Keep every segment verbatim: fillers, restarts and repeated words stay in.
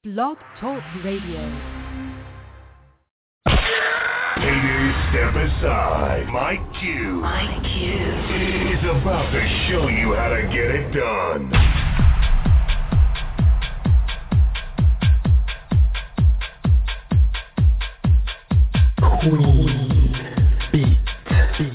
Blog Talk Radio. Haters, step aside. Mike Q. Mike Q is about to show you how to get it done. Queen Beat. Beat.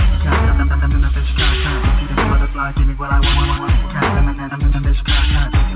Give me what I want.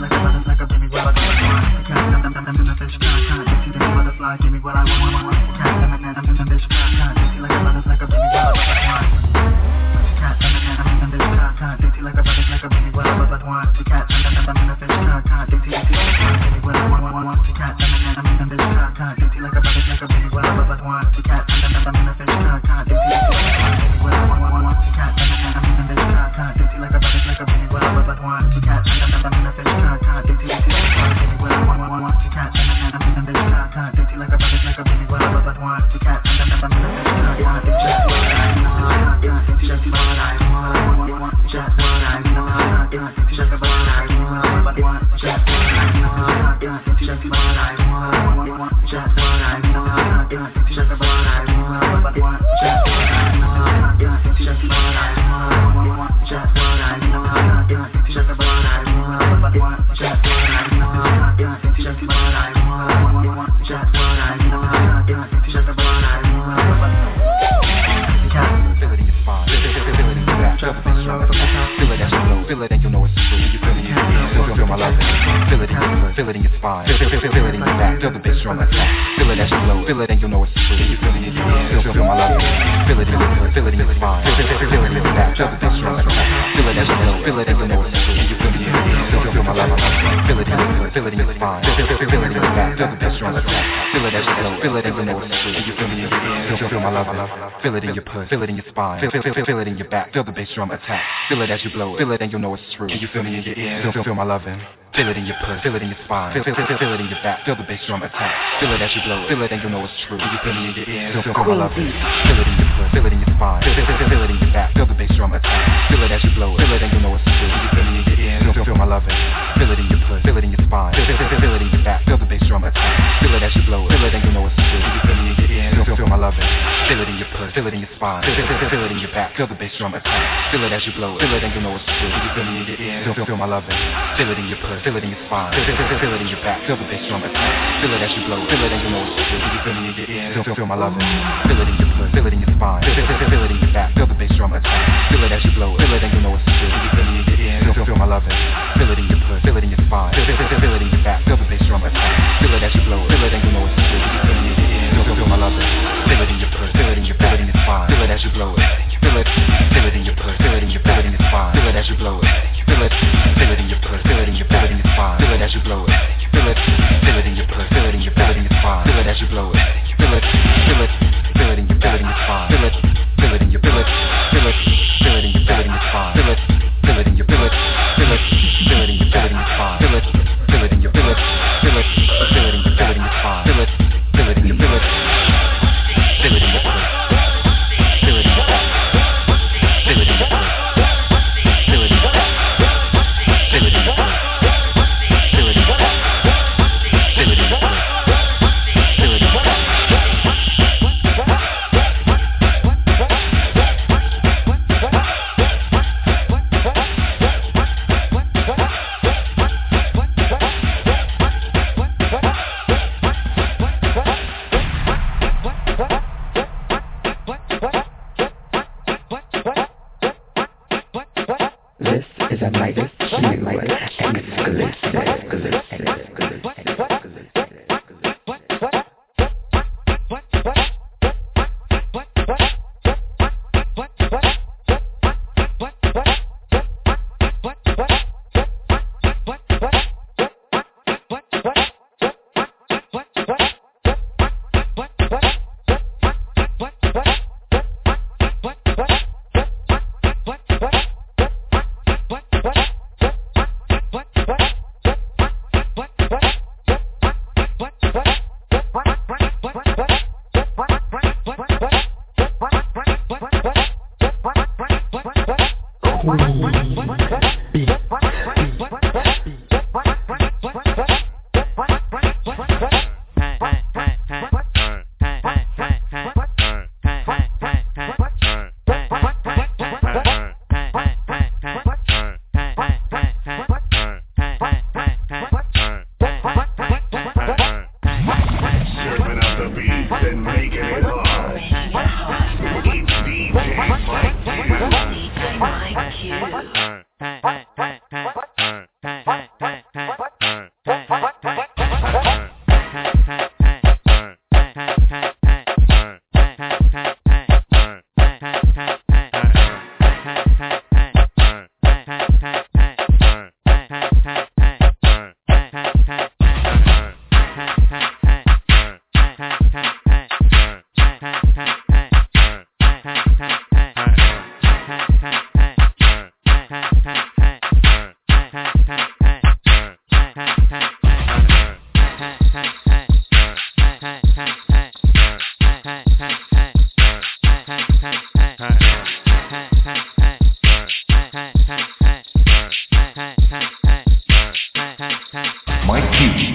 Feel it in your puss, feel it in your spine, feel, feel, feel, feel it in your back, feel the bass drum attack. Feel it as you blow it, feel it and you know it's true. Can you feel me in your ears? Feel, feel, feel my loving. Feel it in your puss, feel it in your spine, feel, feel, feel, feel it in your back, feel the bass drum attack. Feel it as you blow it, feel it and you know it's true. Can you feel me in your ears? Feel, feel, feel my loving. Feel it in your puss, feel it in your spine, feel, feel, feel, feel it in your back, feel the bass drum attack. Feel it as you blow it, feel it and you know it's true. Can you feel me in your ears? Feel, feel, feel my loving. Feel it in your puss, feel it in your spine, feel, feel, feel, feel it in your back, feel the bass drum attack. Feel it as you blow it, feel it and you know it's true. Can you feel me in your ears? Feel, feel, feel my loving. Feel it in your puss, feel it in your spine, feel, feel, feel, feel it in your back, feel the bass drum attack. Feel it as you blow it, feel it and you know it's true. Can you feel me in your ears? Feel, feel, feel my loving. Feel it in your puss, feel it in your spine, feel, feel, feel, feel it in your back, feel the bass drum attack. Feel it as you blow it, feel it and you know it's true. Can you feel me in your ears? Feel, feel, feel my loving. Feel it in your puss, feel it in your spine, feel, feel, feel, feel it in your back, feel the bass drum attack. Feel it as you blow it, feel it and you know it's true. Can you feel me in your ears? Feel, feel, feel my loving. Feel it in your puss, feel it in your spine, feel, feel, feel, feel it in your back, feel the bass drum attack. Feel it as you blow it, feel it and you know it's true. Can you feel me in your ears? Feel, feel, feel my loving. Feel it in your puss, feel it in your back, feel it in your spine, feel it as you blow it. Feel it, feel it in your puss, feel it in your back, feel it in your spine, feel it as you blow it. Feel it, feel it in your puss, feel it in your back, feel it in your spine, feel it as you blow it. Feel it, feel it in your puss, feel it in your back, feel it in your spine, feel it as you blow it. Feel it, feel it, feel it in your back, feel it in your spine, feel it, feel it in your, feel it, feel it, feel it in your back, feel it in your spine, feel it, feel it in your, feel it, feel it, feel it in your, feel it in your spine, feel it, feel it in your, feel it, feel it, feel it in your, feel it in your spine, feel it, feel it in your, feel it, feel it in your puss, feel it in your back, feel it in your puss, feel it in your back, feel it in your puss, feel it in your back, feel it in your puss, feel it in your back. Mike Q.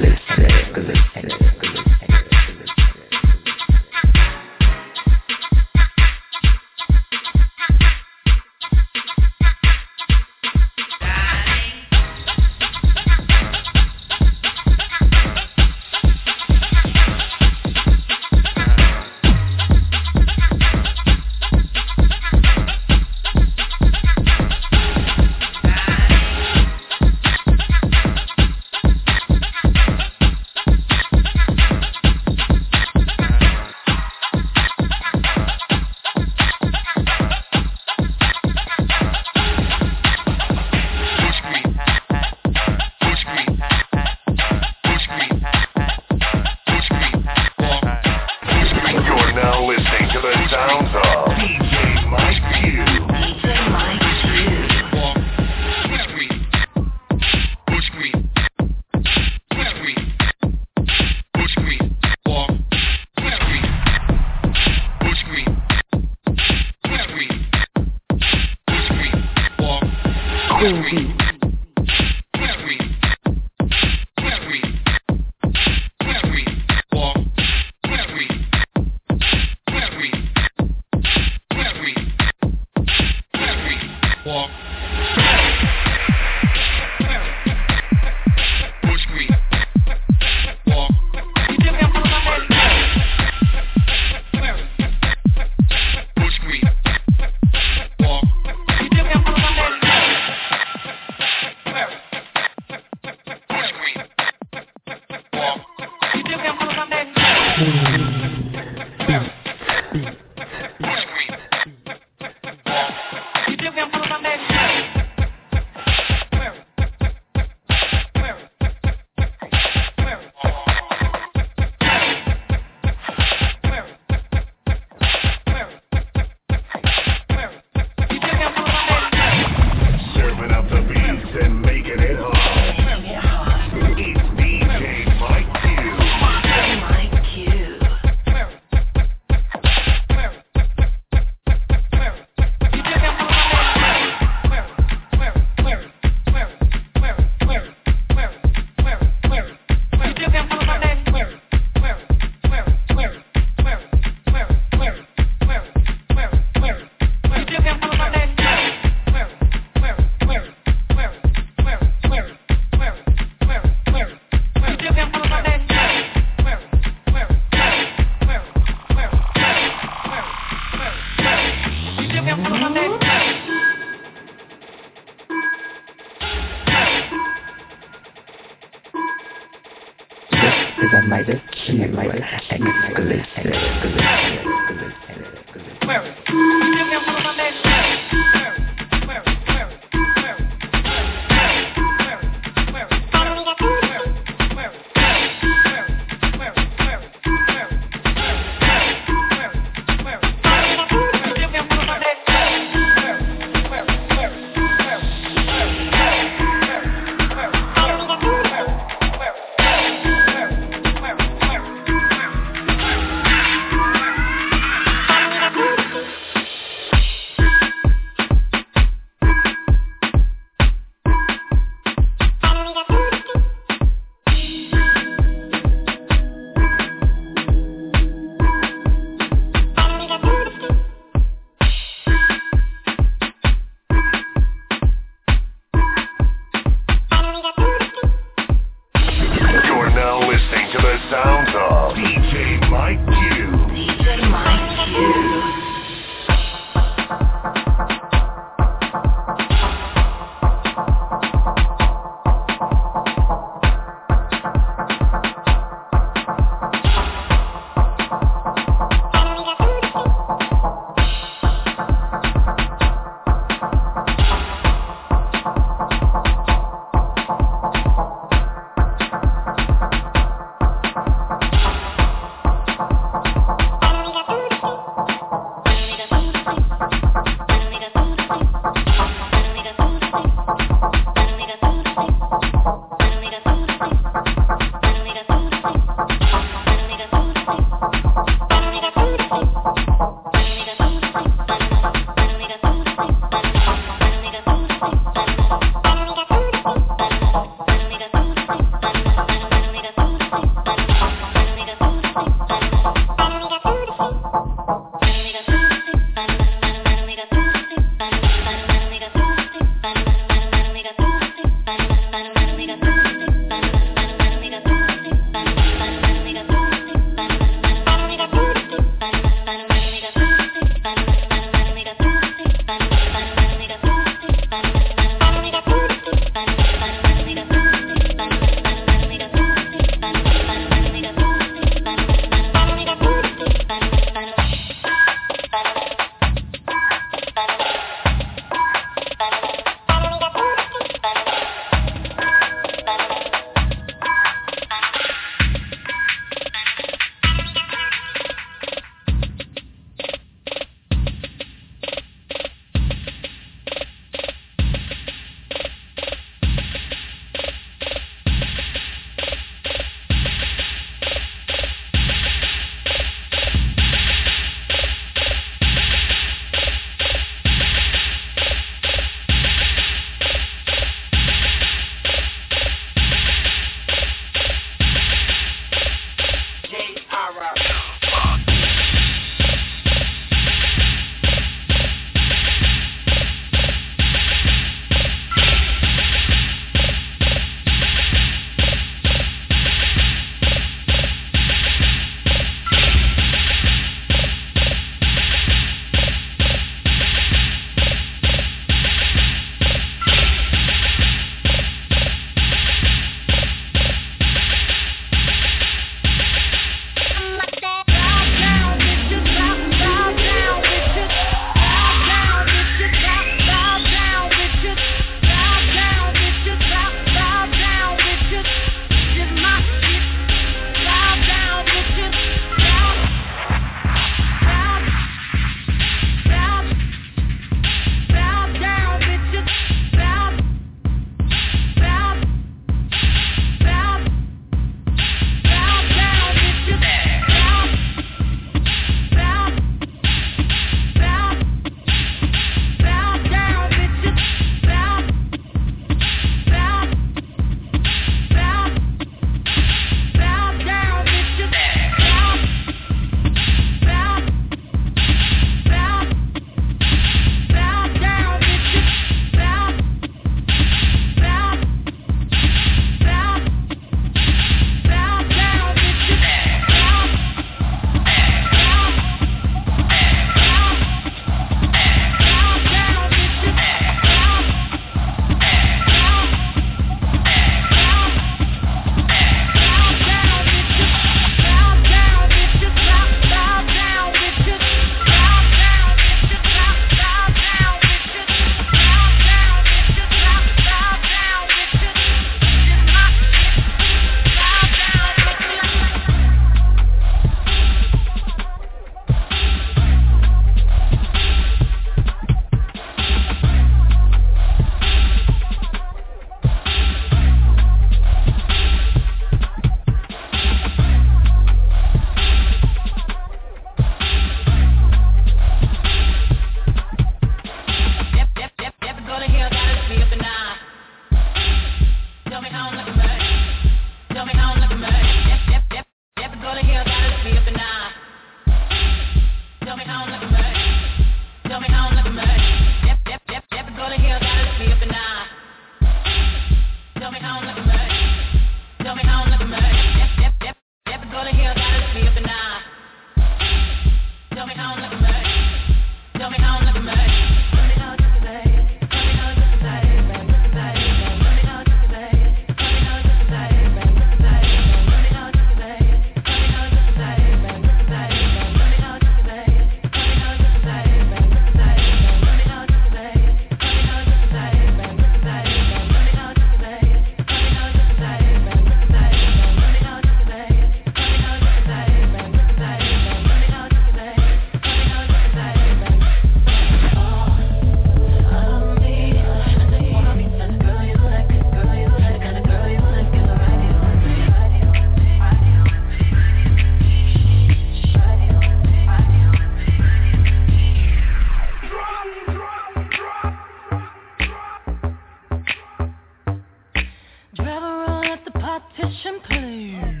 partition, please.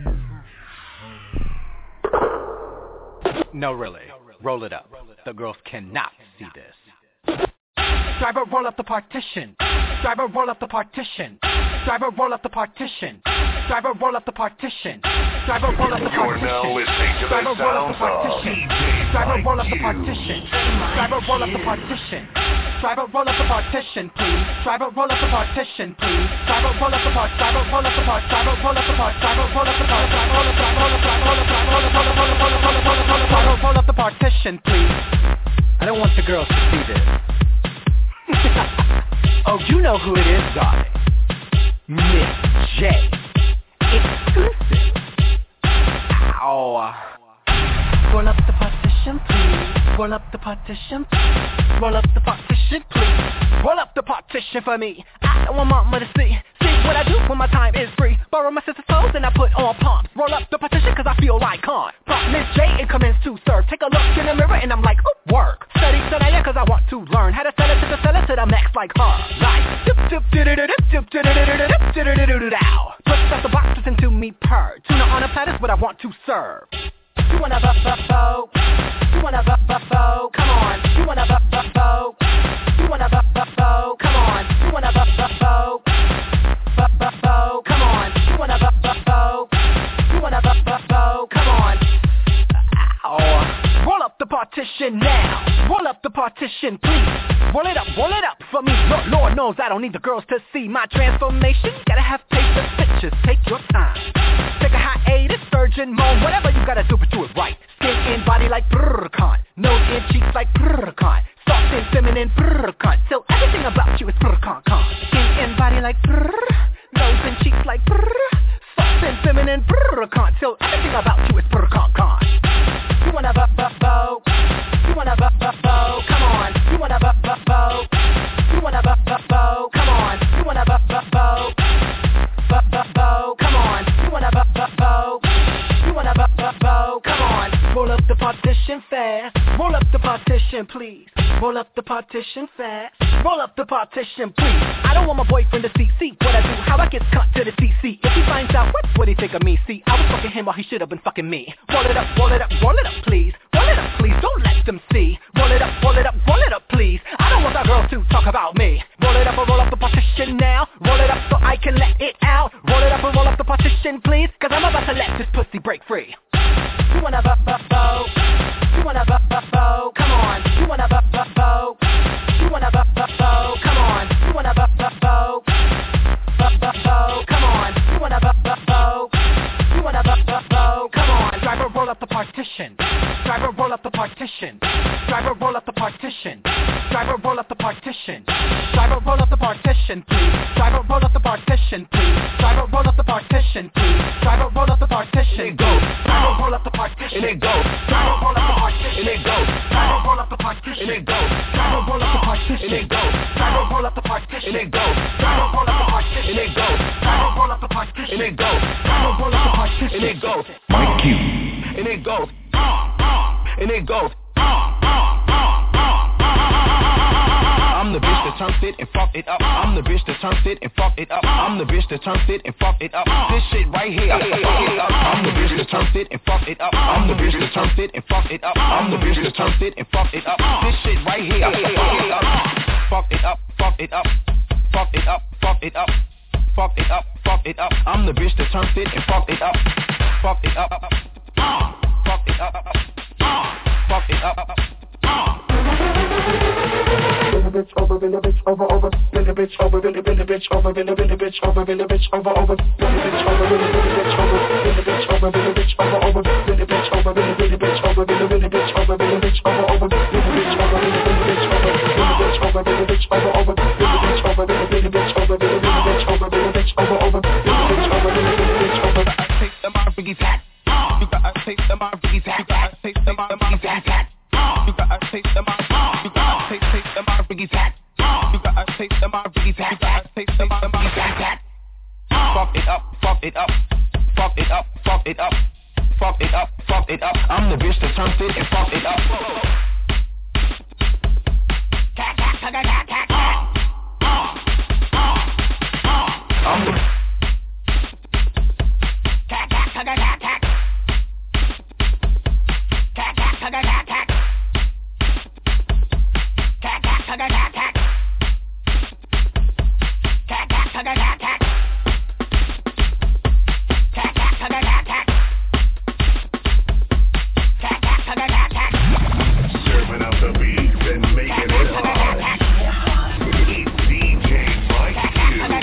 No, really. Roll it up. The girls cannot see this. Driver, roll up the partition. Driver, roll up the partition. Driver, roll up the partition. Driver, roll up the partition. Driver, roll up the partition. You're now listening to the Driver, roll up the sounds of partition. D J Driver, roll up the Mike Q. partition. Driver, roll up the partition. Driver, roll up the partition, please. Driver, roll up the partition, please. Driver, roll up the part. Driver, roll up the part. Driver, roll up the part. Driver, roll up the part. Driver, roll up the part. Roll up, roll up, roll up, roll up, roll up, roll up, roll up, roll up, roll up, roll up, roll up, roll up the partition, please. I don't want the girls to see this. Oh, you know who it is, darling. Miss J. Exclusive. Ow. Roll up the partition, please. Roll up the partition. Roll up the partition, please. Roll up the partition for me. I don't want mama to see. See what I do when my time is free. Borrow my sister's clothes and I put on pumps. Roll up the partition cause I feel like con. Prop Miss J and commence to serve. Take a look in the mirror and I'm like, oh, work. Study, study, cause I want to learn how to sell it to the seller to the max like her. Like, dip, dip, dip, dip, dip, dip, dip, dip, dip, dip, dow. Put stuff the boxes into me purr. Tuna on a platter is what I want to serve. You wanna buff buff bo? You wanna buff buff bo? Come on. You wanna buff buff bo? You wanna buff buff bo? Come on. You wanna buff buff bo? Buff buff bo? Come on. You wanna buff buff bo? You wanna buff buff bo? Come on. Ow. Roll up the partition now. Roll up the partition, please. Roll it up, roll it up for me. Lord, Lord knows I don't need the girls to see my transformation. Gotta have patience, bitches. Take your time. Take a hiatus, surgeon, moan, whatever you gotta do, but do it right. Skin in body like brrr con. Nose in cheeks like brrr con. Soft and feminine brrr con. Till everything about you is brrr con con. Skin in body like brrr. Nose in cheeks like brrr. Soft and feminine brrr con. Till everything about you is brrr con con. You wanna buff buff bo? You wanna buff buff bo? Come on. You wanna buff buff bo? You wanna buff buff bo? Come on. You wanna buff buff bo? Buff buff bo? Come on. You wanna buff buff bo? You wanna buff buff bo? Come on. Roll up the partition fast. Roll up the partition, please. Roll up the partition fast. Roll up the partition, please. I don't want my boyfriend to see, see what I do, how I get cut to the C C. If he finds out, what would he think of me? See, I was fucking him while he should have been fucking me. Roll it up, roll it up, roll it up, please. Roll it up, please, don't let them see. Roll it up, roll it up, roll it up, please. I don't want that girl to talk about me. Roll it up or roll up the partition now. Roll it up so I can let it out. Roll it up and roll up the partition, please. Cause I'm about to let this pussy break free. You wanna buff buff bo? You wanna buff buff bo? Come on. You wanna buff buff bo? You wanna buff buff bo? Come on. You wanna buff buff bo? Buff buff bo? Come on. You wanna buff buff bo? You wanna buff buff bo? Come on. Driver, roll up the partition. Driver, roll up the partition. Driver, roll up the partition. Driver, roll up the partition. Driver, roll up the partition, please. Driver, roll up the partition, please. Driver, roll up the partition, please. Driver, roll up the partition. And it goes. Driver, roll up the partition. And it goes. Driver, roll up the partition. And it goes. Driver, roll up the partition. And it goes. Driver, roll up the partition. And it goes. Driver, roll up the partition. And it goes. Driver, roll up the partition. And it goes. Driver, roll up the partition. And it goes. Driver, roll up the partition. And it goes. Mike Q. And it goes. And it goes. I'm the bitch that turns it and fuck it up. I'm the bitch that turns it and fuck it up. I'm the bitch that turns it and fuck it up. This shit right here, fuck it up. I'm the bitch that turns it and fuck it up. I'm the bitch that turns it and fuck it up. I'm the bitch that turns it and fuck it up. This shit right here, fuck it up. Fuck it up, fuck it up. Fuck it up, fuck it up. Fuck it up, fuck it up. I'm the bitch that turns it and fuck it up. Fuck it up. Fuck it up. Fuck it up. Billy bitch over, Billy bitch over, over, Billy bitch over, Billy Billy bitch over, Billy Billy bitch over, Billy bitch over, over, Billy bitch over, Billy Billy bitch over, Billy bitch over, Billy bitch over, over, Billy bitch over, Billy Billy bitch over, Billy Billy bitch over, Billy bitch over, over, Billy bitch over, Billy Billy bitch over, Billy bitch over, Billy bitch over, over, Billy bitch over, Billy Billy bitch over, Billy Billy bitch over, Billy bitch over, over, Billy bitch over, Billy Billy bitch over. I take the Marvin's hat. You gotta take the Marvin's hat. You gotta take the Marvin's hat. You gotta take the Marvin's. You gotta take take the Marvin's hat. You gotta take the Marvin's hat. You gotta take the Marvin's hat. Fuck it up, fuck it up, fuck it up, fuck it up, fuck it up, fuck it up. I'm the bitch that turns it and fuck it up. I'm the Serving up the beats and making it hot. It's D J Mike Q.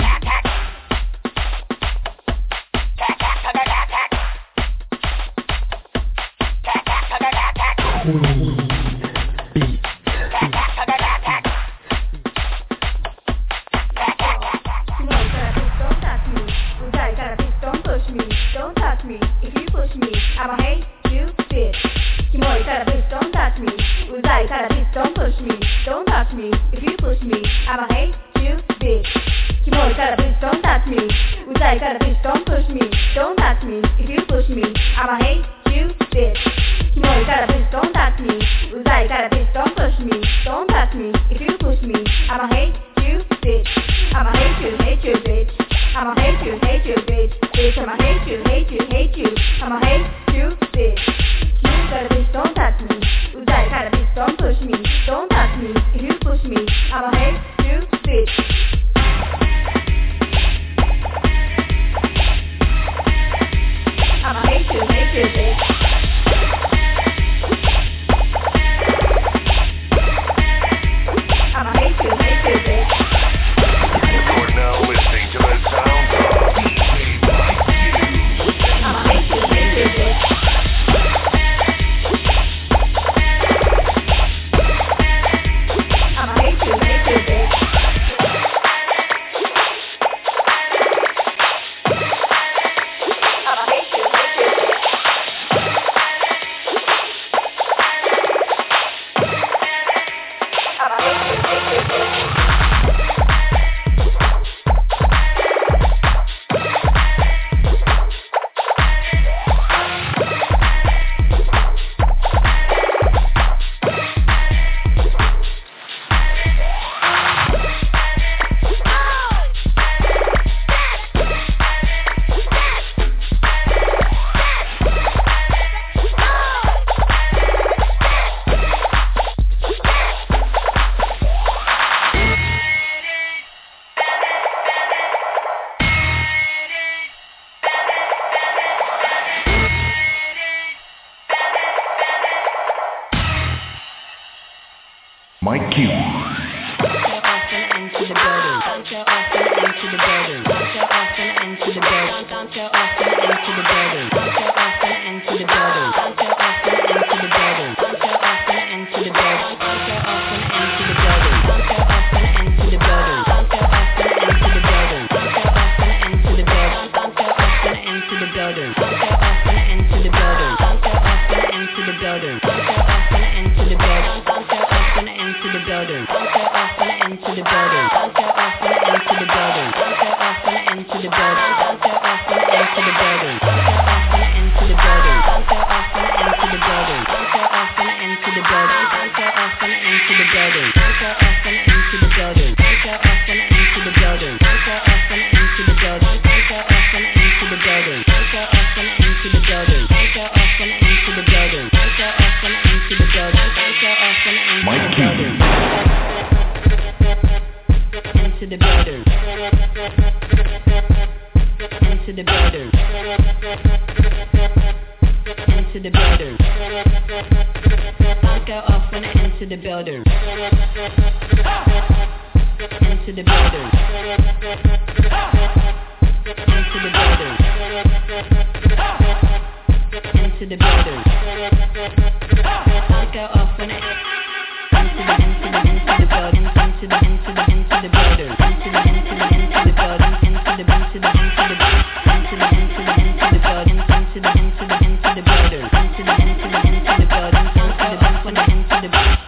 Mike Q.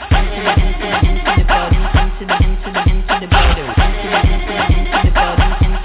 Into the building.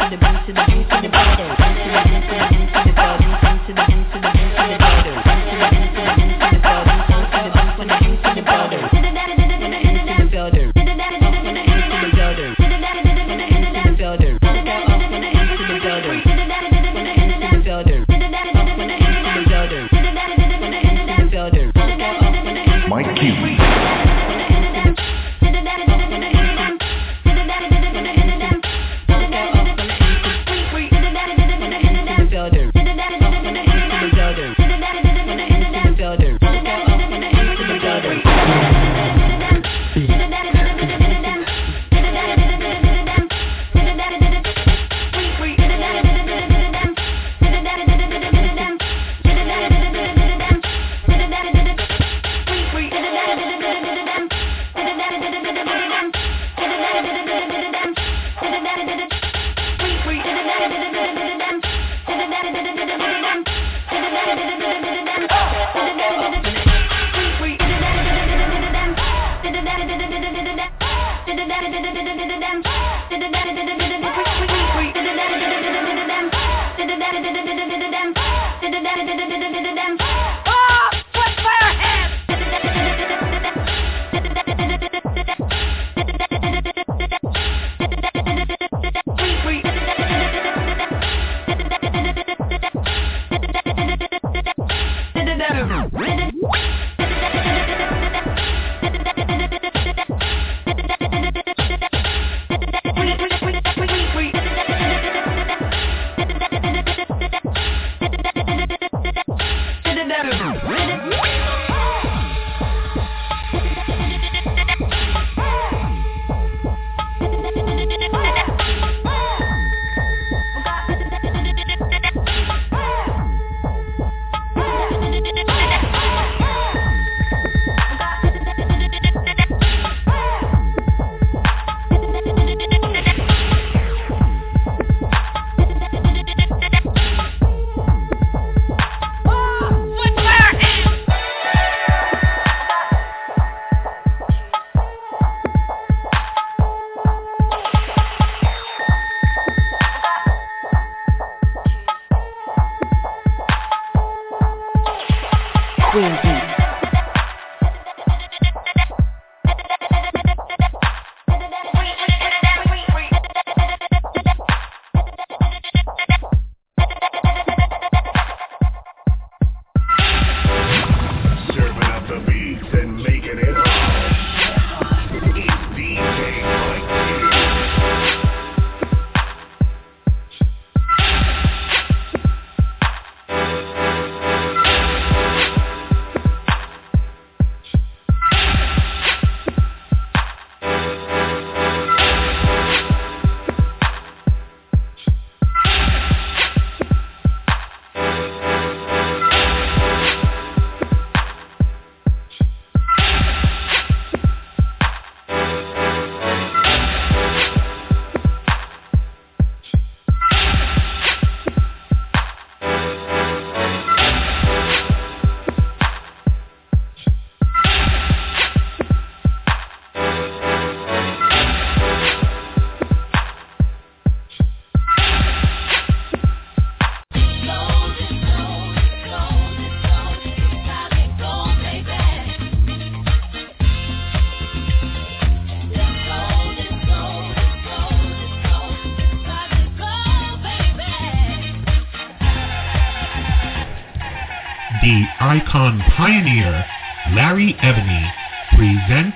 The icon pioneer, Larry Ebony, presents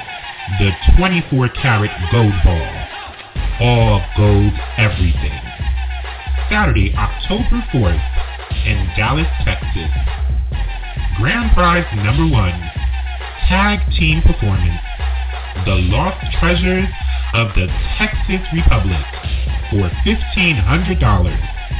the twenty-four karat Gold Ball. All gold everything. Saturday, October fourth in Dallas, Texas. Grand prize number one, tag team performance, The Lost Treasures of the Texas Republic for fifteen hundred dollars.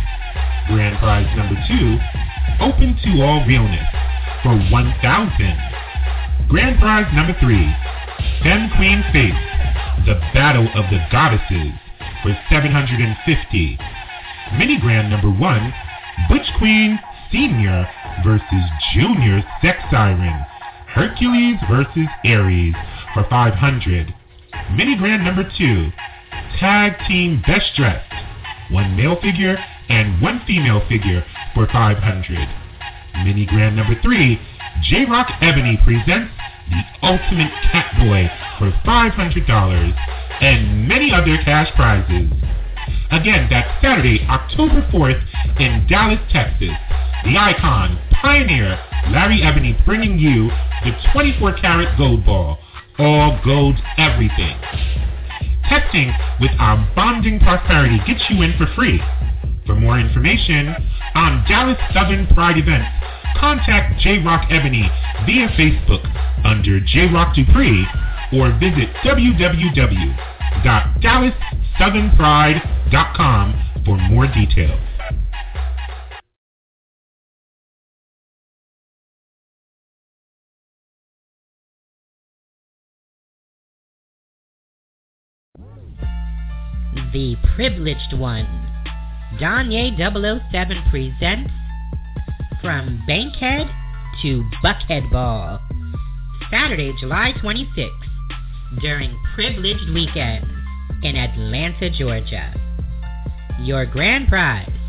Grand prize number two, Open to All Realness for one thousand dollars. Grand prize number three, Femme Queen Face, The Battle of the Goddesses for seven hundred fifty dollars. Mini Grand number one, Butch Queen Senior versus Junior Sex Siren, Hercules versus Ares for five hundred dollars. Mini Grand number two, Tag Team Best Dressed, one male figure and one female figure for five hundred dollars. Mini Grand number three, J-Rock Ebony presents The Ultimate Catboy for five hundred dollars and many other cash prizes. Again, that's Saturday, October fourth in Dallas, Texas. The icon, pioneer, Larry Ebony bringing you the twenty-four karat Gold Ball. All gold everything. Texting with our Bonding Prosperity gets you in for free. For more information on Dallas Southern Pride events, contact J-Rock Ebony via Facebook under J-Rock Dupree or visit w w w dot dallas southern pride dot com for more details. The Privileged One, Danye double oh seven presents From Bankhead to Buckhead Ball, Saturday, July twenty-sixth, during Privileged Weekend in Atlanta, Georgia. Your grand prize,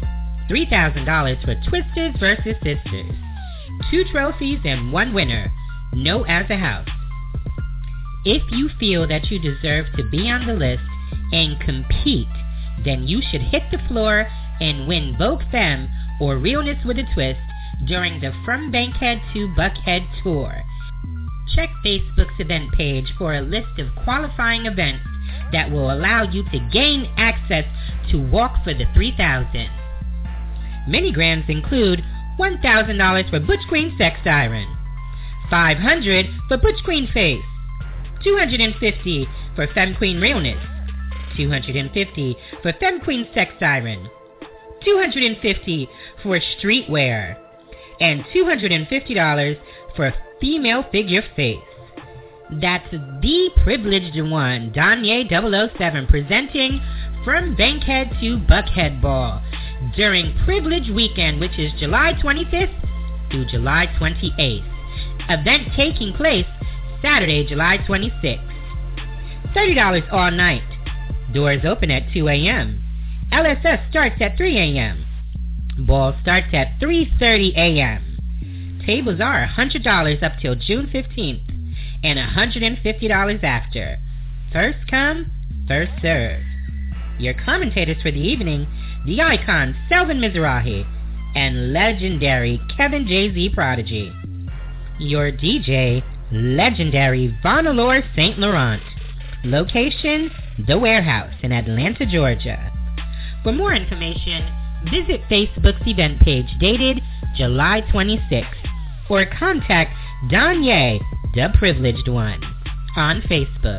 three thousand dollars for Twisters versus Sisters. Two trophies and one winner. No as a house. If you feel that you deserve to be on the list and compete, then you should hit the floor and win Vogue Femme or Realness with a Twist during the From Bankhead to Buckhead tour. Check Facebook's event page for a list of qualifying events that will allow you to gain access to walk for the three thousand. Mini grants include one thousand dollars for Butch Queen Sex Siren, five hundred dollars for Butch Queen Face, two hundred fifty dollars for Femme Queen Realness, two hundred fifty dollars for Femme Queen Sex Siren, two hundred fifty dollars for Streetwear, and two hundred fifty dollars for Female Figure Face. That's the privileged one, Danye double oh seven, presenting From Bankhead to Buckhead Ball during Privilege Weekend, which is July twenty-fifth through July twenty-eighth. Event taking place Saturday, July twenty-sixth. thirty dollars all night. Doors open at two a.m. L S S starts at three a.m. Ball starts at three thirty a.m. Tables are one hundred dollars up till June fifteenth and one hundred fifty dollars after. First come, first serve. Your commentators for the evening, the icon Selvin Mizrahi and legendary Kevin Jay-Z Prodigy. Your D J, legendary Vonalore Saint Laurent. Location, The Warehouse in Atlanta, Georgia. For more information, visit Facebook's event page dated July twenty-sixth or contact Danye, the Privileged One, on Facebook.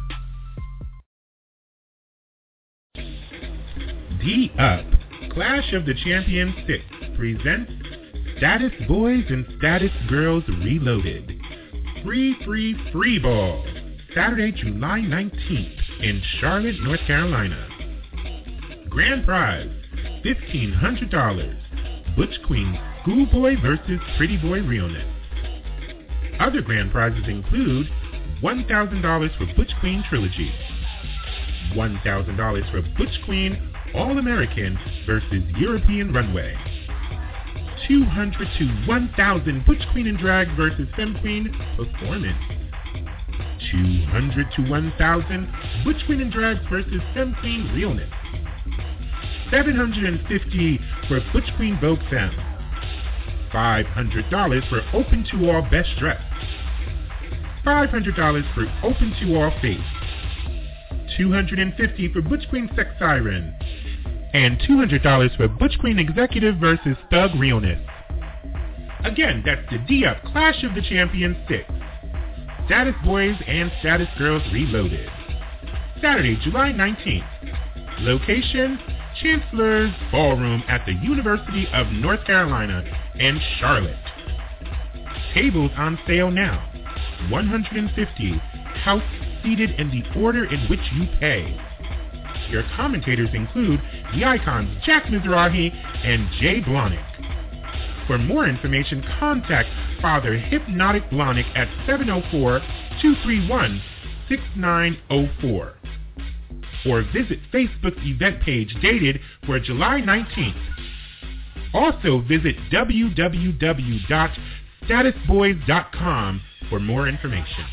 D-Up, Clash of the Champions six presents Status Boys and Status Girls Reloaded. Free, free, free ball. Saturday, July nineteenth in Charlotte, North Carolina. Grand prize, fifteen hundred dollars. Butch Queen Schoolboy versus Pretty Boy Realness. Other grand prizes include one thousand dollars for Butch Queen Trilogy, one thousand dollars for Butch Queen All-American versus European Runway, two hundred dollars to one thousand dollars Butch Queen in Drag versus Femme Queen Performance, two hundred dollars to one thousand dollars Butch Queen in Drag versus Femme Queen Realness, seven hundred fifty dollars for Butch Queen Vogue Femme, five hundred dollars for Open to All Best Dress, five hundred dollars for Open to All Face, two hundred fifty dollars for Butch Queen Sex Siren, and two hundred dollars for Butch Queen Executive versus Thug Realness. Again, that's the D-Up Clash of the Champions six. Status Boys and Status Girls Reloaded. Saturday, July nineteenth. Location, Chancellor's Ballroom at the University of North Carolina in Charlotte. Tables on sale now. one hundred fifty. House seated in the order in which you pay. Your commentators include the icons Jack Mizrahi and Jay Blahnik. For more information, contact Father Hypnotic Blahnik at seven oh four, two three one, six nine oh four. Or visit Facebook's event page dated for July nineteenth. Also visit w w w dot status boys dot com for more information.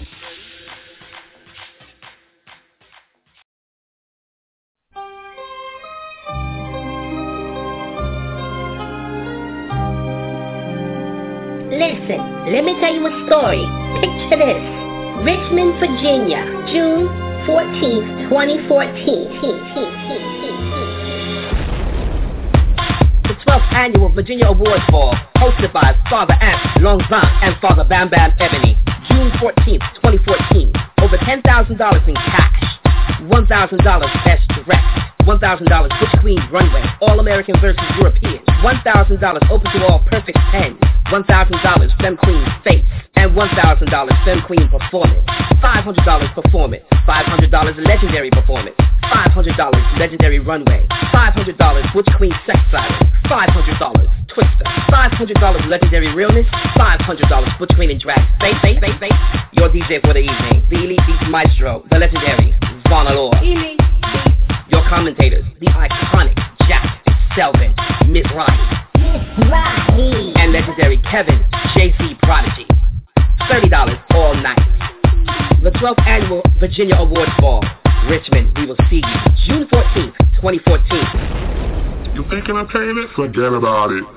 Listen, let me tell you a story. Picture this. Richmond, Virginia, June fourteenth, twenty fourteen. The twelfth Annual Virginia Awards Ball, hosted by Father Amp Longvin and Father Bam Bam Ebony. June fourteenth, twenty fourteen. Over ten thousand dollars in cash. one thousand dollars Best Dressed. one thousand dollars Butch Queen Runway, All-American versus European. one thousand dollars Open to All Perfect ten. one thousand dollars Femme Queen Face. And one thousand dollars Femme Queen Performance. five hundred dollars Performance. five hundred dollars Legendary Performance. five hundred dollars Legendary Runway. five hundred dollars Butch Queen Sex Siren. five hundred dollars Twister. five hundred dollars Legendary Realness. five hundred dollars Butch Queen in Drag. Face, face, face, face. Your D J for the evening, the Elite Beats Maestro, the legendary Vonalore. Elite. Your commentators, the iconic Jack Selvin Mizrahi, and legendary Kevin, Jay-Z Prodigy. thirty dollars all night. The twelfth Annual Virginia Awards Ball. Richmond, we will see you June fourteenth, twenty fourteen. You thinking of paying it? Forget about it.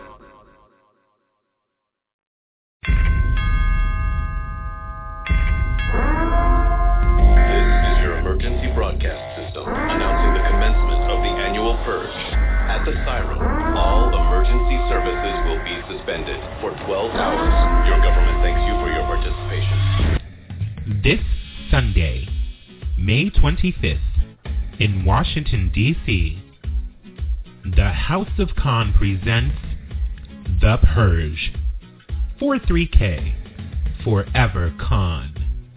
This is your emergency broadcast system announcing the commencement of the annual purge. At the siren, all emergency services will be suspended for twelve hours. Your government thanks you for your participation. This Sunday, May twenty-fifth, in Washington, D C, the House of Con presents The Purge. forty-three K, Forever Con.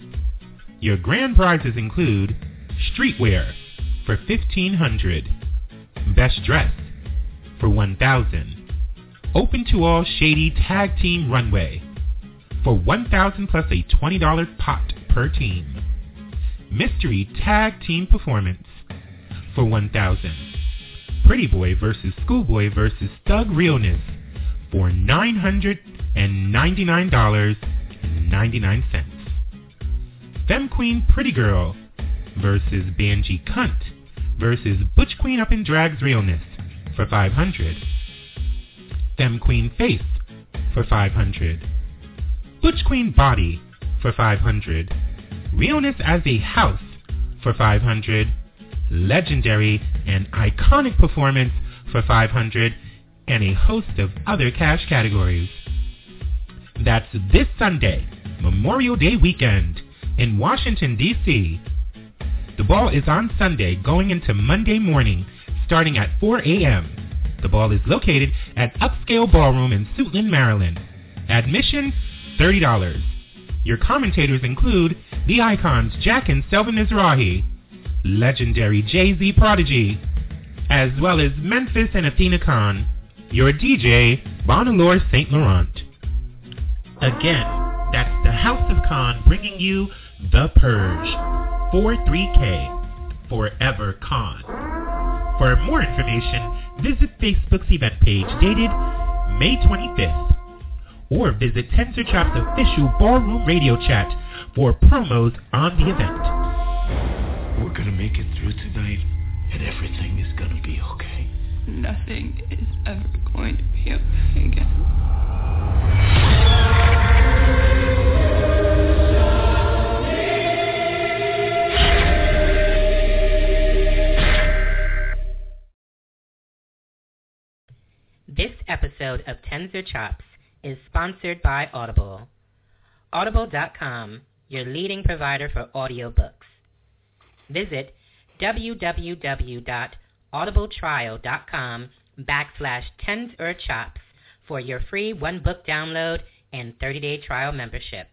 Your grand prizes include streetwear for fifteen hundred dollars, best dress for one thousand dollars, open to all shady tag team runway for one thousand dollars plus a twenty dollars pot per team, mystery tag team performance for one thousand dollars, Pretty Boy versus Schoolboy versus Thug Realness for nine hundred ninety-nine dollars and ninety-nine cents, Femme Queen Pretty Girl versus Banji Cunt versus Butch Queen Up in Drag's Realness for five hundred dollars, Femme Queen Face for five hundred dollars, Butch Queen Body for five hundred dollars, Realness as a House for five hundred dollars, Legendary and Iconic Performance for five hundred dollars, and a host of other cash categories. That's this Sunday, Memorial Day weekend, in Washington, D C. The ball is on Sunday going into Monday morning, starting at four a.m. The ball is located at Upscale Ballroom in Suitland, Maryland. Admission, thirty dollars. Your commentators include the icons Jack and Selvin Mizrahi, legendary Jay-Z Prodigy, as well as Memphis and Athena Khan, your D J, Bonalore Saint Laurent. Again, that's the House of Con bringing you The Purge, forty-three K, Forever Con. For more information, visit Facebook's event page dated May twenty-fifth, or visit Tensor Chop's official Ballroom Radio Chat for promos on the event. We're gonna make it through tonight, and everything is gonna be okay. Nothing is ever going to be okay again. This episode of Tensor Chops is sponsored by Audible. Audible dot com, your leading provider for audiobooks. Visit www.audibletrial.com backslash tensorchops for your free one-book download and thirty-day trial membership.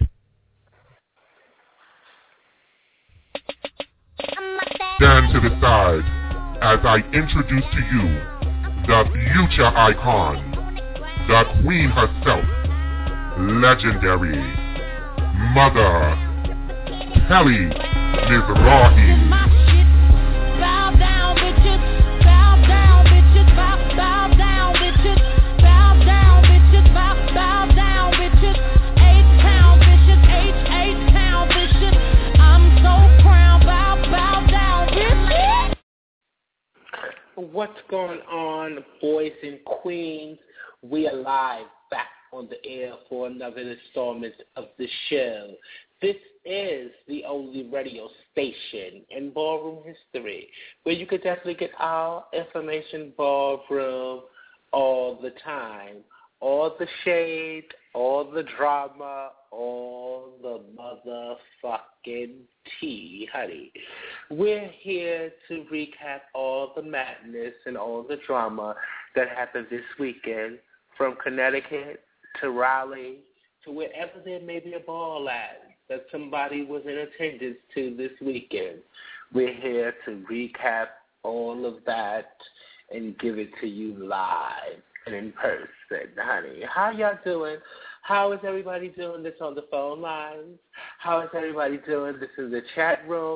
Stand to the side as I introduce to you the future icon, the queen herself, legendary Mother Kelly Mizrahi. Bow down, bitches. Bow down, bitches. Bow, bow down, bitches. Bow down, bitches. Bow, bow down, bitches. H-Town, bitches. H, H-Town, bitches. I'm so proud. Bow, bow down, bitches. What's going on, boys and queens? We are live back on the air for another installment of the show. This is the only radio station in ballroom history where you could definitely get our information ballroom all the time. All the shade, all the drama, all the motherfucking tea, honey. We're here to recap all the madness and all the drama that happened this weekend, from Connecticut to Raleigh to wherever there may be a ball at that somebody was in attendance to this weekend. We're here to recap all of that and give it to you live and in person, honey. How y'all doing? How is everybody doing this on the phone lines? How is everybody doing this in the chat room?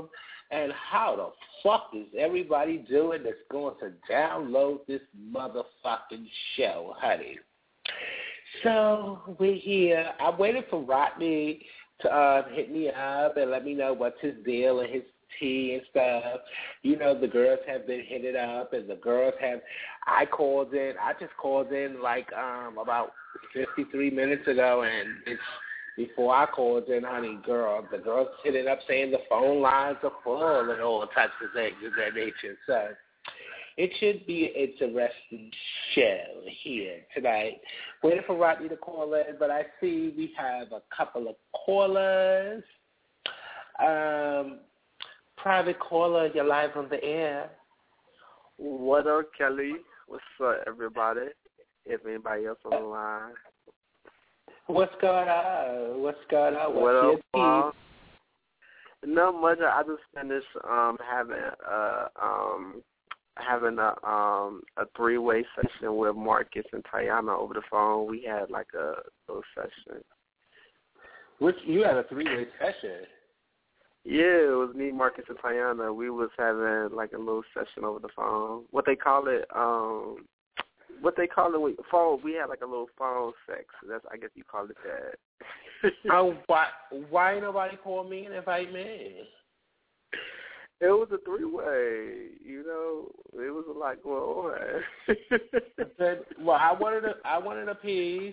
And how the fuck is everybody doing that's going to download this motherfucking show, honey? So we're here. I'm waiting for Rodney to uh, hit me up and let me know what's his deal and his tea and stuff. You know, the girls have been hitting up, and the girls have. I called in. I just called in like um about fifty-three minutes ago, and it's before I called in, honey, girl. The girls hitting up saying the phone lines are full and all types of things of that nature. So it should be an interesting show here tonight. Waiting for Rodney to call in, but I see we have a couple of callers. Um, private caller, you're live on the air. What up, Kelly? What's up, everybody? If anybody else on the line. What's going on? What's going on? What's what your up, Paul? Not much. I just finished um, having a um, having a um, a three way session with Marcus and Tayana over the phone. We had like a little session. Which you had a three way session? Yeah, it was me, Marcus, and Tayana. We was having like a little session over the phone. What they call it? Um, what they call it? Phone. We had like a little phone sex. That's I guess you call it that. Oh, why? Why nobody call me and invite me? It was a three way. You know, it was a lot going on. But, well, I wanted a, I wanted a piece.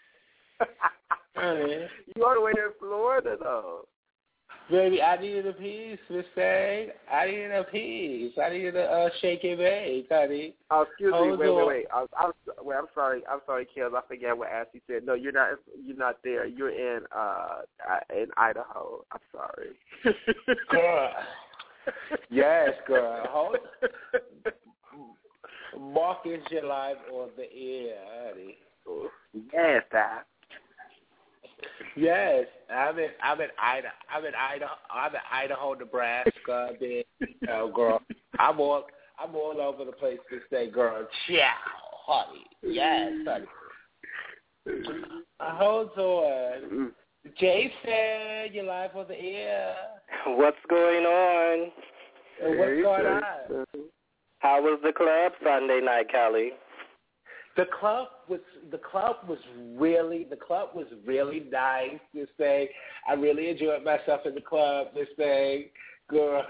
You all the way in Florida though. Baby, I needed a piece, Miss Thang. I needed a piece. I needed a uh, shake and bake, honey. Oh, excuse me. Hold wait, on. wait, wait. I, I, wait. I'm sorry. I'm sorry, Kels. I forget what Ashley said. No, you're not. You're not there. You're in uh in Idaho. I'm sorry. Girl. Yes, girl. Hold. Marcus, you're live on the air, honey. Yes, that. Yes, I'm in. I'm in Idaho. I'm in Idaho. I'm in Idaho, Nebraska. Then, you know, girl, I'm all. I'm all over the place to say, girl, ciao, honey. Yes, honey. Uh, hold on. Jason, you're live on the air. What's going on? Uh, what's going on? How was the club Sunday night, Kelly? The club was the club was really the club was really nice this day. I really enjoyed myself in the club this day. Girl,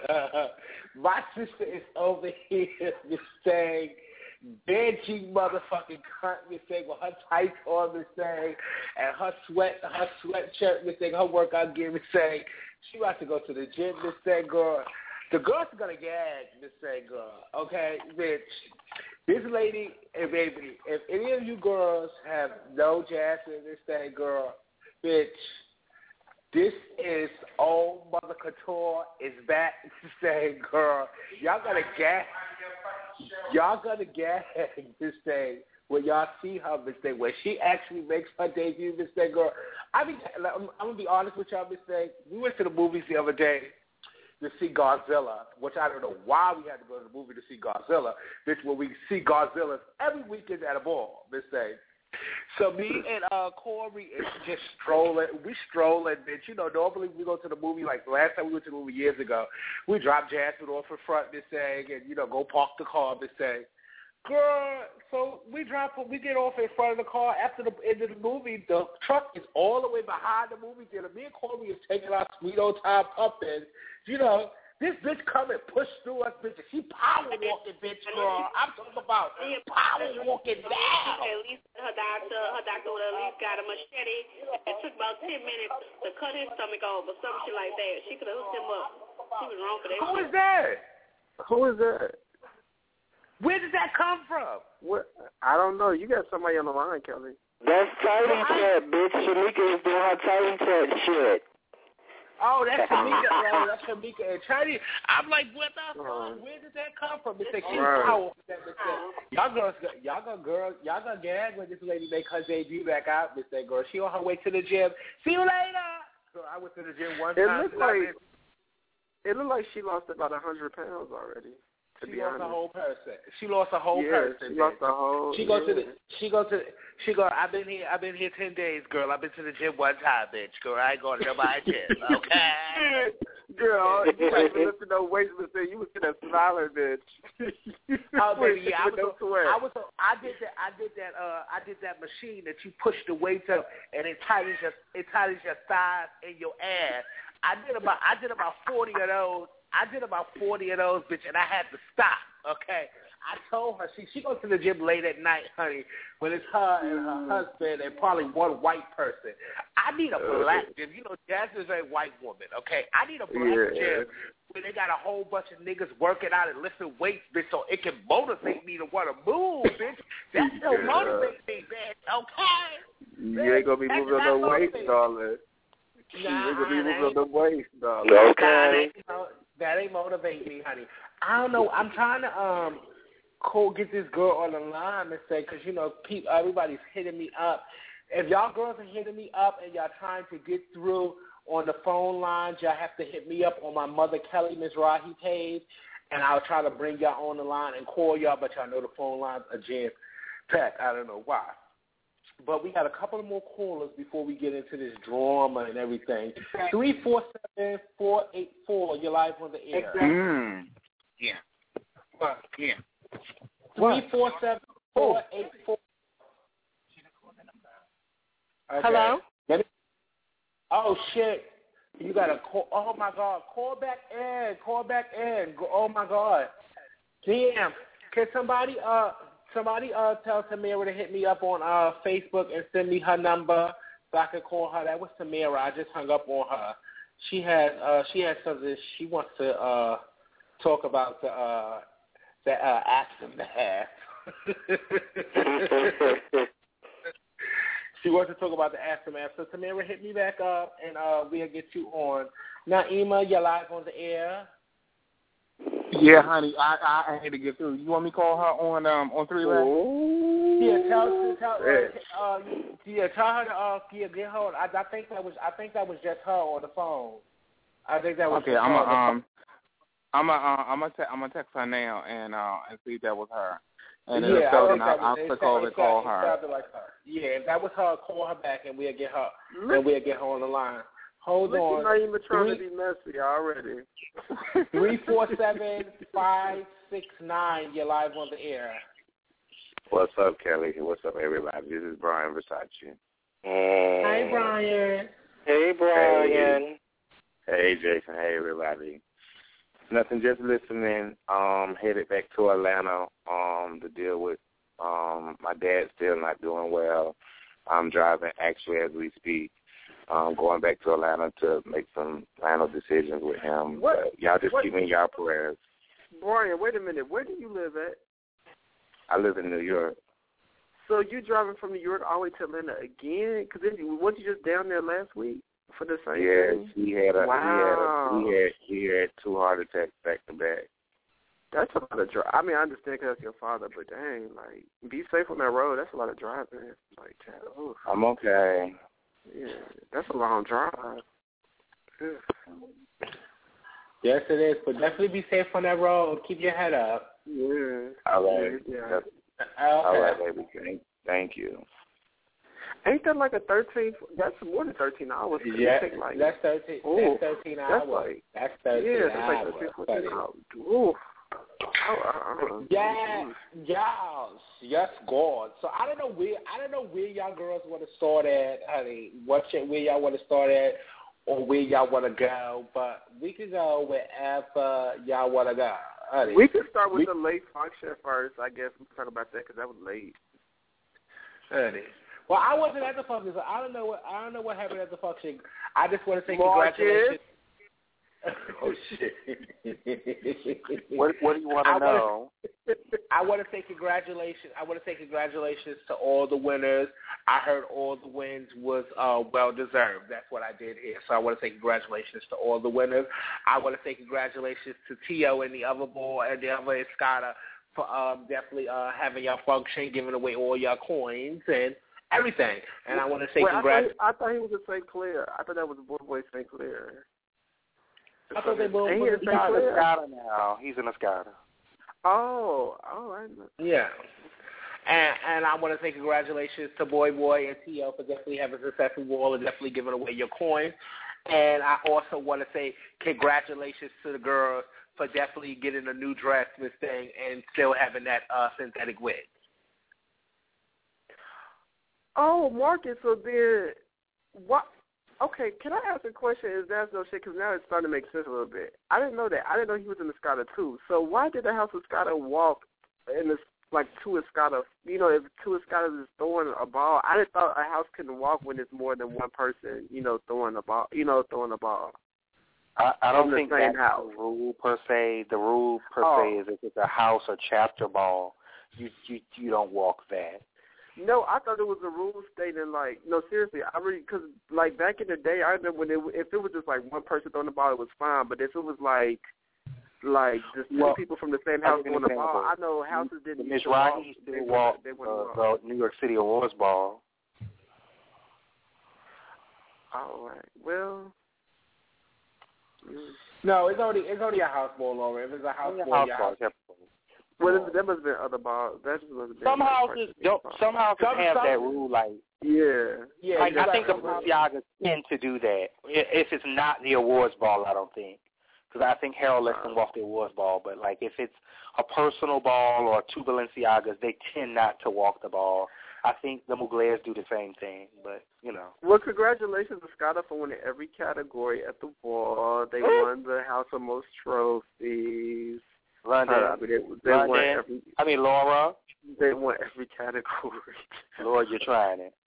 my sister is over here this day, benching motherfucking cunt this thing with her tights on this thing and her sweat her sweatshirt this thing, her workout gear this thing. She about to go to the gym this thing, girl. The girls are gonna gag this thing, girl. Okay, bitch. This lady, and baby, if any of you girls have no jazz in this thing, girl, bitch, this is old Mother Couture is back to say, girl, y'all gotta gag, y'all gotta gag this thing when y'all see her this thing, when she actually makes her debut this thing, girl. I mean, I'm, I'm gonna be honest with y'all this thing. We went to the movies the other day to see Godzilla, which I don't know why we had to go to the movie to see Godzilla, bitch, when we see Godzilla every weekend at a mall, this thing. So me and uh, Corey is just strolling. We strolling, bitch. You know, normally we go to the movie, like the last time we went to the movie years ago, we drop Jasmine off in front, this thing, and, you know, go park the car, this thing. Girl, so we drop, we get off in front of the car. After the end of the movie, the truck is all the way behind the movie theater. Me and Corey is taking our sweet old time up in. You know, this bitch come and push through us, bitch. She power walking, bitch, girl. I'm talking about power walking down. At least her doctor, her doctor would at least got a machete. It took about ten minutes to cut his stomach off or some shit like that. She could have hooked him up. She was wrong for that. Who is that? Who is that? Where did that come from? What? I don't know. You got somebody on the line, Kelly. That's Titan Chat, bitch. Shamika is doing her Titan Chat shit. Oh, that's Shamika. Oh, that's Shamika and Chinese. I'm like, what the fuck? Where did that come from? It's like, she's powerful. Y'all girls, y'all gonna girl, y'all gonna gag when this lady make her debut back out. This that girl, she on her way to the gym. See you later. So I went to the gym one it time. Looked like, it looked like she lost about a hundred pounds already. To she be lost honest. a whole person. She lost a whole yeah, person. She lost a whole. She go yeah. to the. She go to. She go. I've been here. I've been here ten days, girl. I've been to the gym one time, bitch. Girl, I ain't going to nobody's gym. Okay. Girl, you ain't even lifting no weights, but then you was in a smiling, bitch. Oh, baby, yeah, I was, no sweat. I was, I did that, I did that, uh, I did that machine that you push the weights up and it tightens your, it tightens your thighs and your ass. I did about, I did about forty of those. I did about forty of those, bitch, and I had to stop. Okay. I told her, she she goes to the gym late at night, honey, when it's her and her husband and probably one white person. I need a black gym. You know, Jasmine's a white woman, okay? I need a black Yeah. gym where they got a whole bunch of niggas working out and lifting weights, bitch, so it can motivate me to want to move, bitch. That still Yeah. motivates me, bitch, okay? You ain't gonna be That's moving not on no weights, motivating. darling. Nah, you ain't gonna be that moving on ain't- no weights, darling. Nah, that ain't, mo- that ain't motivate me, honey. I don't know. I'm trying to um call, get this girl on the line and say, because, you know, people, everybody's hitting me up. If y'all girls are hitting me up and y'all trying to get through on the phone lines, y'all have to hit me up on my Mother Kelly, Miss Rahi page, and I'll try to bring y'all on the line and call y'all, but y'all know the phone lines are jam-packed. I don't know why. But we got a couple of more callers before we get into this drama and everything. three four seven, four eight four, you're live on the air. Mm. Yeah. What? Yeah. Three four seven four eight four. Hello? Oh shit! You got to call. Oh my God! Call back in. Call back in. Go- Oh my God! Damn! Can somebody uh somebody uh tell Tamara to hit me up on uh Facebook and send me her number so I can call her? That was Tamara. I just hung up on her. She had uh she had something she wants to uh talk about the uh the uh aftermath. She wants to talk about the aftermath. So Tamara, hit me back up and uh we'll get you on. Naima, you're live on the air. Yeah, honey, I I, I had to get through. You want me to call her on um on three way? Yeah, tell tell uh, uh yeah, tell her to uh yeah, get her on. I, I think that was I think that was just her on the phone. I think that was Okay, just I'm her a, on the um I'm a, uh, I'm gonna te- I'm gonna text her now and uh and see if that was her. And then yeah, if so, I then think I'll, that I'll was, click it, over it, and call it her. sounded like her. Yeah, if that was her, call her back and we'll get her and we'll get her on the line. Hold Look on. at Naima trying Three- to be messy already. Three four seven five six nine. You're live on the air. What's up, Kelly? What's up, everybody? This is Brian Versace. Hi, Brian. Hey, Brian. Hey, Jason. Hey, everybody. Nothing, just listening. Um, headed back to Atlanta um, to deal with um, my dad still not doing well. I'm driving actually as we speak. Um, going back to Atlanta to make some final decisions with him. What? But y'all just What? keep me in y'all prayers. Brian, wait a minute. Where do you live at? I live in New York. So you driving from New York all the way to Atlanta again? Because weren't you just down there last week for the same Yeah, thing? he had a Wow. he had a, he had he had two heart attacks back to back. That's a lot of drive. I mean, I understand because that's your father, but dang, like, be safe on that road. That's a lot of driving. Like, oh, I'm okay. yeah, that's a long drive. Yes, it is. But definitely be safe on that road. Keep your head up. Yeah. All right. Yeah. Yep. Okay. All right, baby. Thank, thank you. Ain't that like a thirteen? That's more than thirteen hours. Yeah, Take like, that's thirteen. Ooh, that's thirteen that's hours. like- that's thirteen yeah, that's like hours. thirteen, buddy. fourteen hours. Ooh. Oh, uh, uh, Yeah, y'all, yes, God. So I don't know where I don't know where y'all girls want to start at, honey. What shit, where y'all want to start at, or where y'all want to go. But we can go wherever y'all want to go, honey. We can start with We- the late function first. I guess we can talk about that because that was late. honey. Well, I wasn't at the function, so I don't know what I don't know what happened at the function. I just want to say Marcus? congratulations. Oh shit! What What do you want I to know? Wanna, I want to say congratulations. I want to say congratulations to all the winners. I heard all the wins was uh, well deserved. That's what I did here. So I want to say congratulations to all the winners. I want to say congratulations to Tio and the other boy and the other Escada for um, definitely uh, having your function, giving away all your coins and everything. And I want to say Wait, congratulations. I, thought he, I thought he was a Saint Clair. I thought that was Boy Boy Saint Clair. I thought they both Ain't were he a the Saint He's Clair? an Escada now. He's an Escada. Oh, all right. Yeah. And, and I want to say congratulations to Boy Boy and T O for definitely having a successful wall and definitely giving away your coins. And I also want to say congratulations to the girls for definitely getting a new dress, Miss Thing, and still having that uh, synthetic wig. Oh, Marcus, so then, what? Okay, can I ask a question? Is that no shit? Because now it's starting to make sense a little bit. I didn't know that. I didn't know he was in Escada too. So why did the House of Escada walk in this, like, two Escada? You know, if two Escadas is throwing a ball, I didn't thought a house couldn't walk when it's more than one person, you know, throwing a ball. You know, throwing a ball. I, I don't the think same that's house. the rule per se. The rule per Oh. se is if it's a house or chapter ball, you you you don't walk that. No, I thought it was a rule stating, like, no, seriously, I really, because, like, back in the day, I remember when it, if it was just, like, one person throwing the ball, it was fine, but if it was, like, like, just two Well, people from the same house I'll give throwing you the an ball, I example. know houses didn't Miss used to walk. Rodney They still wouldn't- walked they wouldn't uh, walk. the New York City Awards ball. All right, well. Mm. No, it's already it's already a house ball, Laura. If it's a house Yeah, ball, house your ball, house yeah. Well, there- there must have been other balls. That just must have been Some other houses parts don't. of the Some houses Some- have some- that rule, like Yeah. Yeah, like, I think the exactly. Balenciagas tend to do that. I- If it's not the awards ball, I don't think, because I think Harold lets them walk the awards ball. But like if it's a personal ball or two Balenciagas, they tend not to walk the ball. I think the Muglears do the same thing, but you know. Well, congratulations to Scott for winning every category at the ball. They won the House of Most Trophies. London, Uh, I mean, they, they London. won every. I mean, Laura. They won every category. Laura, you're trying it.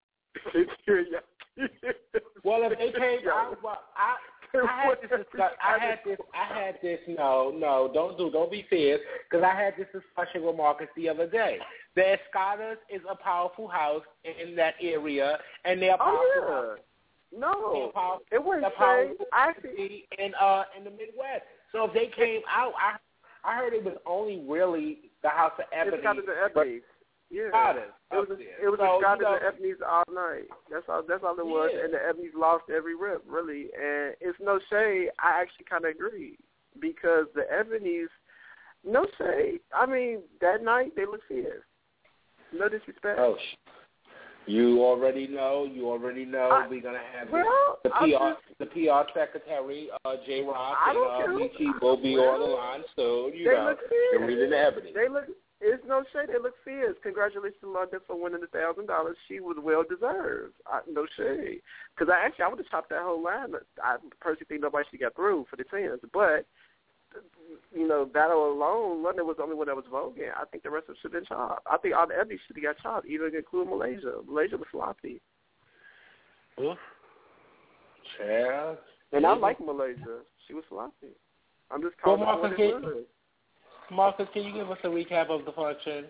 Well, if they came, I, well, I, I had this discuss, I had this, I had this. No, no, don't do, don't be fierce, because I had this discussion with Marcus the other day. The Escadas is a powerful house in that area, and they're powerful. Oh yeah. No, they're powerful, it wasn't they're saying. powerful I actually in uh in the Midwest. So if they came out, I I heard it was only really the House of Ebony. Escadas and Ebony. Yeah. Escadas It was up a, there. it was So, Escadas you know, and Ebony's all night. That's all. That's all it was. Yeah. And the Ebony's lost every rep, really. And it's no shade. I actually kind of agree because the Ebony's, no shade. I mean, that night they looked fierce. No disrespect. Oh, you already know. You already know. I, we're gonna have well, the, the P R, just, the P R secretary, uh, J. Rock, I and don't uh, care. Michi will be Well, on the line soon. You they know, look fierce. the reading the Ebony. They look. It's no shade. They look fierce. Congratulations to London for winning the thousand dollars. She was well deserved. I, no shade. Because I actually I would have chopped that whole line. I personally think nobody should get through for the tens, but you know, battle alone, London was the only one that was voguing. I think the rest of them should have been chopped. I think all the Ebony should have got chopped, even including Malaysia. Malaysia was sloppy. Oof. Yeah. And I like Malaysia. She was sloppy. I'm just calling well, it Marcus, what it can, was. Marcus, can you give us a recap of the function?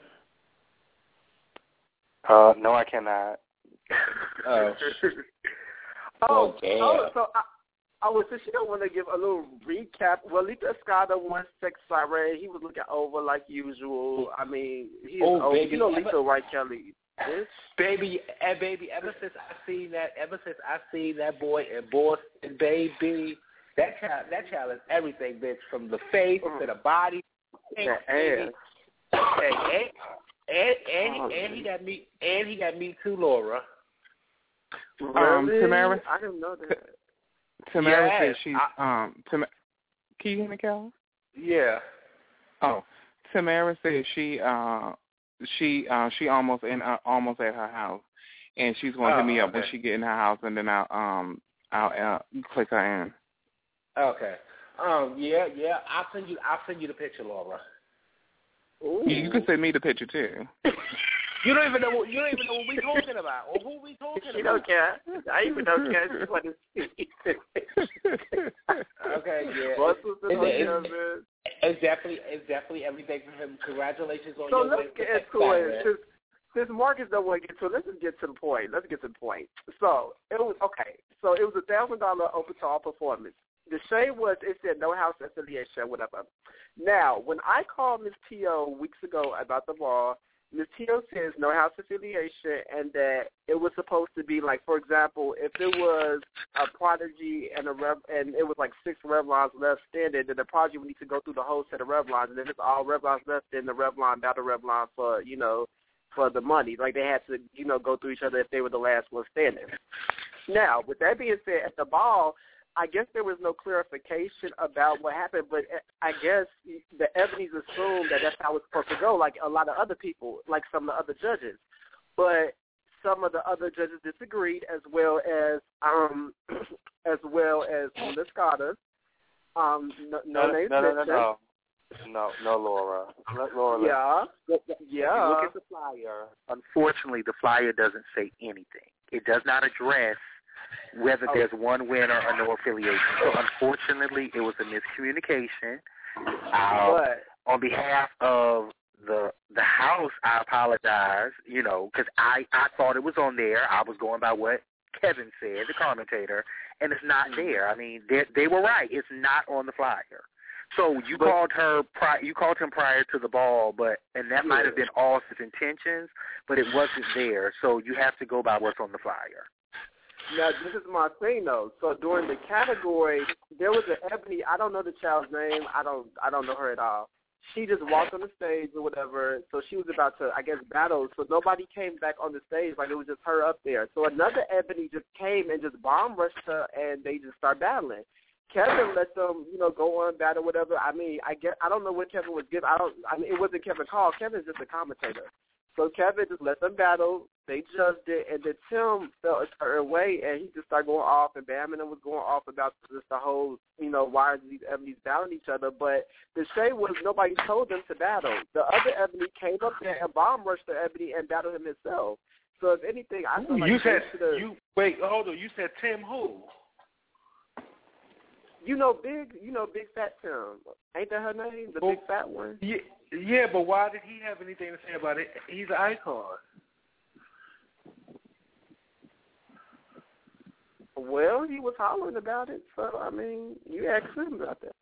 Uh, no, I cannot. Oh. oh, damn. oh, so I, I was just, you don't want to give a little recap. Well, Lita Escada won Sex Siren. He was looking over like usual. I mean, he's Oh, over. baby, You know, ever- Lita White Kelly. Bitch. Baby, and baby, ever since I seen that, ever since I seen that boy in Boston, baby, that child, that child is everything, bitch, from the face to the body. That baby. ass. And, and, and, and, Oh, and he got me, and he got me too, Laura. Um, Really? Tamara. I didn't know that. Tamara Yes, said she's I- um. Tam- Can you hear me, Cal? Yeah. Oh, Tamara said she uh she uh she almost in uh, almost at her house, and she's going to Oh, hit me up when okay. she get in her house, and then I'll um I'll uh, click her in. Okay. Um. Yeah. Yeah. I'll send you. I'll send you the picture, Laura. Ooh. You, you can send me the picture too. You don't even know. What, you don't even know what we talking about or who we talking She about. don't care. I even don't care. She want to see. Okay. Yeah. What's with the It's- it's- hotel, man? It's definitely, it's definitely everything for him. Congratulations on So your let's win get for into it. Saturday. Since, since Marcus don't want to get to it, let's just get to the point. Let's get to the point. So it was okay. So it was a thousand dollar open to all performance. The shame was it said no house affiliation, whatever. Now, when I called Miss T O weeks ago about the ball, Miss T O says no house affiliation, and that it was supposed to be like, for example, if it was a Prodigy and a Rev, and it was like six Revlons left standing, then the Prodigy would need to go through the whole set of Revlons, and if it's all Revlons left, then the Revlon battle Revlon for you know for the money. Like they had to you know go through each other if they were the last one standing. Now, with that being said, at the ball, I guess there was no clarification about what happened, but I guess the Ebonies assumed that that's how it's supposed to go, like a lot of other people, like some of the other judges. But some of the other judges disagreed, as well as um, as well as Liz Carter. Um, no, no, no, name no, no, no, mentioned. no, no, no, Laura. Let Laura. Yeah, listen. yeah. If you look at the flyer, unfortunately, the flyer doesn't say anything. It does not address whether Oh. there's one winner or no affiliation. So, unfortunately, it was a miscommunication. Um, But on behalf of the the house, I apologize. You know, because I I thought it was on there. I was going by what Kevin said, the commentator, and it's not there. I mean, they they were right. It's not on the flyer. So you But- called her, pri- you called him prior to the ball, but and that might have Yeah. been all his intentions, but it wasn't there. So you have to go by what's on the flyer. now this is my thing though. So during the category, there was an Ebony. I don't know the child's name. I don't. I don't know her at all. She just walked on the stage or whatever. So she was about to, I guess, battle. So nobody came back on the stage. Like it was just her up there. So another Ebony just came and just bomb rushed her, and they just start battling. Kevin let them, you know, go on battle, whatever. I mean, I get. I don't know what Kevin was giving. I don't. I mean, it wasn't Kevin Call. Kevin's just a commentator. So Kevin just let them battle. They judged it, and then Tim felt a certain way, and he just started going off, and Bam and them was going off about just the whole, you know, why are these Ebonies battling each other. But the shade was nobody told them to battle. The other Ebony came up there and bomb rushed the Ebony and battled him himself. So if anything, I feel like you they said should've- you wait. Hold on. You said Tim who? You know, big, you know, big fat Tim. Ain't that her name? The Well, big fat one. Yeah, yeah, but why did he have anything to say about it? He's an icon. Well, he was hollering about it, so I mean, you asked him about that.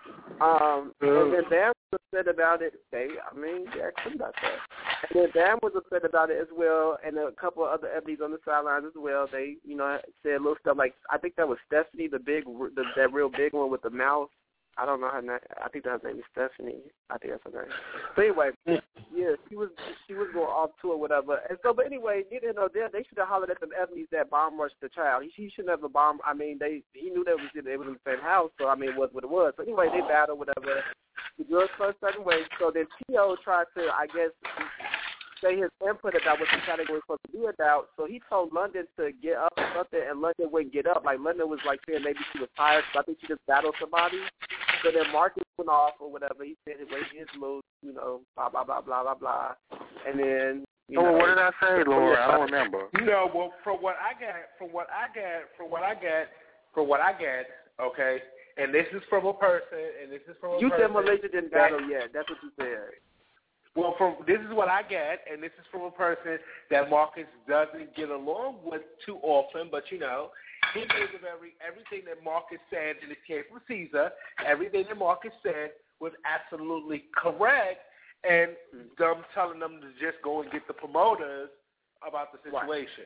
Um, and then Bam was upset about it. They, I mean, you asked him about that. And then Bam was upset about it as well, and a couple of other Ebonies on the sidelines as well. They, you know, said little stuff like, I think that was Stephanie, the big, the, that real big one with the mouth. I don't know her name. I think that her name is Stephanie. I think that's her name. But anyway, yeah, she was she was going off to or whatever. And so, but anyway, you know, they, they should have hollered at them Ebonies that bomb rushed the child. He, he shouldn't have a bomb. I mean, they he knew they was they was in the same house, so I mean, it was what it was. So anyway, they battled whatever. The girls felt a certain way. So then T O tried to, I guess, say his input about what the category was supposed to be about. So he told London to get up or something, and London wouldn't get up. Like London was like saying maybe she was tired, so I think she just battled somebody. So then Marcus went off or whatever. He said his way his moves, you know, blah blah blah blah blah blah. And then you Oh, know, what did I say, Laura? I don't remember. No, well, from what I got, from what I got, from what I got, from what I got, okay, and this is from a person, and this is from a you person. said Malaysia didn't that- battle yet. That's what you said. Well, from this is what I get, and this is from a person that Marcus doesn't get along with too often. But you know, he gave of every everything that Marcus said, and it came from Caesar. Everything that Marcus said was absolutely correct, and them telling them to just go and get the promoters about the situation.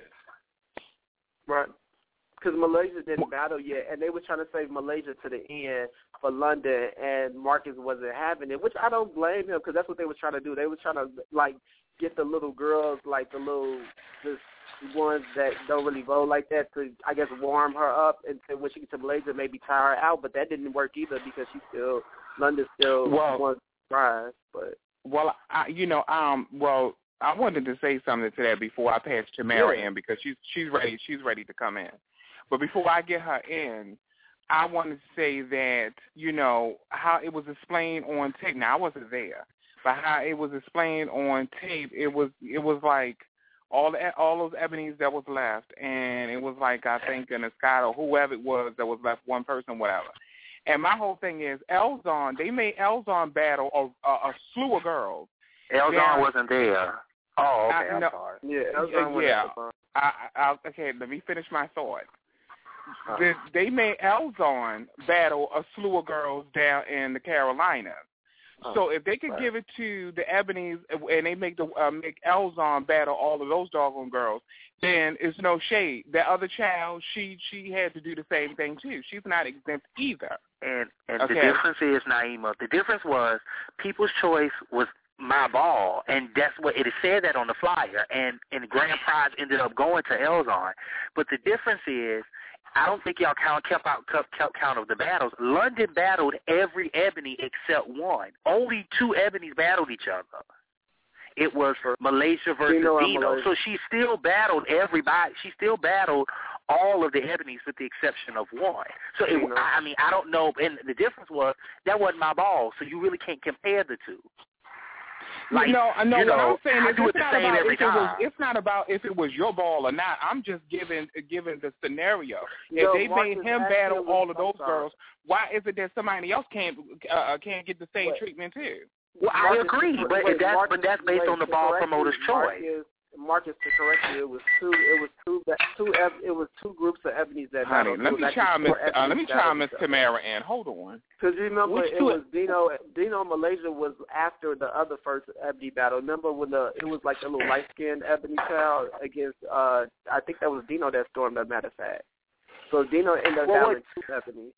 Right. Because Malaysia didn't battle yet, and they were trying to save Malaysia to the end for London, and Marcus wasn't having it, which I don't blame him because that's what they were trying to do. They were trying to, like, get the little girls, like the little, just ones that don't really vote like that to, I guess, warm her up until when she gets to Malaysia, maybe tire her out, but that didn't work either because she still, London still Well- won the prize, but. Well, I, you know, um, well, I wanted to say something to that before I pass Tamara Yeah. in because she's she's ready she's ready to come in. But before I get her in, I wanted to say that, you know, how it was explained on tape. Now I wasn't there, but how it was explained on tape, it was it was like all the, all those Ebonies that was left, and it was like I think an Escada or whoever it was that was left, one person, whatever. And my whole thing is Elzon. They made Elzon battle a, a, a slew of girls. Elzon Now- wasn't there. Oh, okay. I, I'm no, sorry. Yeah, Uh, Elzon went yeah. at the bar. I, I, okay, let me finish my thought. The, they made Elzon battle a slew of girls down in the Carolinas. So if they could right. give it to the Ebonies and they make the uh, make Elzon battle all of those doggone girls, then it's no shade. That other child, she she had to do the same thing too. She's not exempt either. And and Okay. the difference is, Naima, the difference was People's Choice was my ball, and that's what it said that on the flyer, and and grand prize ended up going to Elzon. But the difference is, I don't think y'all count kept out kept, kept count of the battles. London battled every Ebony except one. Only two Ebonies battled each other. It was Malaysia versus Dino Dino. Malaysia. So she still battled everybody. She still battled all of the Ebonies with the exception of one. So it, I mean, I don't know. And the difference was that wasn't my ball. So you really can't compare the two. Like, no, no. you know, what I'm saying I is do it's it the not same about every if it was. time. It's not about if it was your ball or not. I'm just giving giving the scenario. No, if they Marcus made him actually battle was- all of I'm those sorry. girls, why is it that somebody else can't uh, can't get the same Wait. treatment too? Well, I Marcus, agree, to- but wait, that's Marcus, but that's based wait, on the to ball correct promoter's you, choice. Marcus, Marcus, to correct you, it was two. It was two. That two. Eb- It was two groups of Ebonies that Honey, battled. let It was me actually chime Miss four uh, let Ebonies me battled chime Miss each other. Tamara in. Hold on. Because you remember, Which it two- was Dino. Dino Malaysia was after the other first Ebony battle. Remember when the it was like the little light skinned Ebony child against. uh I think that was Dino that stormed. As a matter of fact. So Dino ended up Well, battling two Ebonies.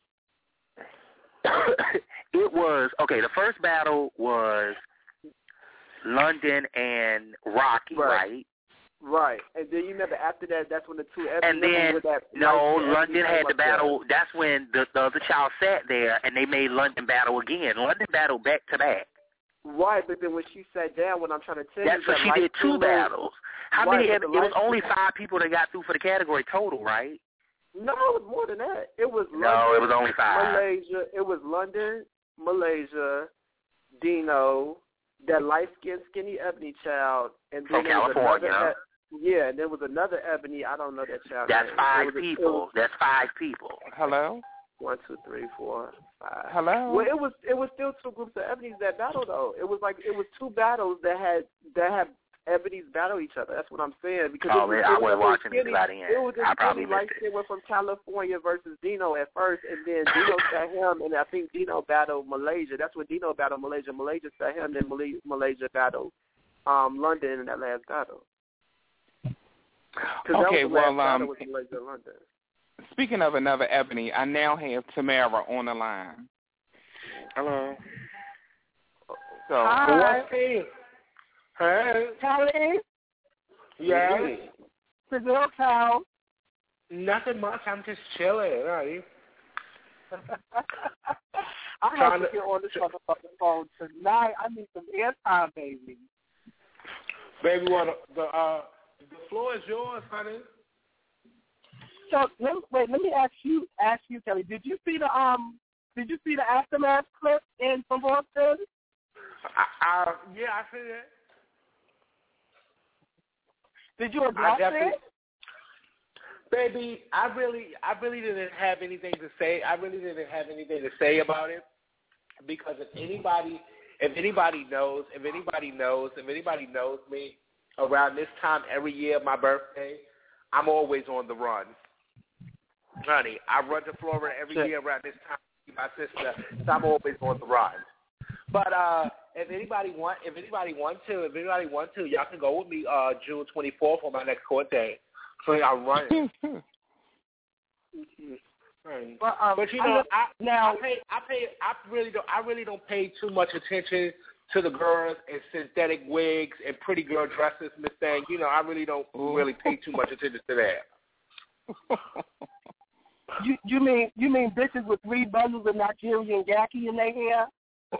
It was okay. The first battle was London and Rocky, Right. right? Right, and then you remember after that, that's when the two Ebony. And then with that no, light-skinned London Ebony had came to up there. battle. That's when the, the other child sat there, and they made London battle again. London battled back to back. Right, but then when she sat down, what I'm trying to tell That's you so is that she did light-skinned two little- battles. How Right, many? but Had, the it was light- only five people that got through for the category total, right? No, it was more than that. It was No, London, it was only five. Malaysia. It was London, Malaysia, Dino, that light-skinned, skinny Ebony child, and then From there was California, another, huh? Eb- yeah, and there was another Ebony. I don't know that child. That's name. five It was a- it people. was That's five people. Hello. One, two, three, four, five. Hello. Well, it was it was still two groups of Ebonies that battled though. It was like it was two battles that had that had Ebonies battle each other. That's what I'm saying. Because Oh, it was, man, it I was wasn't this watching skinny, it by the end. It was this I probably skinny light missed it. skin went from California versus Dino at first, and then Dino sat him, and I think Dino battled Malaysia. That's when Dino battled Malaysia. Malaysia sat him, then Malay- Malaysia battled um, London in that last battle. 'Cause that Okay, was the last well, battle um, was Malaysia and London. Speaking of another Ebony, I now have Tamara on the line. Hello. So, Hi. Hey. Callie? Yeah. Brazil cow. Nothing much. I'm just chilling. Right? I have Trying to to- get on this motherfucking phone tonight. I need some airtime, baby. Baby, what the uh, the floor is yours, honey. So let me, wait, let me ask you, ask you, Kelly. Did you see the um? Did you see the aftermath clip in from Boston? I, I, yeah, I see that. Did you I address definitely, it? baby, I really, I really didn't have anything to say. I really didn't have anything to say about it because if anybody, if anybody knows, if anybody knows, if anybody knows me, around this time every year, my birthday, I'm always on the run, honey. I run to Florida every year around this time. My sister, so I'm always on the run. But uh, if anybody want, if anybody want to, if anybody want to, y'all can go with me uh, June twenty-fourth on my next court day. So I'm running. But, um, But you I know, know- I now I pay, I pay, I really don't, I really don't pay too much attention to the girls in synthetic wigs and pretty girl dresses, Miss Thing. You know, I really don't really pay too much attention to that. You you mean you mean bitches with three bundles of Nigerian yaki in their hair?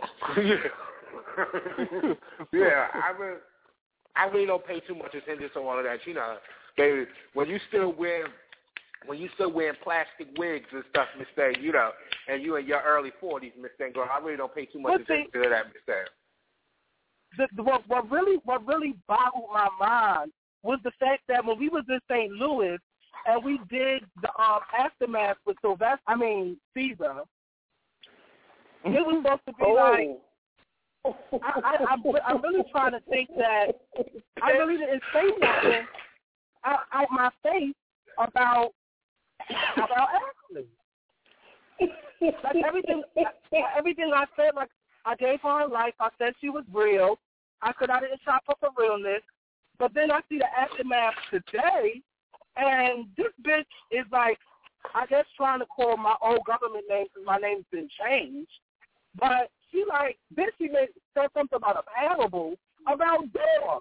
yeah, yeah. I really, I really don't pay too much attention to all of that. You know, baby, when you still wear, when you still wearing plastic wigs and stuff, Miss Thing, you know, and you in your early forties, Miss Thing, girl, I really don't pay too much Well, attention see- to that, Miss Thing. The, the, what, what really what really boggled my mind was the fact that when we was in Saint Louis and we did the um, aftermath with Sylvester, I mean Caesar, it was supposed to be Oh. like I, I, I'm, I'm really trying to think that I really didn't say nothing out, out my face about about Ashley. Like everything, everything I said, like I gave her her life. I said she was real. I said I didn't shop her for realness. But then I see the aftermath today, and this bitch is like, I guess trying to call my old government name because my name's been changed. But she like, bitch, she made, said something about a parable about dogs.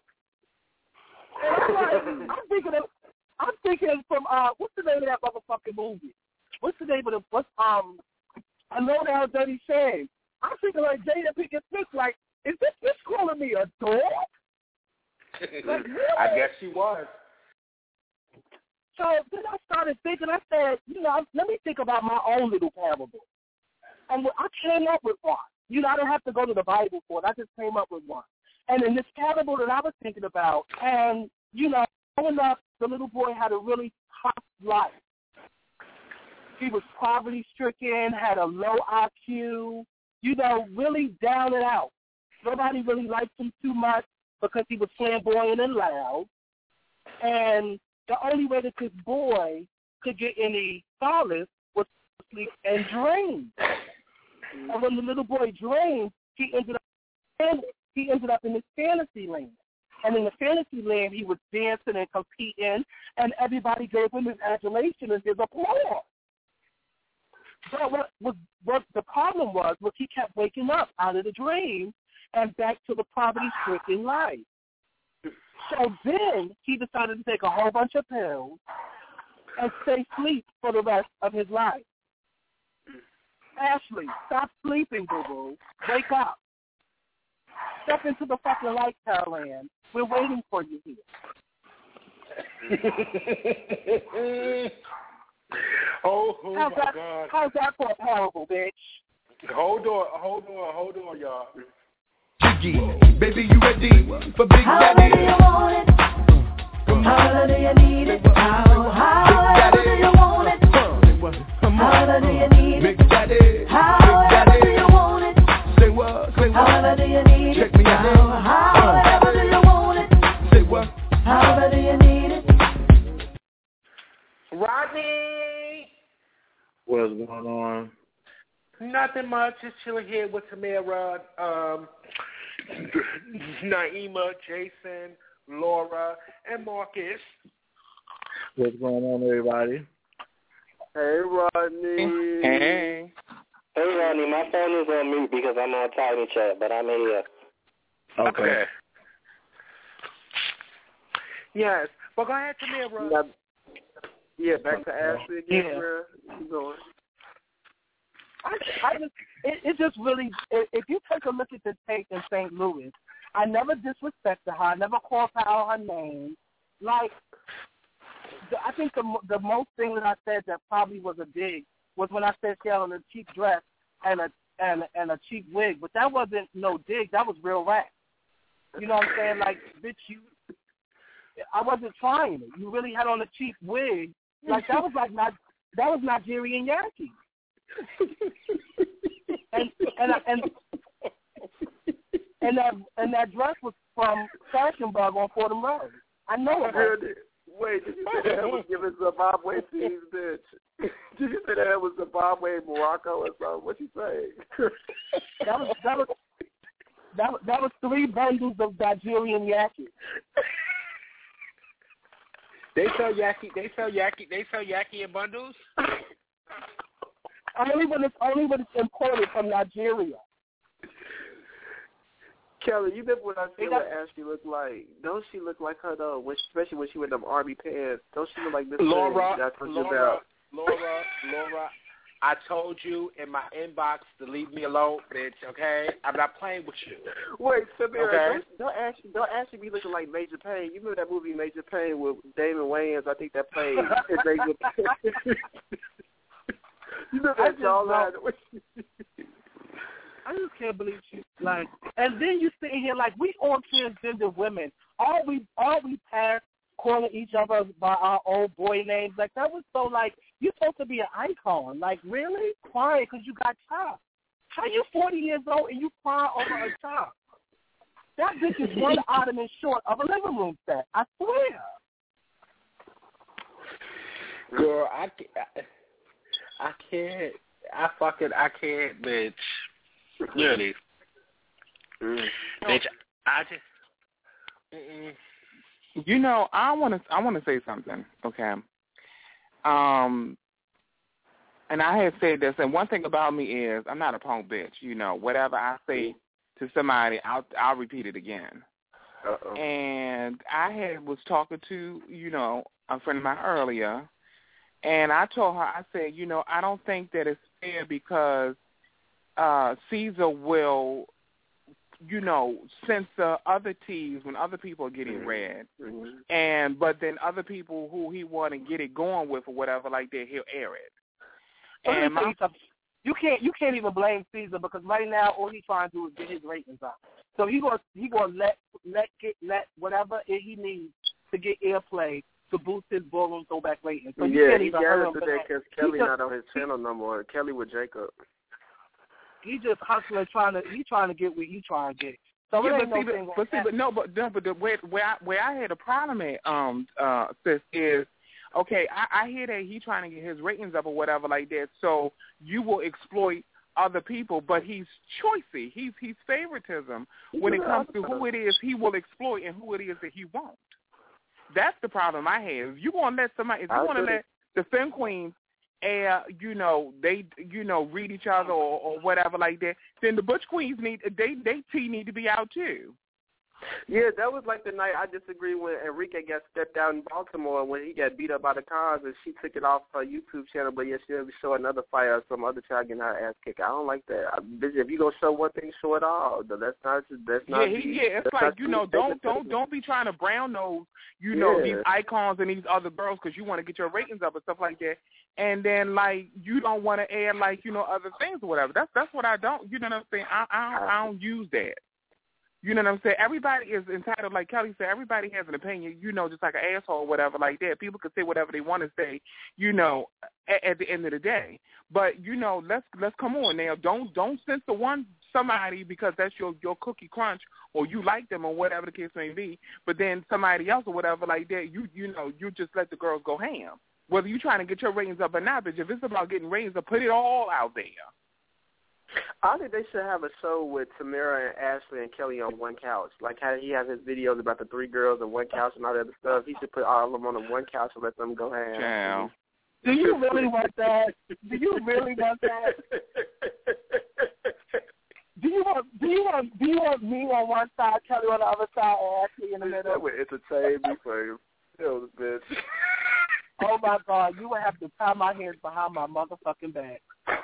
And I'm like, I'm thinking of, I'm thinking from, uh, what's the name of that motherfucking movie? what's the name of the what's um a low down dirty shame. I'm thinking like Jada Pinkett Smith, like, is this bitch calling me a dog? Like, really? I guess she was. So then I started thinking, I said, you know, let me think about my own little parable. And I came up with one. You know, I don't have to go to the Bible for it. I just came up with one. And in this parable that I was thinking about, and, you know, growing up, the little boy had a really tough life. He was poverty-stricken, had a low I Q, you know, really down and out. Nobody really liked him too much because he was flamboyant and loud. And the only way that this boy could get any solace was to sleep and dream. And when the little boy dreamed, he ended up he ended up in this fantasy land. And in the fantasy land, he was dancing and competing, and everybody gave him his adulation and his applause. But what was what the problem was was he kept waking up out of the dream and back to the poverty-stricken life. So then he decided to take a whole bunch of pills and stay asleep for the rest of his life. Ashley, stop sleeping, boo-boo. Wake up. Step into the fucking lifestyle land. We're waiting for you here. oh, oh how's my that, God. How's that for a parable, bitch? Hold on, hold on, hold on, y'all. Baby, you ready for Big How Daddy? do you want it? How do you need it? How, how do you want it? How do you need it? Big Daddy. How do you want it? Say what? Say what? How do you need it? Check me out. How do you want it? Say what? How do you need it? Rodney! What's going on? Nothing much. Just chilling here with Tamara, um, Naima, Jason, Laura, and Marcus. What's going on, everybody? Hey, Rodney. Hey. Hey, Rodney. My phone is on mute because I'm on Tiny Chat, but I'm here. Okay. okay. Yes. Well, go ahead, Tamara. Yeah, yeah, back to Ashley again. Yeah. Where you going? I, I just, it, it just really, if you take a look at the tape in Saint Louis, I never disrespected her. I never called her out her name. Like, the, I think the the most thing that I said that probably was a dig was when I said she had on a cheap dress and a and and a cheap wig, but that wasn't no dig. That was real rap. You know what I'm saying? Like, bitch, you, I wasn't trying it. You really had on a cheap wig. Like, that was like not that was Nigerian Yankee. and and and and that and that dress was from Fashion Bug on Fordham Road. I know it. Did, wait, did you say that was giving Zimbabwe teams, bitch? Did you say that was Zimbabwe, Morocco, or something? What you say? that was that was that was, that was three bundles of Nigerian Yaki. They sell Yaki. They sell Yaki. They sell Yaki in bundles. Only when it's only when it's imported from Nigeria. Kelly, you remember when I said what Ashley looked like? Don't she look like her though? When, especially when she wear them army pants. Don't she look like Miss Laura? That I Laura, about? Laura, Laura. I told you in my inbox to leave me alone, bitch. Okay, I'm not playing with you. Wait, Samira, okay? don't, don't Ashley, don't Ashley be looking like Major Payne. You remember that movie Major Payne with Damon Wayans? I think that played in Major Payne. You know that jawline. I just can't believe she's like, and then you sitting here like we all transgender women. All we all we passed calling each other by our old boy names. Like that was so like you're supposed to be an icon. Like really crying because you got chopped. How you forty years old and you cry over a chop? That bitch is one ottoman short of a living room set. I swear. Girl, I can't. I can't. I fucking. I can't, bitch. Really, mm. bitch. I just. Mm-mm. You know, I want to. I want to say something. Okay. Um. And I had said this, and one thing about me is I'm not a punk bitch. You know, whatever I say to somebody, I'll I'll repeat it again. Uh-oh. And I had was talking to you know a friend of mine earlier. And I told her, I said, you know, I don't think that it's fair because uh, Caesar will, you know, censor other teas when other people are getting mm-hmm. read. Mm-hmm. And but then other people who he want to get it going with or whatever like that, he'll air it. So and let me tell my, you something. You can't you can't even blame Caesar because right now all he's trying to do is get his ratings up. So he gonna he gonna let let get let whatever it he needs to get airplay to boost his ballroom throwback ratings. So you yeah, can't he even hurt him gathered for today that. because Kelly just, not on his channel no more. Kelly with Jacob. He just hustling, trying to he trying to get what he trying to get. So yeah, it ain't but, no see, thing but, but see, but no, but no, but the where where I, where I had a problem at, um, uh, sis, is okay. I, I hear that he trying to get his ratings up or whatever like that. So you will exploit other people, but he's choicey. He's he's favoritism when it comes to who it is he will exploit and who it is that he won't. That's the problem I have. If you want to let somebody, if you want to let the Femme Queens air, you know, they, you know, read each other or, or whatever like that, then the Butch Queens need, they, they tea need to be out too. Yeah, that was like the night I disagree when Enrique got stepped out in Baltimore when he got beat up by the cars and she took it off her YouTube channel, but yet she'll show another fight or some other child getting her ass kicked. I don't like that. I, if you gonna show one thing, show it all. That's not. That's not. Yeah, he, yeah. It's like you know, don't don't don't be trying to brown nose, you know, yeah. these icons and these other girls because you want to get your ratings up and stuff like that, and then like you don't want to air like you know other things or whatever. That's that's what I don't. You know what I'm saying? I I don't, I don't use that. You know what I'm saying? Everybody is entitled, like Kelly said, everybody has an opinion, you know, just like an asshole or whatever like that. People can say whatever they want to say, you know, at, at the end of the day. But, you know, let's let's come on now. Don't don't censor one somebody because that's your, your cookie crunch or you like them or whatever the case may be. But then somebody else or whatever like that, you you know, you just let the girls go ham. Whether you're trying to get your ratings up or not, but if it's about getting ratings up, put it all out there. I think they should have a show with Tamara and Ashley and Kelly on one couch. Like how he has his videos about the three girls on one couch and all that other stuff. He should put all of them on the one couch and let them go ham. Damn. Do you really want that? Do you really want that? Do you want do you want do you want me on one side, Kelly on the other side, and Ashley in the middle? That would entertain me for you. Hell, bitch. Oh my God, you would have to tie my hands behind my motherfucking back.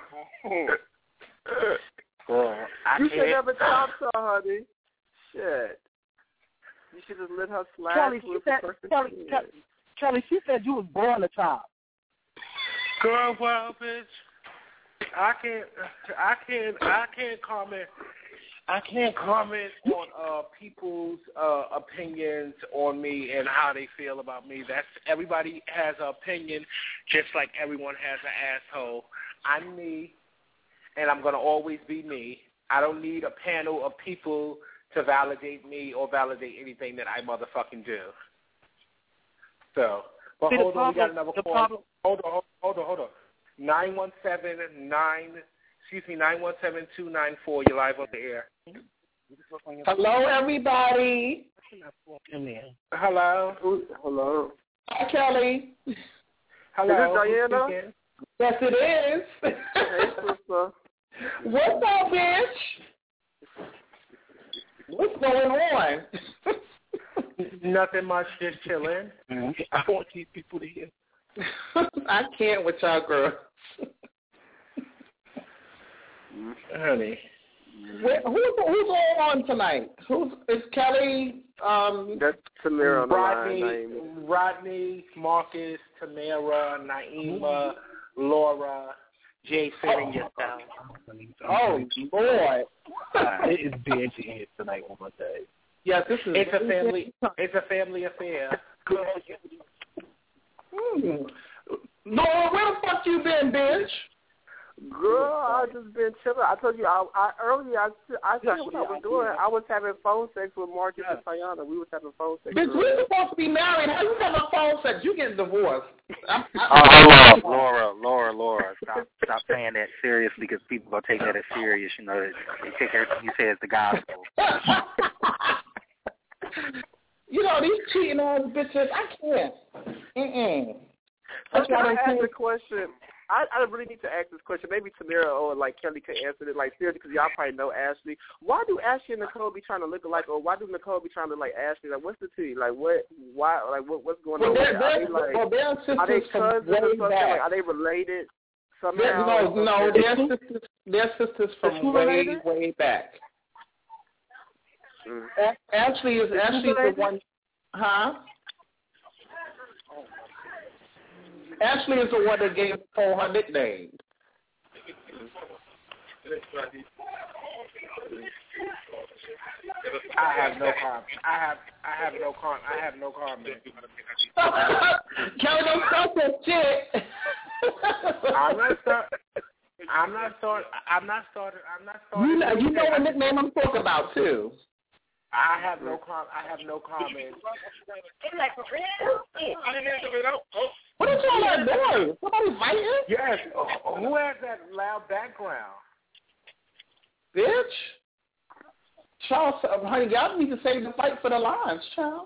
Well, I you can't. should never talk to her, honey. Shit. You should just let her slide. Kelly, she said, Kelly, Kelly, Kelly, she said you was born a child. Girl, well, bitch, I can't, I can't, I can't comment. I can't comment on uh, people's uh, opinions on me and how they feel about me. That's everybody has an opinion, just like everyone has an asshole. I'm me. And I'm going to always be me. I don't need a panel of people to validate me or validate anything that I motherfucking do. So, but See, hold on, problem, we got another call. Problem. Hold on, hold on, hold on. nine one seven nine, excuse me, nine one seven two nine four. You're live on the air. Hello, everybody. Hello. Hello. Hi, Kelly. Hello. Is this Diana? Yes, it is. Hey, sister. What's up, bitch? What's going on? Nothing much, just chilling. I want these people to hear. I can't with y'all, girl. Honey. Where, who's who's going on tonight? Who's is Kelly? Um, That's Tamara on the Rodney, line. Rodney, Marcus, Tamara, Naima, Laura, Jason, and yourself. Oh, boy. It is big in here tonight on my day. Yes, this is. It's a family. It's a family affair. Hmm. Laura, where the fuck you been, bitch? Girl, I just been chilling. I told you I, I earlier. I I said what I was doing. I was having phone sex with Marcus and Tayana. We was having phone sex. Bitch, we supposed to be married. How you having phone sex? You getting divorced? I'm, I'm, oh, Laura, Laura, Laura, stop, stop saying that seriously because people gonna take that as serious. You know, they take everything you say as the gospel. You know these cheating ass bitches. I can't. Mm-mm. So can I ask a question? I, I really need to ask this question. Maybe Tamira or like Kelly could answer it. Like seriously, because y'all probably know Ashley. Why do Ashley and Nicole be trying to look alike, or why do Nicole be trying to like Ashley? Like, what's the tea? Like, what? Why? Like, what? What's going well, on? They're, Are they're, they like? Well, they're sisters are they cousins or something? Like, are they related somehow? No, no, they're sisters. They're sisters from way, way back. Mm. A- Ashley is Ashley is the one, huh? Ashley is the one that gave Nicole her nickname. I have no comment. I have I have no comment. I have no comment. Kelly, don't start that shit. I'm not start. I'm not start. I'm not starting. I'm not starting. You know, you know what nickname I'm talking about too. I have no com. I have no comment. What is all that noise? Somebody fighting? Yes. Who has that loud background? Bitch. Charles, uh, honey, y'all need to save the fight for the lines, child.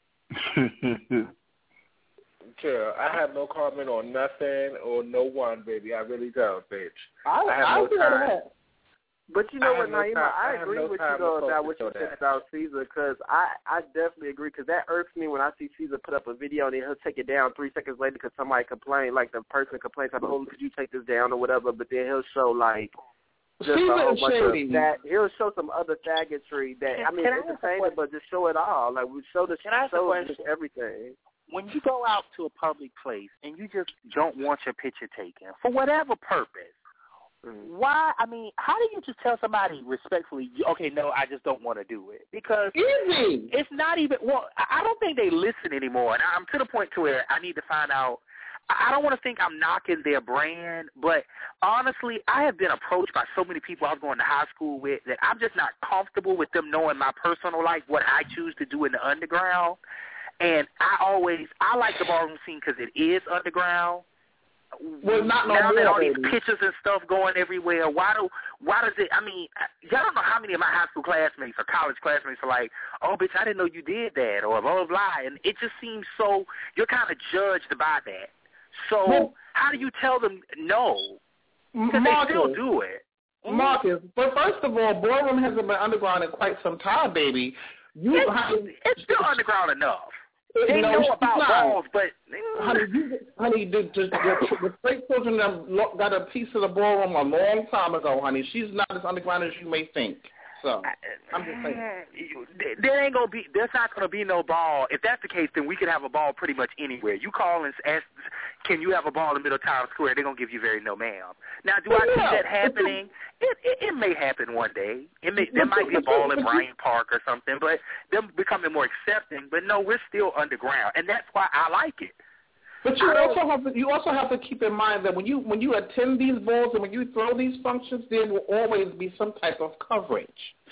Sure, I have no comment on nothing or no one, baby. I really don't, bitch. I, I have I no feel time. that. But you know I what, no Naima, time, I I agree no with time you though to about what you focus on said that. about Caesar, because I, I definitely agree, because that irks me when I see Caesar put up a video and then he'll take it down three seconds later because somebody complained, like the person complains, like, oh, could you take this down or whatever, but then he'll show, like, just Caesar a whole is bunch shady. of that. He'll show some other faggotry that, I mean, Can I it's ask a entertaining, but just show it all. Like, we show the Can I ask a show question? just everything. When you go out to a public place and you just don't want your picture taken, for whatever purpose, Mm-hmm. why, I mean, how do you just tell somebody respectfully, okay, no, I just don't want to do it? Because Easy. it's not even, well, I I don't think they listen anymore. And I'm to the point to where I need to find out, I I don't want to think I'm knocking their brand, but honestly, I have been approached by so many people I was going to high school with that I'm just not comfortable with them knowing my personal life, what I choose to do in the underground. And I always, I like the ballroom scene because it is underground. Well, not no now more, that all baby. these pictures and stuff going everywhere, why do why does it? I mean, y'all don't know how many of my high school classmates or college classmates are like, "Oh, bitch, I didn't know you did that," or blah blah blah, and it just seems so. You're kind of judged by that. So well, how do you tell them no? Because they still do it. Marcus, but first of all, ballroom hasn't been underground in quite some time, baby. You, It's, honey, it's still underground enough. It, They no, know it's about not. balls, but honey, you, honey, the, the, the, the straight children that lo- got a piece of the ballroom a long time ago, honey. She's not as underground as you may think. So I'm just saying. There ain't gonna be. There's not gonna be no ball. If that's the case, then we could have a ball pretty much anywhere. You call and ask, "Can you have a ball in Middle Town Square?" They're gonna give you very no, ma'am. Now, do I see that happening? It, it it may happen one day. It may there might be a ball in Bryant Park or something, but them becoming more accepting. But no, we're still underground, and that's why I like it. But you also have to, you also have to keep in mind that when you when you attend these balls and when you throw these functions, there will always be some type of coverage.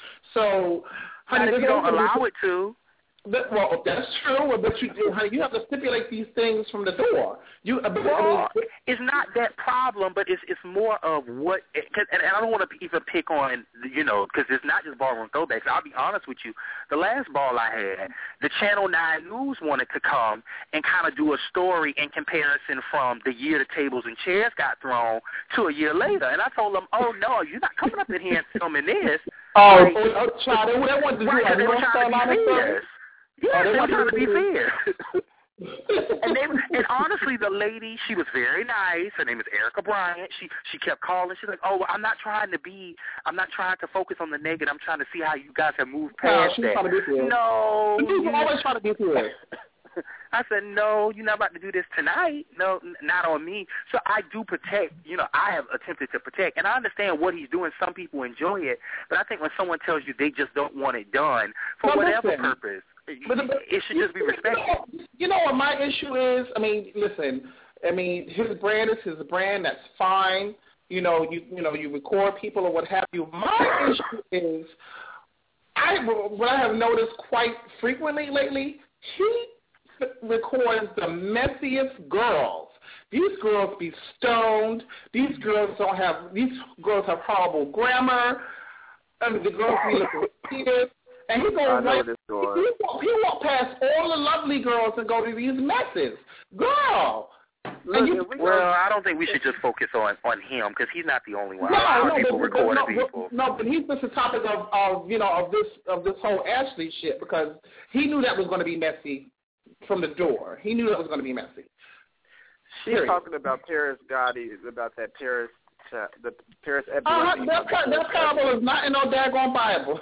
So, honey, Not if you don't allow it to. That, well, that's true, but you, honey, you have to stipulate these things from the door. You, I mean, well, it's not that problem, but it's it's more of what. Cause, and I don't want to even pick on, you know, because it's not just ballroom throwbacks. I'll be honest with you. The last ball I had, the Channel nine News wanted to come and kind of do a story in comparison from the year the tables and chairs got thrown to a year later, and I told them, oh no, you're not coming up in here and filming this. Oh, like, oh, oh child, they, they wanted to do right, like they were North trying Carolina to be fair. service. Yeah, oh, they, they were trying to be do- fair. and they and honestly, the lady, she was very nice. Her name is Erica Bryant. She she kept calling. She's like, "Oh, well, I'm not trying to be. I'm not trying to focus on the negative. I'm trying to see how you guys have moved No, past she's that." trying to be fair. No, She's you- always trying to be fair. I said, no, you're not about to do this tonight. No, n- not on me. So I do protect. You know, I have attempted to protect, and I understand what he's doing. Some people enjoy it, but I think when someone tells you they just don't want it done for No, whatever listen. purpose, But, but, it should just be respected. You know what my issue is? I mean, listen. I mean, his brand is his brand. That's fine. You know, you you know, you record people or what have you. My issue is, I what I have noticed quite frequently lately. He records the messiest girls. These girls be stoned. These girls don't have. These girls have horrible grammar. I mean, the girls be looking weird. And he goes I know right. this He, he, walk, he walk past all the lovely girls and go to these messes. Girl, Look, you, we well, go, I don't think we should just focus on, on him because he's not the only one. No, A lot no, of people but, recorded no, people. But, no, but he's just the topic of, of you know of this of this whole Ashley shit because he knew that was going to be messy from the door. He knew that was going to be messy. She's Period. talking about Paris Gotti, about that Paris, uh, the Paris Ebony. Uh, that, that, that parable is not in no daggone Bible.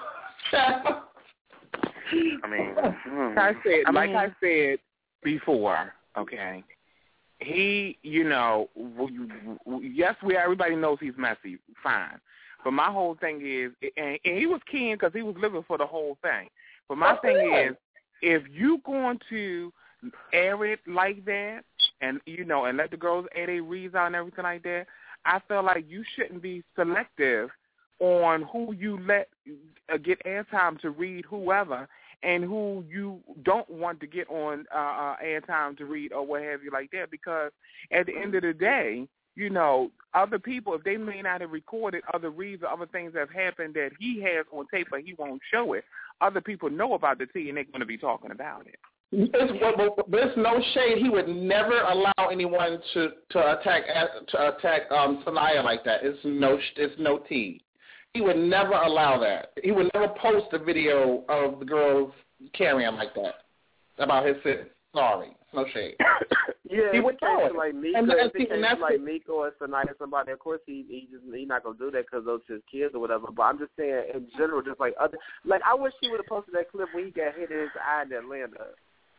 I mean, hmm. like I said, I like mean, I said before, okay. He, you know, yes, we everybody knows he's messy, fine. But my whole thing is, and, and he was keen because he was living for the whole thing. But my oh, thing yeah. is, if you going to air it like that, and you know, and let the girls air their reads out and everything like that, I feel like you shouldn't be selective on who you let uh, get airtime to read whoever, and who you don't want to get on uh, uh, airtime to read or what have you like that, because at the end of the day, you know, other people, if they may not have recorded other reads or other things that have happened that he has on tape but he won't show it, other people know about the tea and they're going to be talking about it. It's, there's no shade. He would never allow anyone to, to attack to attack um, Sanaya like that. It's no it's no tea. He would never allow that. He would never post a video of the girls carrying like that about his sis. Sorry, no shade. Yeah, he would know it. Like Miko, and, if it and came to like Miko or Sanaya, somebody, of course he he just he's not gonna do that because those his kids or whatever. But I'm just saying in general, just like other, like I wish he would have posted that clip when he got hit in his eye in Atlanta.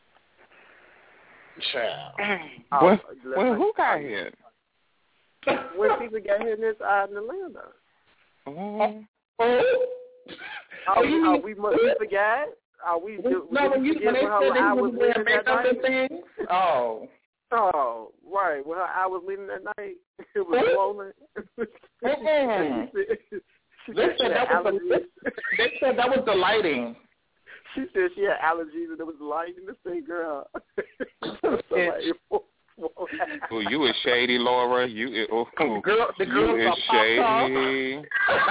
Child. Um, well, well, who got hit? When people got hit in his eye in Atlanta. Oh. Oh. Are we, are we, we forgot? Are we, do, no, when, you, when they said they was wearing makeup and things. Oh. Oh, right. When her eye was leaving that night, it was swollen. Mm-hmm. they, said that was the, they said that was the lighting. She said she had allergies and it was lighting. This thing, girl. Oh, you is shady, Laura. You, oh, the girl, the girl you is shady.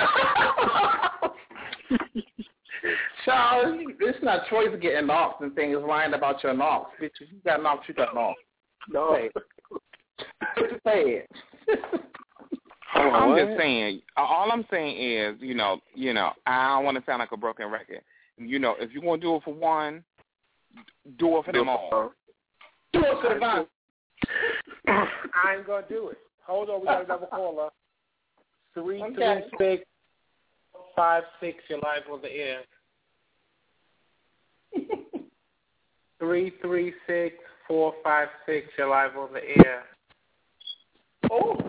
Charles, it's not choice of getting knocks and things lying about your knocks. Bitch, if you got knocks, you got knocks. No. Say it. I'm just saying. All I'm saying is, you know, you know, I don't want to sound like a broken record. You know, if you're gonna do it for one, do it for them all. Do it for the one. I ain't gonna do it. Hold on, we got another caller. Three okay. three six five six. Your live on the air. Three three six four five six. Your live on the air. Oh.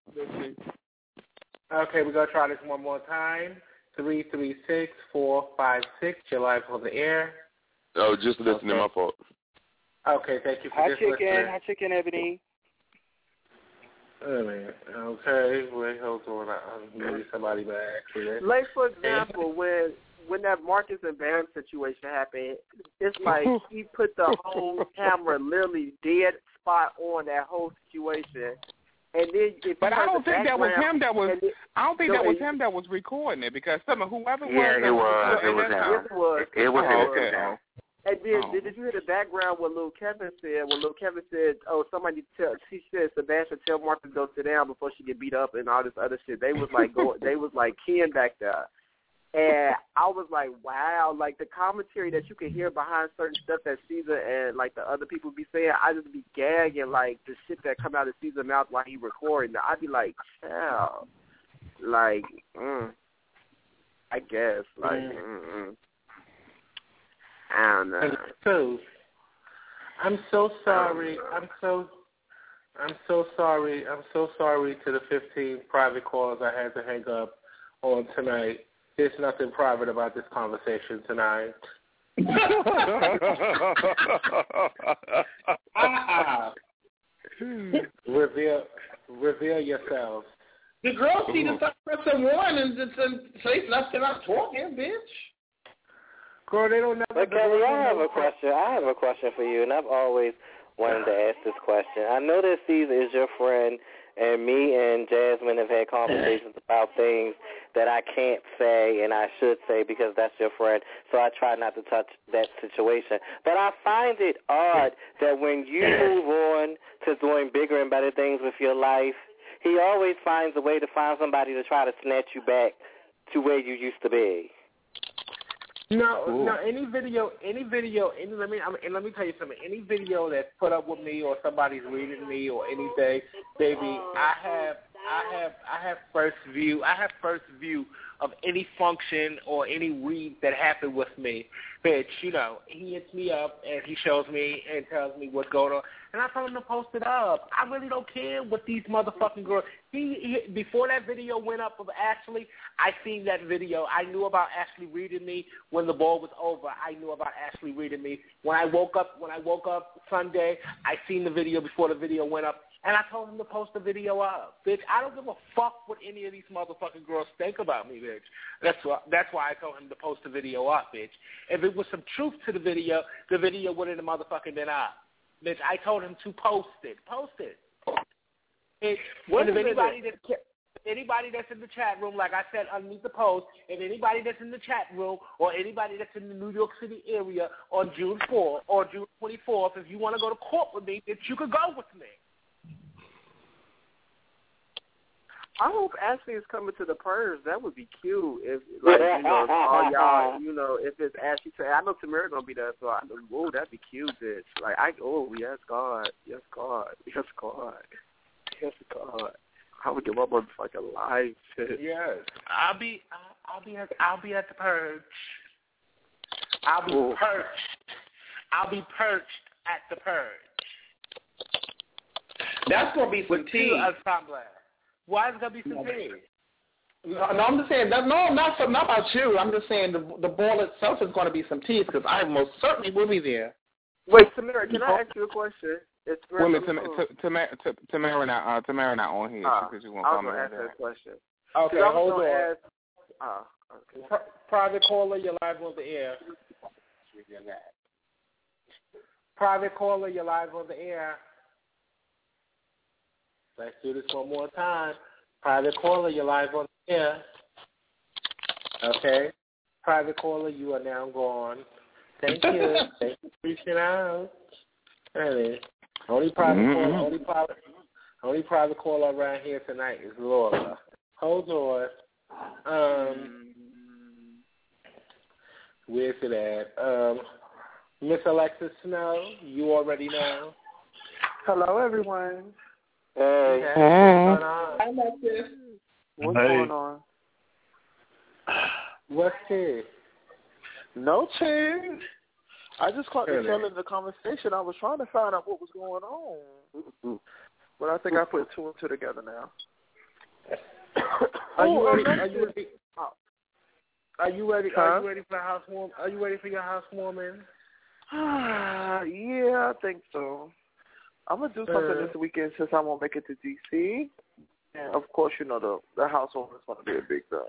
Okay, we're gonna try this one more time. Three three six four five six. Your live on the air. Oh, just listening. Okay. My fault. Okay, thank you for Hi, just chicken. listening. Hi, chicken, Ebony. Oh, man. Okay, wait, hold on. I'll need somebody back. Like, for example, when when that Marcus and Van situation happened, it's like he put the whole camera literally dead spot on that whole situation. And then if but I don't think that was him that was. Then, I don't think no, that was it, him that was recording it because some whoever yeah, was. it was. It was him. Yes, it was. It, it was oh, him. okay. And then, oh. did you hear the background what Lil Kevin said? When Lil Kevin said, "Oh, somebody tell," she said, "Sebastian, tell Martha to go sit down before she get beat up and all this other shit." They was like, go, they was like keying back there, and I was like, "Wow!" Like the commentary that you can hear behind certain stuff that Caesar and like the other people be saying, I just be gagging like the shit that come out of Caesar's mouth while he recording. I'd be like, "Child," like, mm, I guess, like. Mm. Mm-mm. I don't know. So, I'm so sorry. I'm so, I'm so sorry. I'm so sorry to the fifteen private calls I had to hang up on tonight. There's nothing private about this conversation tonight. ah. Reveal, reveal yourselves. The girl see the pressing one and just say nothing. I'm talking, bitch. Girl, they don't know. But Kelly, I have a question. I have a question for you, and I've always wanted to ask this question. I know that Caesar is your friend, and me and Jasmine have had conversations about things that I can't say and I should say because that's your friend, so I try not to touch that situation. But I find it odd that when you move on to doing bigger and better things with your life, he always finds a way to find somebody to try to snatch you back to where you used to be. No, Ooh. no. Any video, any video, any. Let me, I mean, and let me tell you something. Any video that's put up with me, or somebody's reading me, or anything, baby, I have, I have, I have first view. I have first view of any function or any read that happened with me. Bitch, you know, he hits me up and he shows me and tells me what's going on, and I tell him to post it up. I really don't care what these motherfucking girls. He, he before that video went up of Ashley, I seen that video. I knew about Ashley reading me when the ball was over. I knew about Ashley reading me when I woke up. When I woke up Sunday, I seen the video before the video went up. And I told him to post the video up. Bitch, I don't give a fuck what any of these motherfucking girls think about me, bitch. That's why, that's why I told him to post the video up, bitch. If it was some truth to the video, the video wouldn't have motherfucking been up. Bitch, I told him to post it. Post it. Bitch, and if anybody, that, anybody that's in the chat room, like I said underneath the post, if anybody that's in the chat room or anybody that's in the New York City area on June fourth or June twenty-fourth, if you want to go to court with me, bitch, you could go with me. I hope Ashley is coming to the Purge. That would be cute. If like you know, all y'all, you know, if it's Ashley, I know Tamara gonna be there, so I know. Oh, that'd be cute, bitch. Like I, oh yes, God, yes, God, yes, God, yes, God. I would give my motherfucking life. Yes, I'll be, I'll, I'll be, at, I'll be at the Purge. I'll be Ooh. perched. I'll be perched at the Purge. That's gonna be some tea. Why is it gonna be some tea? No, no, I'm just saying that. No, not for, not about you. I'm just saying the the ball itself is going to be some tea because I most certainly will be there. Wait, Tamara, can I ask you a question? It's Wait a minute, Tamara, Tamara, Tamara not, uh, Tamara not on here. Uh, She said she I won't was come going to in ask her there. a question. Okay, so hold on. ask, uh, okay. Pri- private caller, you're live on the air. Private caller, you're live on the air. Let's do this one more time. Private caller, you're live on the air. Okay. Private caller, you are now gone. Thank you. Thank you for reaching out. Really. Only private Mm-hmm. caller, only private, only private caller around here tonight is Laura. Hold on. Um, where's it at? Um, Miss Alexis Snow, you already know. Hello, everyone. Hey. Okay. What's going on? Hi, Alexis. What's Hey. going on? What's it? No change. I just caught the Really? tail end of the conversation. I was trying to find out what was going on. But I think I put two and two together now. Are you Oh, ready? I'm Are you ready? Are you ready? Huh? Are you ready for housewarm? Are you ready for your housewarming? Yeah, I think so. I'm gonna do something Uh. this weekend since I won't make it to D C. And of course, you know the the housewarming is gonna be a big thing.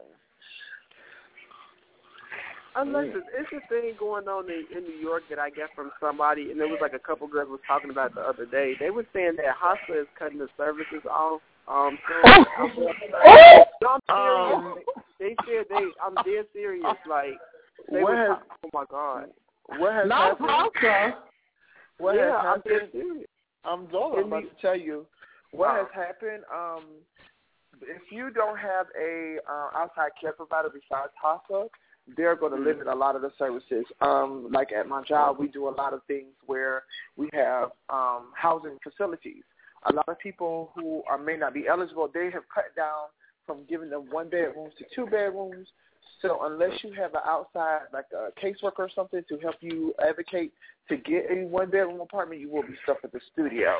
Unless it's, it's a thing going on in, in New York that I get from somebody, and there was like a couple girls was talking about it the other day. They were saying that Hostler is cutting the services off. Um, so I'm serious. Um, they said they. I'm dead serious. Like, they What were has- talk- oh my god. What has Not happened? Hausa. What yeah, has I'm dead happened? serious. I'm Zola. I'm about to tell you what has happened. Um, if you don't have a uh, outside care provider besides HASA, they're going to limit a lot of the services. Um, like at my job, we do a lot of things where we have um, housing facilities. A lot of people who are, may not be eligible, they have cut down from giving them one bedrooms to two bedrooms. So unless you have an outside, like a caseworker or something to help you advocate to get a one-bedroom apartment, you will be stuck at the studio.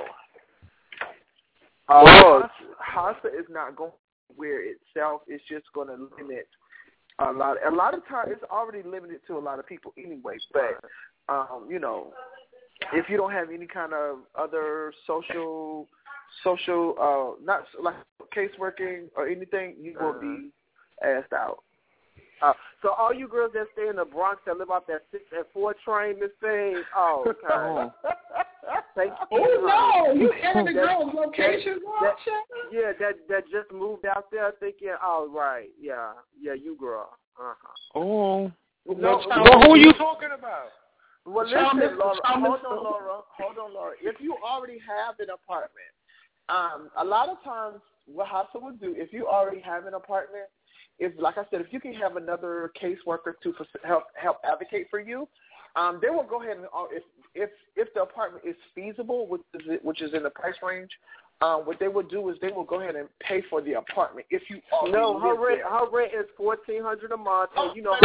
Uh, HASA is not going where itself. It's just going to limit a lot. A lot of times, it's already limited to a lot of people anyway. But um, you know, if you don't have any kind of other social, social, uh, not like caseworking or anything, you will be asked out. Uh, so all you girls that stay in the Bronx that live off that six and four train, Miss Thing, oh, okay. Thank you. Oh no, you That- airing the girls' locations that- out, Yeah, that that just moved out there thinking, oh, right, yeah, yeah, you girl. Uh-huh. Oh. No, Well, who you talking about? Well, Charm listen, is- Laura. charm Hold is- on, Laura. Hold on, Laura. If you already have an apartment, um, a lot of times what Hassa would do, if you already have an apartment, is like I said, if you can have another caseworker to fac- help help advocate for you, um, they will go ahead and uh, if if if the apartment is feasible, which is which is in the price range. Um, what they will do is they will go ahead and pay for the apartment if you already No, her live rent, there. her rent is fourteen hundred a month, and you know.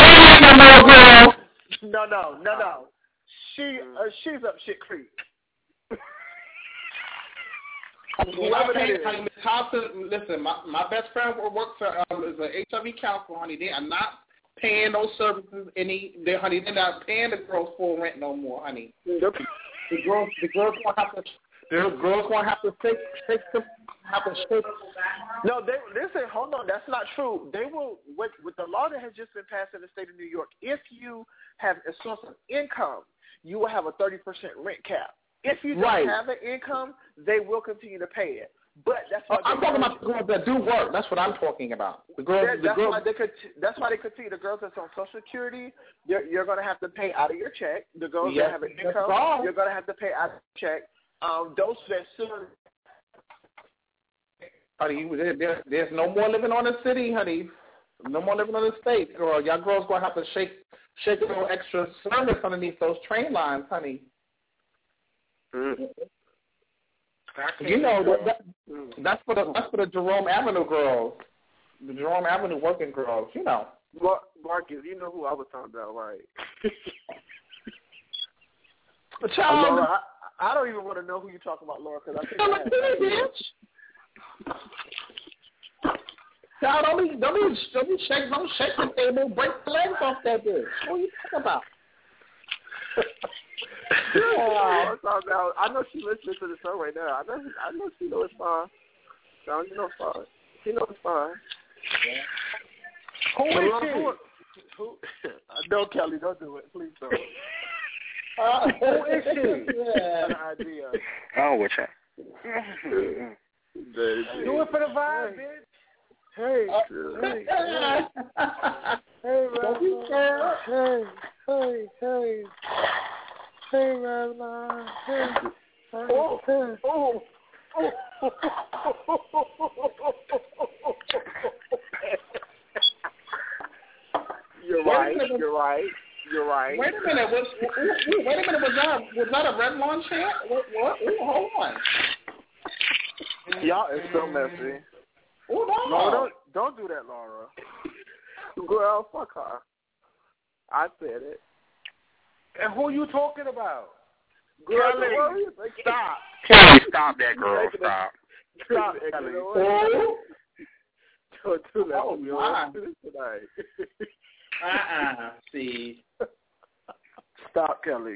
No, no, no, no. She uh, she's up shit creek. Whoever that is. Honey, Miss Hassa, listen, my, my best friend works for um, is an H I V counselor, honey. They are not paying those services any. They, honey, they're not paying the girls full rent no more, honey. The girls, the girls won't have to. The girls won't have to take take them. Have to take. No, they listen. Hold on, that's not true. They will with with the law that has just been passed in the state of New York. If you have a source of income, you will have a thirty percent rent cap. If you don't Right. have an income, they will continue to pay it. But that's why I'm talking about the girls that do work. That's what I'm talking about. The girls. That, the that's girls. why they could. That's why they continue. The girls that's on Social Security, you're, you're going to have to pay out of your check. The girls Yes, that have an that's income, right. you're going to have to pay out of your check. Um, those that still. Honey, there, there, there's no more living on the city, honey. No more living on the state, girl. Y'all girls gonna have to shake, shake a little extra service underneath those train lines, honey. Mm. You know that, that, that's for the that's for the Jerome Avenue girls, the Jerome Avenue working girls. You know. Mar- Marcus, you know who I was talking about, right? But child, Laura, I, I don't even want to know who you're talking about, Laura, because I think. I have bitch. Child, don't be don't be don't be shake don't shake the table, break the legs off that bitch. What are you talking about? Yeah, I'm talking about, I know she listening to the show right now. I know, I know she knows it's fine. So you know it's fine. She knows it's fine. Yeah. Who is Laura, she? Who, who, no, Kelly, don't do it, please don't. Uh, who is she? Yeah, an idea. Oh, which I. Do it for the vibe, bitch. Hey, Uh, hey, hey, hey, Rama. Hey, hey, hey, hey, Rama. Hey, Oh, hey. oh, You're right. You're right. You're right. Wait a minute. Was, wait a minute. Was that was that a red lawn chant? What? What? Ooh, hold on. Y'all is so messy. Oh no! No, don't don't do that, Laura. Girl, fuck her. I said it. And who you talking about? Girl, Kelly, don't worry. stop. Kelly, stop that, girl. Stop. Stop, Kelly. Kelly. Oh. Don't do that. Oh, We my. don't do this tonight. Uh-uh. See. Stop, Kelly.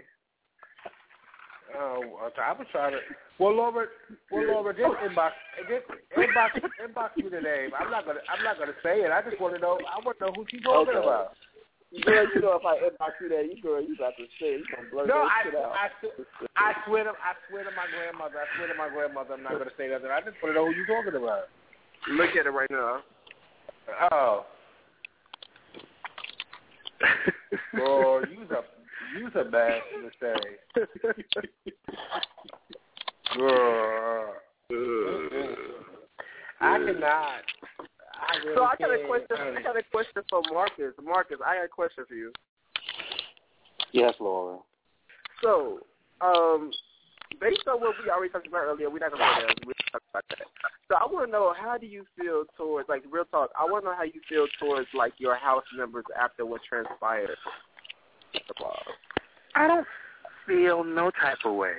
Oh, I was trying to. Well, Laura, well, Laura, just inbox, just inbox, inbox me the name. I'm not gonna, I'm not gonna say it. I just want to know. I want to know who she's talking Okay. about. Girl, you know if I inbox you that, you girl, you got to say it. You gonna blur No, that I, shit out. I, I swear to, I swear to my grandmother. I swear to my grandmother. I'm not gonna say nothing. I just want to know who you talking about. Look at it right now. Oh. Boy, you's a, you's a bad mistake. Girl. I cannot. I really So I got a can't. question. I got a question for Marcus. Marcus, I got a question for you. Yes, Laura. So, um, based on what we already talked about earlier, we're not gonna go there. We're talk about that. So I want to know, how do you feel towards, like, real talk? I want to know how you feel towards, like, your house members after what transpired. I don't feel no type of way.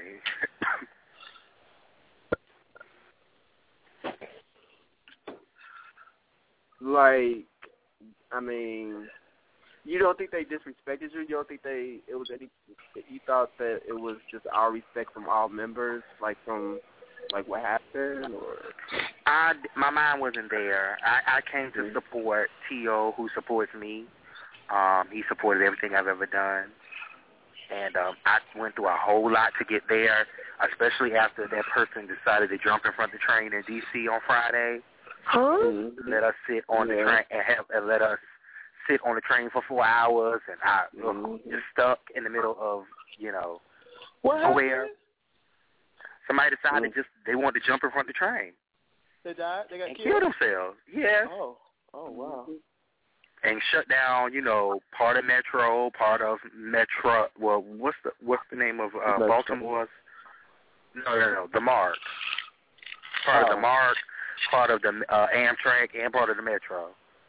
Like, I mean, you don't think they disrespected you? You don't think they, it was any, you thought that it was just all respect from all members, like from, like what happened, or? I, my mind wasn't there. I, I came to support T O, who supports me. Um, he supported everything I've ever done. And um, I went through a whole lot to get there, especially after that person decided to jump in front of the train in D C on Friday. Huh? Let us sit on the train and have and let us sit on the train for four hours and I Mm-hmm. ugh, just stuck in the middle of, you know, What nowhere. happened? Somebody decided just they wanted to jump in front of the train They died? They got and killed? kill themselves. Yes. Oh. Oh, wow. And shut down, you know, part of Metro, part of Metro. Well, what's the what's the name of uh, Metro. Baltimore's? No, no, no, the Mark. Part Oh. of the Mark, part of the uh, Amtrak, and part of the Metro.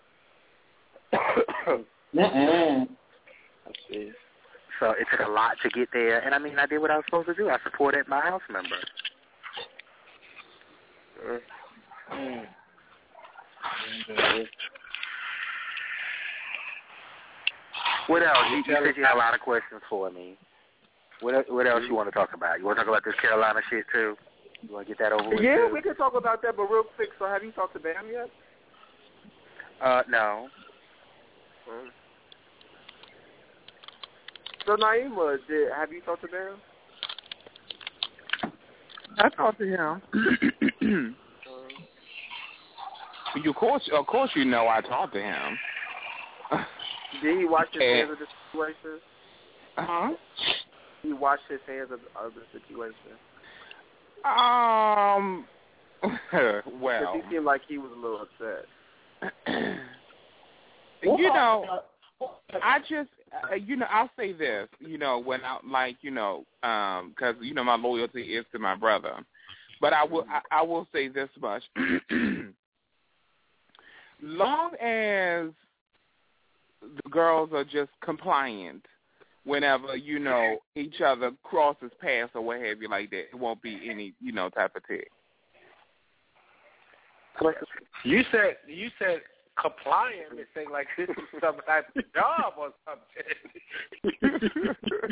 Mm-mm. I see. So it took a lot to get there, and I mean, I did what I was supposed to do. I supported my house member. Mm. What else? You, you said you had a lot of questions for me. What What else you want to talk about? You want to talk about this Carolina shit too? You want to get that over with? Yeah, too? we can talk about that, but real quick. So, have you talked to Bam yet? Uh, no. Mm. So, Naima, did have you talked to Bam? I talked to him. You, of course, of course, you know I talked to him. Did he wash his And- hands of the situation? Huh? He washed his hands of, of the situation. Um. Well, Well, he seemed like he was a little upset. you know, I just, uh, you know, I'll say this, you know, when I like, you know, um, because you know my loyalty is to my brother, but I will, I, I will say this much: long as the girls are just compliant, whenever you know each other crosses paths or what have you like that, it won't be any, you know, type of thing. You said you said compliant and saying like this is some type of job or something.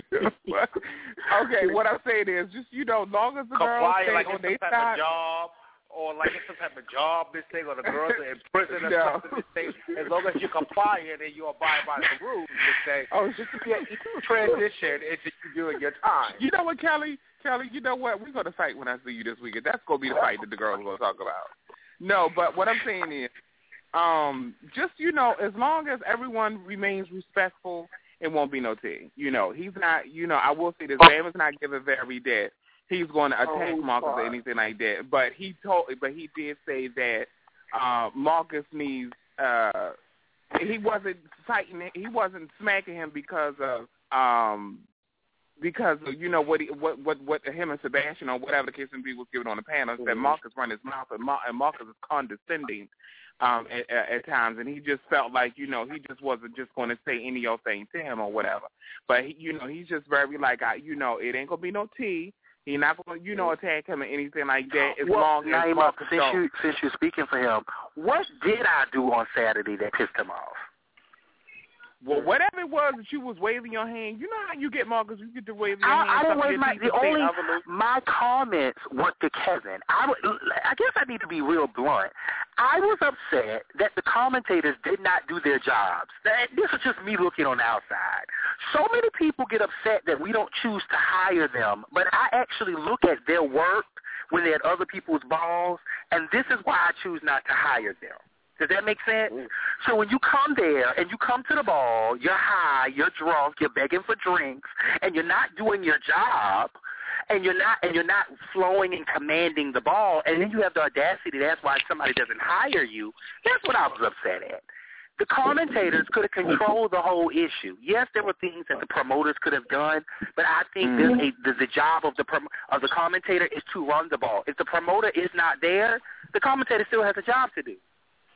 Okay, what I'm saying is just, you know, long as the girls Compliant stay like on it's their some type side. of job or like it's some type of job this thing or the girls are in prison or No. something this thing. As long as you're compliant and you abide by the rules this thing, Oh, just to be a transition into you doing your time. You know what, Kelly? Kelly, you know what? We're going to fight when I see you this weekend. That's going to be the fight that the girls are going to talk about. No, but what I'm saying is, um, just, you know, as long as everyone remains respectful, it won't be no tea. You know, he's not, you know, I will say this, Bam is not giving very that he's going to attack Oh, Marcus or sorry. anything like that. But he told, but he did say that uh, Marcus needs, uh, he wasn't fighting, he wasn't smacking him because of, um, because of, you know what he, what what what him and Sebastian or whatever the case may be was given on the panel, that Marcus run his mouth and, Mar- and Marcus is condescending um, at, at, at times, and he just felt like, you know, he just wasn't just going to say any old thing to him or whatever. But he, you know, he's just very like, I, you know, it ain't gonna be no tea. He's not going to, you know, attack him or anything like that. As well, long as Naima, Marcus since don't. you since you're speaking for him, what did I do on Saturday that pissed him off? Well, whatever it was that you was waving your hand, you know how you get Marcus, you get to wave your I, hand. I didn't something wave my. that The you say only other- my comments were to Kevin. I, would- I guess I need to be real blunt. I was upset that the commentators did not do their jobs. That, this is just me looking on the outside. So many people get upset that we don't choose to hire them, but I actually look at their work when they're at other people's balls, and this is why I choose not to hire them. Does that make sense? So when you come there and you come to the ball, you're high, you're drunk, you're begging for drinks, and you're not doing your job, and you're not and you're not flowing and commanding the ball, and then you have the audacity to ask why somebody doesn't hire you. That's what I was upset at. The commentators could have controlled the whole issue. Yes, there were things that the promoters could have done, but I think mm-hmm. there's a, the, the job of the prom- of the commentator is to run the ball. If the promoter is not there, the commentator still has a job to do.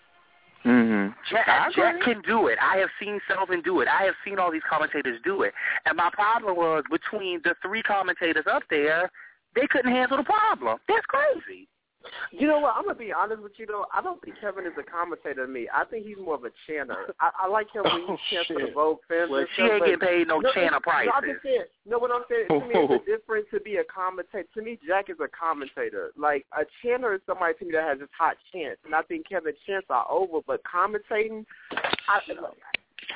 Mm-hmm. Jack, Jack can do it. I have seen Selvin do it. I have seen all these commentators do it. And my problem was between the three commentators up there, they couldn't handle the problem. That's crazy. You know what? I'm gonna be honest with you though. I don't think Kevin is a commentator to me. I think he's more of a chanter. I, I like him when he chants for the Vogue fans. Well, and she stuff, ain't but getting paid no, no chanter prices. No, I'm just saying. No, what I'm saying. To me, it's different to be a commentator. To me, Jack is a commentator. Like a chanter is somebody to me that has this hot chants, and I think Kevin chants are over. But commentating, I,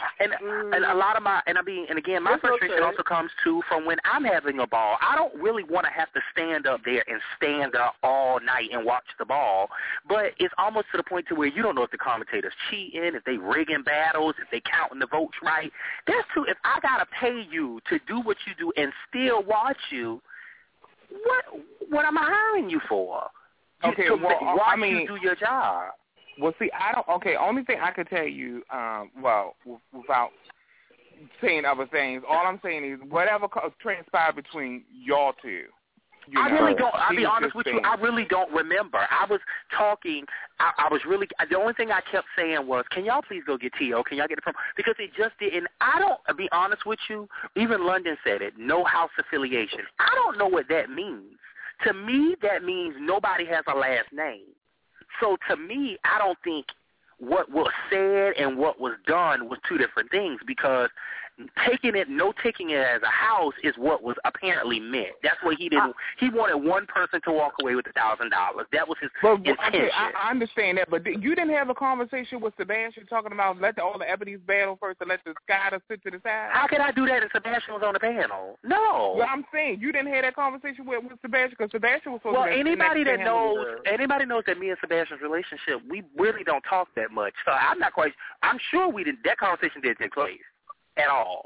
And and a lot of my and I mean and again my It's frustration okay. also comes too from when I'm having a ball. I don't really want to have to stand up there and stand up all night and watch the ball. But it's almost to the point to where you don't know if the commentator's cheating, if they rigging battles, if they counting the votes right. That's too. If I gotta pay you to do what you do and still watch you, what what am I hiring you for? Okay, to well, watch I mean, you do your job. Well, see, I don't. Okay, only thing I could tell you, um, well, w- without saying other things, all I'm saying is whatever co- transpired between y'all two. You I know, really don't. I'll he be was honest just with you. saying. I really don't remember. I was talking. I, I was really. The only thing I kept saying was, "Can y'all please go get T O? Can y'all get it from?" Because it just didn't. I don't. I'll be honest with you. Even London said it. No house affiliation. I don't know what that means. To me, that means nobody has a last name. So to me, I don't think what was said and what was done was two different things, because taking it, no taking it as a house is what was apparently meant. That's what he didn't. He wanted one person to walk away with a thousand dollars. That was his But, intention. okay, I, I understand that, but you didn't have a conversation with Sebastian talking about let the, all the Ebony's battle first and let the Skyder sit to the side? How could I do that if Sebastian was on the panel? No. Well, I'm saying you didn't have that conversation with, with Sebastian because Sebastian was supposed Well, to be anybody next to that him. knows, anybody knows that me and Sebastian's relationship, we really don't talk that much. So I'm not quite. I'm sure we didn't. That conversation didn't take place at all.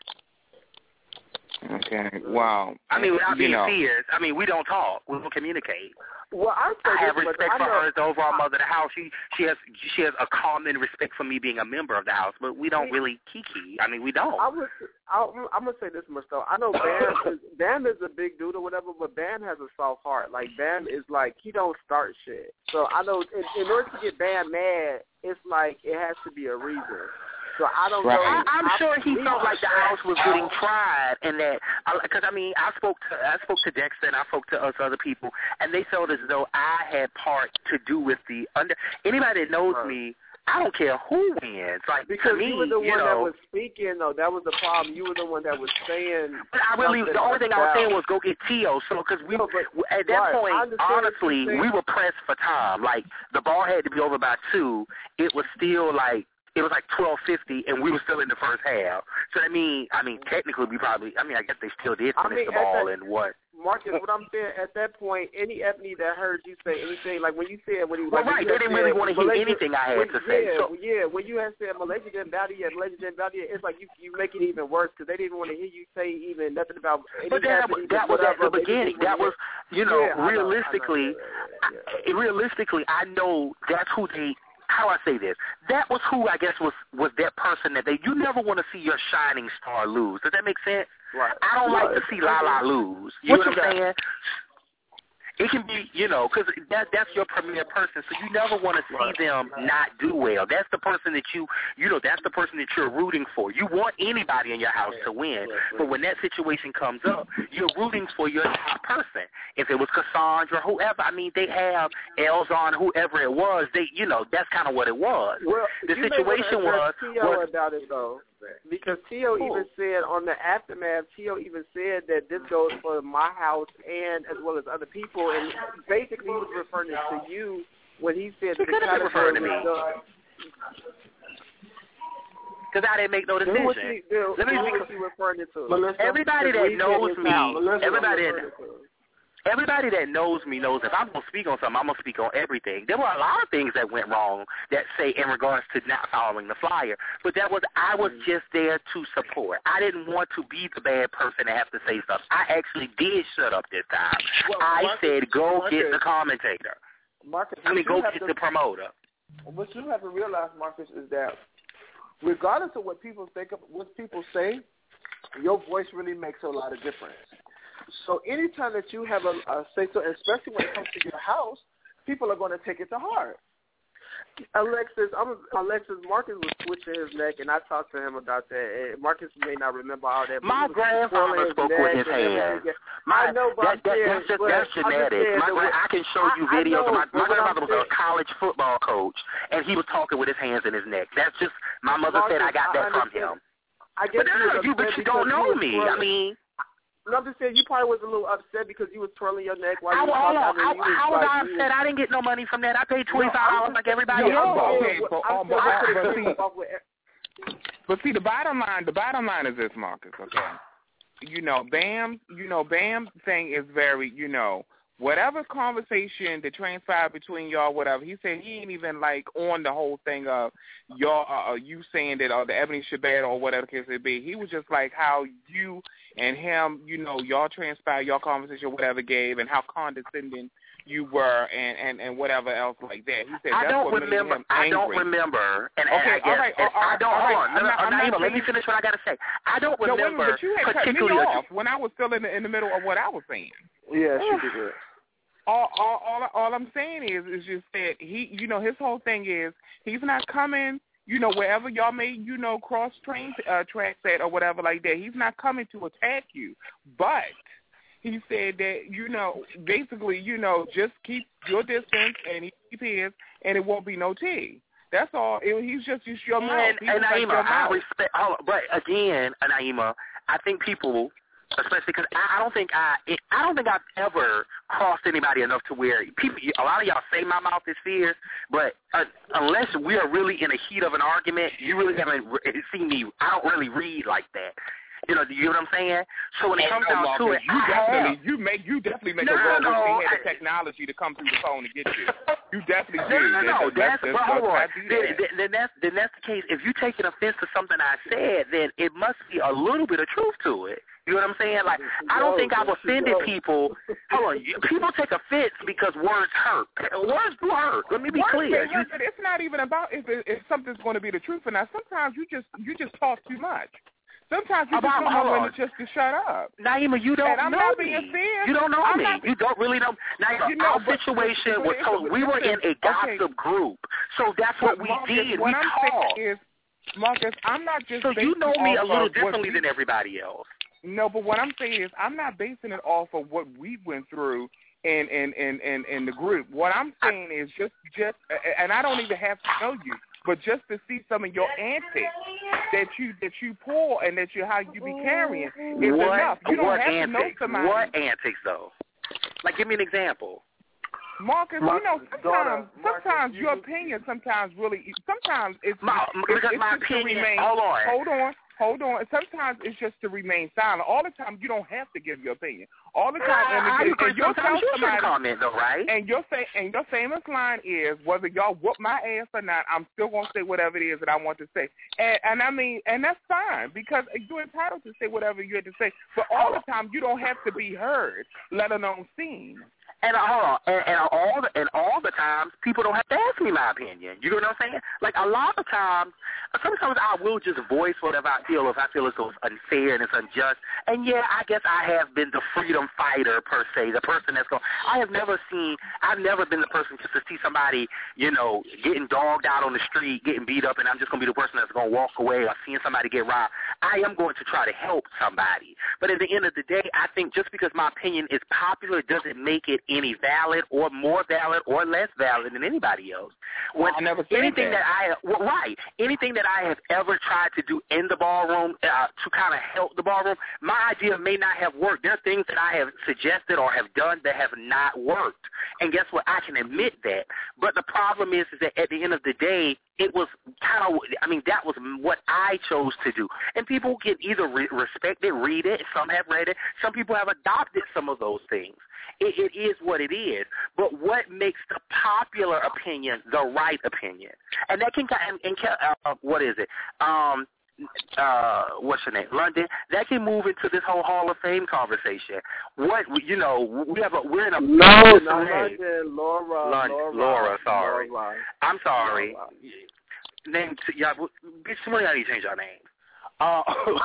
Okay. Wow. I mean, without you being know. serious, I mean, we don't talk. We don't communicate. Well, I, I have this, respect I for know, her as the overall mother of the house. She she has she has a common respect for me being a member of the house, but we don't really kiki. I mean, we don't. I would, I, I'm gonna say this much though. I know Bam is, Bam is a big dude or whatever, but Bam has a soft heart. Like Bam is like he don't start shit. So I know in, in order to get Bam mad, it's like it has to be a reason. So I don't Right. know. I, I'm I, sure he we, felt like the house was getting tried, and that because I mean, I spoke to I spoke to Dexter and I spoke to us other people, and they felt as though I had part to do with the under. Anybody that knows Right. me, I don't care who wins. Like because to me, you were the you one know, that was speaking though. That was the problem. You were the one that was saying. But I really, the only thing I was saying was go get T O. So because we, No, but- at that right, I point, understand what honestly, you're saying. we were pressed for time. Like the ball had to be over by two. It was still like. It was like twelve fifty, and we were still in the first half. So I mean, I mean, technically, we probably. I mean, I guess they still did I finish mean, the at ball that- and what. Marcus, what I'm saying at that point, any Ebony that heard you say anything, like when you said when he Well, like, right, when you they had didn't said, really want to hear Malaysia- anything I had when, to say. Yeah, So, yeah, when you had said Malaysia didn't battle yet, Malaysia didn't battle yet, it's like you you make it even worse because they didn't want to hear you say even nothing about. Any but that, Ebony, that was at whatever, the they just beginning. didn't That wanna was, you know, Yeah, I know, realistically, I know, yeah, yeah. I- realistically, I know that's who they. How do I say this? That was who I guess was was that person that they. You never want to see your shining star lose. Does that make sense? Right. I don't Right. like to see Lala lose. You What know you what I'm got? saying? It can be, you know, because that, that's your premier person, so you never want to see Right. them not do well. That's the person that you, you know, that's the person that you're rooting for. You want anybody in your house to win, but when that situation comes up, you're rooting for your top person. If it was Cassandra, whoever, I mean, they have Elzon, whoever it was, they, you know, that's kind of what it was. Well, the you may situation wanna was, address T O was about it though, because T O even said on the aftermath, T O even said that this goes for my house and as well as other people, and basically he was referring to you when he said He that the could have been category referring to me. was done. because I didn't make no Who decision. was he, who, Let me who speak- was he referring it to? Melissa? Everybody that Because we knows said his me, house. Melissa, everybody I'm that- referring to. Everybody that knows me knows if I'm going to speak on something, I'm going to speak on everything. There were a lot of things that went wrong that say in regards to not following the flyer, but that was I was just there to support. I didn't want to be the bad person that have to say stuff. I actually did shut up this time. Well, I Marcus, said, go Marcus, get the commentator. Marcus, I mean, what you go have get to- the promoter. What you have to realize, Marcus, is that regardless of what people think of, what people say, your voice really makes a lot of difference. So anytime that you have a, a say so, especially when it comes to your house, people are going to take it to heart. Alexis, I'm, Alexis, Marcus was switching his neck, and I talked to him about that. And Marcus may not remember all that. but My he was grandfather twirling spoke neck with his and everything. hands. My, I know, but that, I'm that, saying, that's just, but that's I'm just genetics. saying My, that gra- what- I can show you I- I videos. know, of my but my what I'm grandfather was a saying- college football coach, and he was talking with his hands in his neck. That's just my mother said I got that from him. I guess But, he was you, upset but you because don't he know was me. I twirling- mean, No, I'm just saying you probably was a little upset because you was twirling your neck while I, you were hold talking. on. I mean, I, you how was like, I you upset? I didn't get no money from that. I paid twenty five dollars like everybody No, I'm else. saying- Okay, but, I'm uh, saying but, we uh, could've but came see, up with- But see, the bottom line, the bottom line is this, Marcus. Okay, you know, Bam, you know, Bam thing is very, you know, whatever conversation that transpired between y'all, whatever. He said he ain't even like on the whole thing of y'all, uh, you saying that uh, the Ebony Shabbat or whatever the case may be. He was just like how you and him, you know, y'all transpired, y'all conversation, whatever gave, and how condescending you were, and, and, and whatever else like that. He said I that's don't what remember. made him I angry. don't remember. And, and okay, I guess, all right, and all right, I don't. all right, Hold on, no, no, I'm not, Naima, I'm let me saying, finish what I gotta say. I don't no, remember wait, but you had cut me particularly. off when I was still in the, in the middle of what I was saying. Yeah, she did good. All, all, all, all I'm saying is, is just that he, you know, his whole thing is he's not coming, you know, wherever y'all may, you know, cross train uh, tracks at or whatever like that. He's not coming to attack you, but he said that, you know, basically, you know, just keep your distance and he keep his, and it won't be no tea. That's all. It, he's just just your and, mouth. He's and like Naima, your I mouth. respect. Hold on, but again, Naima, I think people, especially because I, I don't think I, it, I don't think I've ever crossed anybody enough to where people. A lot of y'all say my mouth is fierce, but uh, unless we are really in the heat of an argument, you really haven't re- seen me. I don't really read like that. You know, do you know what I'm saying? So when it comes oh, no, down Marcus, to it, you I definitely have. you make you definitely make no, a world no, where they had I, the technology to come through the phone to get you. You definitely no, did. no, no, no. That's, That's, that's, but hold on. that's Then, then, then that's then that's the case. If you taking offense to something I said, then it must be a little bit of truth to it. You know what I'm saying? Like, I don't think I've offended people. Hold on. People take offense because words hurt. Words do hurt. Let me be Words clear. hurt, but it's not even about if it, if something's going to be the truth or not. Sometimes you just you just talk too much. Sometimes you About, just don't know when to just to shut up. Naima, you don't and I'm know not me. Being fair. You don't know I'm me. Not, you don't really know. Naima, you know, our but, situation but, was but, told. but, We were in a gossip okay. group, so that's what but we Marcus, did. What we I'm talked. saying is, Marcus, I'm not just. So you know me a little differently we, than everybody else. No, but what I'm saying is, I'm not basing it off of what we went through in in in in, in the group. What I'm saying is just just, and I don't even have to know you. But just to see some of your antics that you that you pull and that you how you be carrying is what, enough. You don't what have antics? to know somebody. What antics though? Like, give me an example. Marcus, Marcus, you know, sometimes daughter, sometimes Marcus, your you, opinion sometimes really sometimes it's my, it's, because it's my just opinion. to remain, hold on. Hold on. Hold on. Sometimes it's just to remain silent. All the time, you don't have to give your opinion. All the time, I, and, I and, agree. and you'll Sometimes tell you somebody, should comment, though, right? And your say, and your famous line is, whether y'all whoop my ass or not, I'm still gonna say whatever it is that I want to say. And, and I mean, and that's fine because you're entitled to say whatever you have to say. But all the time, you don't have to be heard, let alone seen. And uh, hold on, and, and all the and all the times people don't have to ask me my opinion. You know what I'm saying? Like a lot of times, sometimes I will just voice whatever I feel. If I feel it's unfair and it's unjust, and yeah, I guess I have been the freedom fighter per se, the person that's going. I have never seen. I've never been the person just to see somebody, you know, getting dogged out on the street, getting beat up, and I'm just going to be the person that's going to walk away or seeing somebody get robbed. I am going to try to help somebody. But at the end of the day, I think just because my opinion is popular doesn't make it any valid or more valid or less valid than anybody else. When I never said anything that. that I well, right, anything that I have ever tried to do in the ballroom uh, to kind of help the ballroom, my idea may not have worked. There are things that I have suggested or have done that have not worked, and guess what? I can admit that. But the problem is, is that at the end of the day, it was kind of, I mean, that was what I chose to do. And people can either re- respect it, read it. Some have read it. Some people have adopted some of those things. It, it is what it is. But what makes the popular opinion the right opinion? And that can, and, and uh, what is it? Um, uh, what's your name? London. That can move into this whole Hall of Fame conversation. What, you know, we have a, we're in a... No, not London, Laura, London, Laura. Laura, sorry. Laura. I'm sorry. Laura. Name, y'all, bitch, somebody gotta change our name. Uh,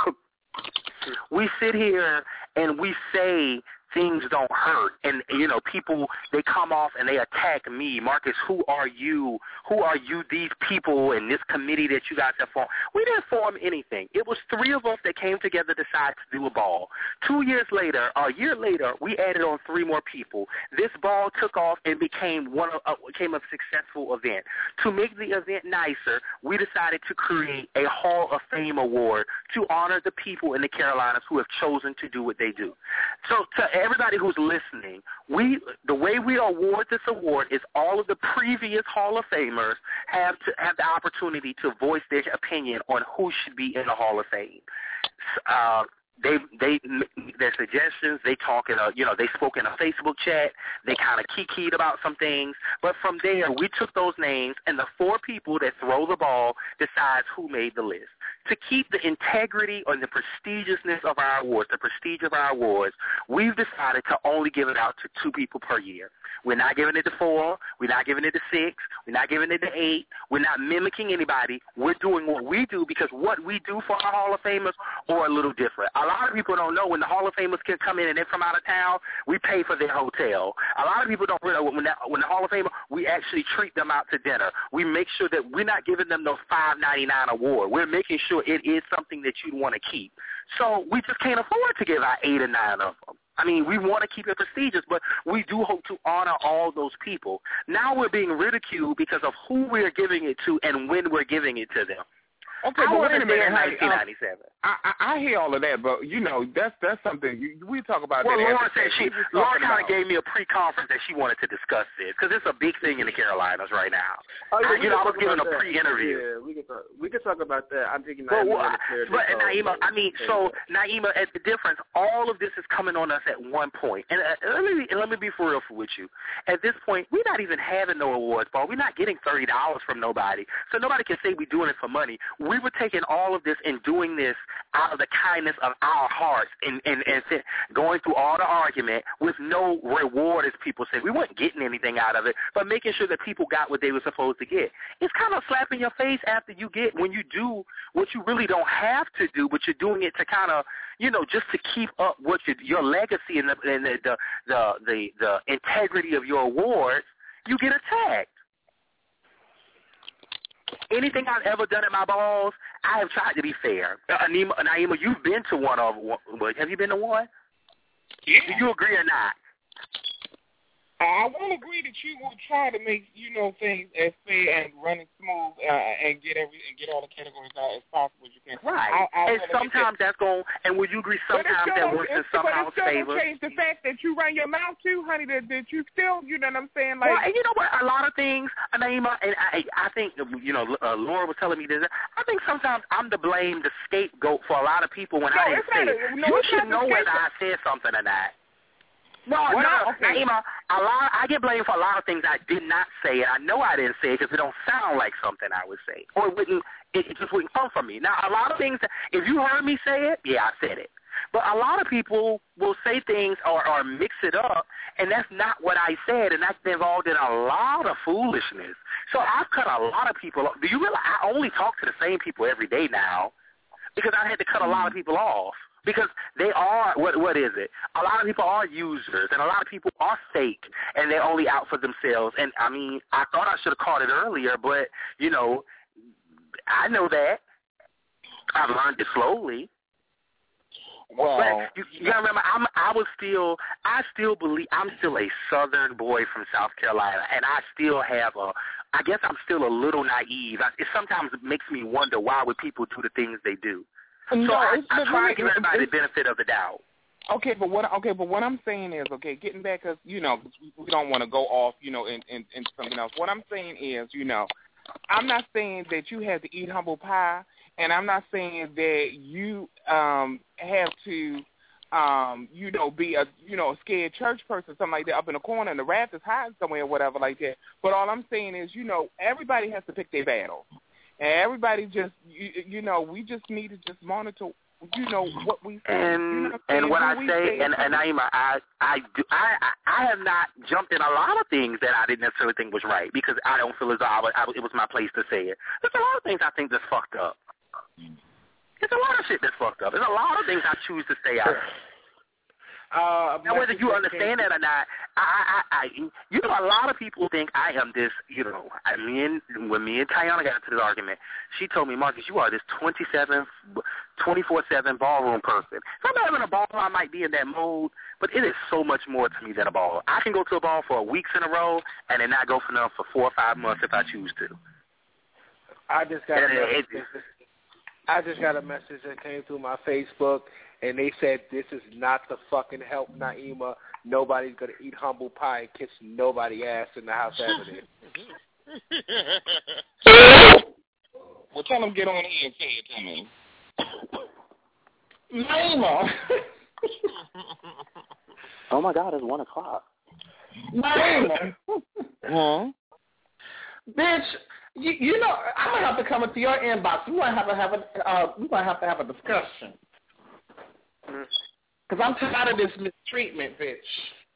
we sit here and we say things don't hurt, and you know, people, they come off and they attack me. Marcus, who are you? Who are you? These people in this committee that you guys have formed. We didn't form anything. It was three of us that came together, decided to do a ball. Two years later, a year later, we added on three more people. This ball took off and became one of uh, became a successful event. To make the event nicer, we decided to create a Hall of Fame award to honor the people in the Carolinas who have chosen to do what they do. So, to, everybody who's listening, we the way we award this award is all of the previous Hall of Famers have to have the opportunity to voice their opinion on who should be in the Hall of Fame. Uh, They they their suggestions. They talk in a you know they spoke in a Facebook chat. They kind of kikied about some things. But from there, we took those names, and the four people that throw the ball decides who made the list. To keep the integrity and the prestigiousness of our awards, the prestige of our awards, we've decided to only give it out to two people per year. We're not giving it to four. We're not giving it to six. We're not giving it to eight. We're not mimicking anybody. We're doing what we do because what we do for our Hall of Famers are a little different. A lot of people don't know when the Hall of Famers can come in and they're from out of town, we pay for their hotel. A lot of people don't realize when, that, when the Hall of Famer, we actually treat them out to dinner. We make sure that we're not giving them no five ninety-nine award. We're making sure it is something that you'd want to keep. So we just can't afford to give out eight or nine of them. I mean, we want to keep it prestigious, but we do hope to honor all those people. Now we're being ridiculed because of who we're giving it to and when we're giving it to them. Okay, I but wasn't wait a minute. there in Hey, nineteen ninety-seven. uh, I, I I hear all of that, but you know that's that's something you, we talk about. Well, that Lauren every said day. she. We just Lauren talking kind of about- gave me a pre-conference that she wanted to discuss this because it's a big thing in the Carolinas right now. Oh, yeah, I, we you know, can I was talk giving a about that. pre-interview. Yeah, we can talk. We can talk about that. I'm thinking. But, Naima well, wanna clear but this up. Naima, I mean, so Naima, at the difference, all of this is coming on us at one point. And uh, let me let me be for real with you. At this point, we're not even having no awards ball. We're not getting thirty dollars from nobody, so nobody can say we're doing it for money. We were taking all of this and doing this out of the kindness of our hearts and and and going through all the argument with no reward, as people say. We weren't getting anything out of it, but making sure that people got what they were supposed to get. It's kind of slapping your face after you get when you do what you really don't have to do, but you're doing it to kind of, you know, just to keep up what your, your legacy and the, and the, the the the the integrity of your awards. You get attacked. Anything I've ever done at my balls, I have tried to be fair. Uh, Naima, Naima, you've been to one of one. Have you been to one? Yeah. Do you agree or not? I will agree that you will try to make, you know, things as fair and running smooth uh, and get every and get all the categories out as possible as you can. Right. I, I and sometimes that. that's going, and would you agree sometimes that works in some house's favor? But it still don't change the fact that you run your mouth too, honey, that, that you still, you know what I'm saying? Like, well, and you know what? A lot of things, Naima, and I, I think, you know, uh, Laura was telling me this. I think sometimes I'm to blame, the scapegoat for a lot of people when no, I didn't say it. A, no, you should know whether I said something or not. No, well, no, okay. Naima, a lot, I get blamed for a lot of things I did not say, and I know I didn't say it because it don't sound like something I would say, or it wouldn't, it, it just wouldn't come from me. Now, a lot of things, that, if you heard me say it, yeah, I said it. But a lot of people will say things or, or mix it up, and that's not what I said, and that's involved in a lot of foolishness. So I've cut a lot of people off. Do you realize I only talk to the same people every day now because I had to cut a lot of people off? Because they are, what what is it? A lot of people are users, and a lot of people are fake, and they're only out for themselves. And, I mean, I thought I should have caught it earlier, but, you know, I know that. I've learned it slowly. Well, but you, you gotta remember, I'm, I was still, I still believe, I'm still a Southern boy from South Carolina, and I still have a, I guess I'm still a little naive. I, it sometimes makes me wonder why would people do the things they do. No, so I, it's I try like, to give everybody it's, the benefit of the doubt. Okay, but what okay, but what I'm saying is, okay, getting back, because, you know, we, we don't want to go off, you know, in, in, into something else. What I'm saying is, you know, I'm not saying that you have to eat humble pie, and I'm not saying that you um, have to, um, you know, be a, you know, a scared church person, something like that, up in the corner and the rafters hiding somewhere or whatever like that. But all I'm saying is, you know, everybody has to pick their battle. And everybody just, you, you know, we just need to just monitor, you know, what we say. And you know what and what I we say, and, and Naima, I I do I, I I have not jumped in a lot of things that I didn't necessarily think was right because I don't feel as though I was, I, it was my place to say it. There's a lot of things I think that's fucked up. There's a lot of shit that's fucked up. There's a lot of things I choose to stay out of. Uh, now, whether you understand that or not, I, I, I, you know, a lot of people think I am this, you know, I mean, when me and Tiana got into this argument, she told me, Marcus, you are this twenty-seven, twenty-four seven ballroom person. If I'm having a ball, I might be in that mode, but it is so much more to me than a ball. I can go to a ball for weeks in a row and then not go for them for four or five months if I choose to. I just got and a it, message. I just got a message that came through my Facebook, and they said this is not the fucking help, Naima. Nobody's gonna eat humble pie and kiss nobody ass in the House Avenue. Well, tell them get on here and say it to me. Naima. Oh my God, it's one o'clock. Naima. Huh? Bitch, you, you know I'm gonna have to come into your inbox. We might have to have a uh, we might have to have a discussion. Because I'm tired of this mistreatment, bitch.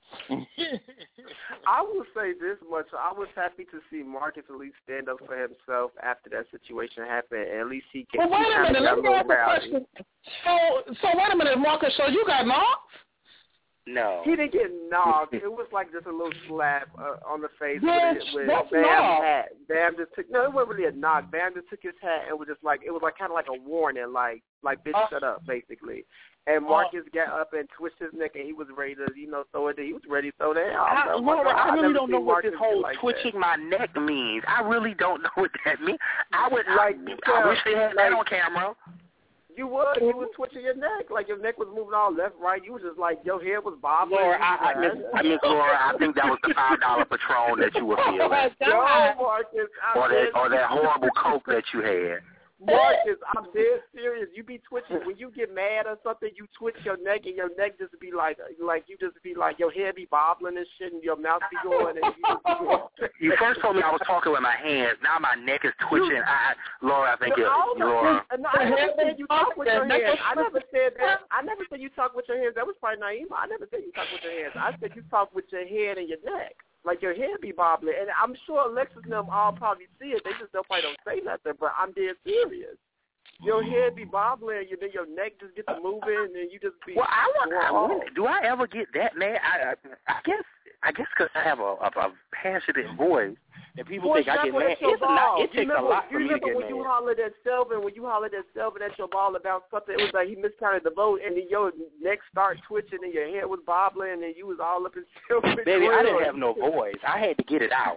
I will say this much. I was happy to see Marcus at least stand up for himself after that situation happened. And at least he can. Well, wait a minute. Let me ask a question. So, so wait a minute, Marcus. So you got knocked? No. He didn't get knocked. It was like just a little slap uh, on the face. Bitch, with, with that's Bam's knock. hat. Bam just took. No, it wasn't really a knock. Bam just took his hat and was just like it was like kind of like a warning, like like bitch, Uh, shut up, basically. And Marcus got up and twisted his neck, and he was ready to, you know, throw it. He was ready to throw that out. I, Laura, I, I really don't know what Marcus this whole like twitching that. my neck means. I really don't know what that means. I would like. I, I wish they had that on camera. You would. You was twitching your neck, like your neck was moving all left, right. You was just like your head was bobbling. Laura, I, I miss, I miss Laura. I think that was the five dollar Patron that you were feeling, No, Marcus, I'm or dead that or that horrible Coke that you had. Marcus, I'm dead serious. You be twitching when you get mad or something. You twitch your neck, and your neck just be like, like you just be like your head be bobbling and shit, and your mouth be going. And you, just be going. You first told me I was talking with my hands. Now my neck is twitching. I, Laura, I think No, it. I don't know. Laura. No, I never said you talk with your hands. I never said that. I never said you talk with your hands. That was probably Naima. I never said you talk with your hands. I said you talk with your head and your neck. Like your head be bobbling. And I'm sure Alexis and them all probably see it. They just don't probably don't say nothing. But I'm dead serious. Your head be bobbling, you then your neck just gets moving, and then you just be. Well, I wonder, I whoa. wonder, do I ever get that mad? I, I, I guess, I guess, because I have a, a, a passionate voice, and people Boy, think I get Jacko, mad. that's your It's ball. not. It You takes remember, a lot you for me to remember get when mad. you hollered at Selvin, when you hollered at Selvin at your ball about something, it was like he miscounted the vote, and then your neck started twitching, and your head was bobbling, and you was all up in Selvin. Baby, I didn't have no voice. I had to get it out.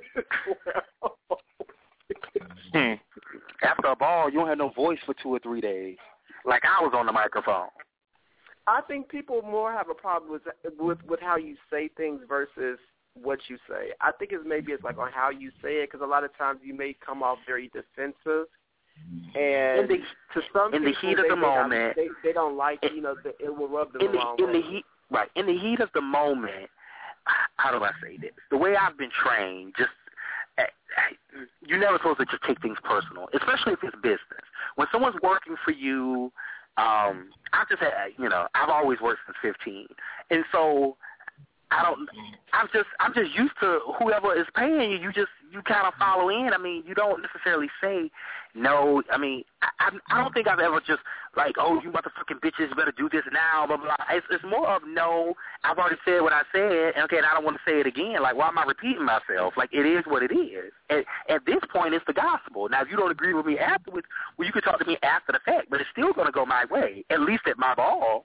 hmm. After a ball, you don't have no voice for two or three days. Like I was on the microphone. I think people more have a problem with with with how you say things versus what you say. I think it's maybe it's like on how you say it, because a lot of times you may come off very defensive, and in the, to some in people, the heat of they, the they moment, not, they, they don't like you know the, it will rub them in the the wrong in way. the heat, right? In the heat of the moment, how do I say this? The way I've been trained, just you're never supposed to just take things personal, especially if it's business. When someone's working for you, um, I've just had, you know, I've always worked since fifteen, and so I don't. I'm just, I'm just used to whoever is paying you. You just, you kind of follow in. I mean, you don't necessarily say no. I mean, I, I, I don't think I've ever just like, oh, you motherfucking bitches, better do this now, blah blah. It's, it's more of no. I've already said what I said, and okay, and I don't want to say it again. Like, why am I repeating myself? Like, it is what it is. At, at this point, it's the gospel. Now, if you don't agree with me afterwards, well, you can talk to me after the fact, but it's still going to go my way, at least at my ball.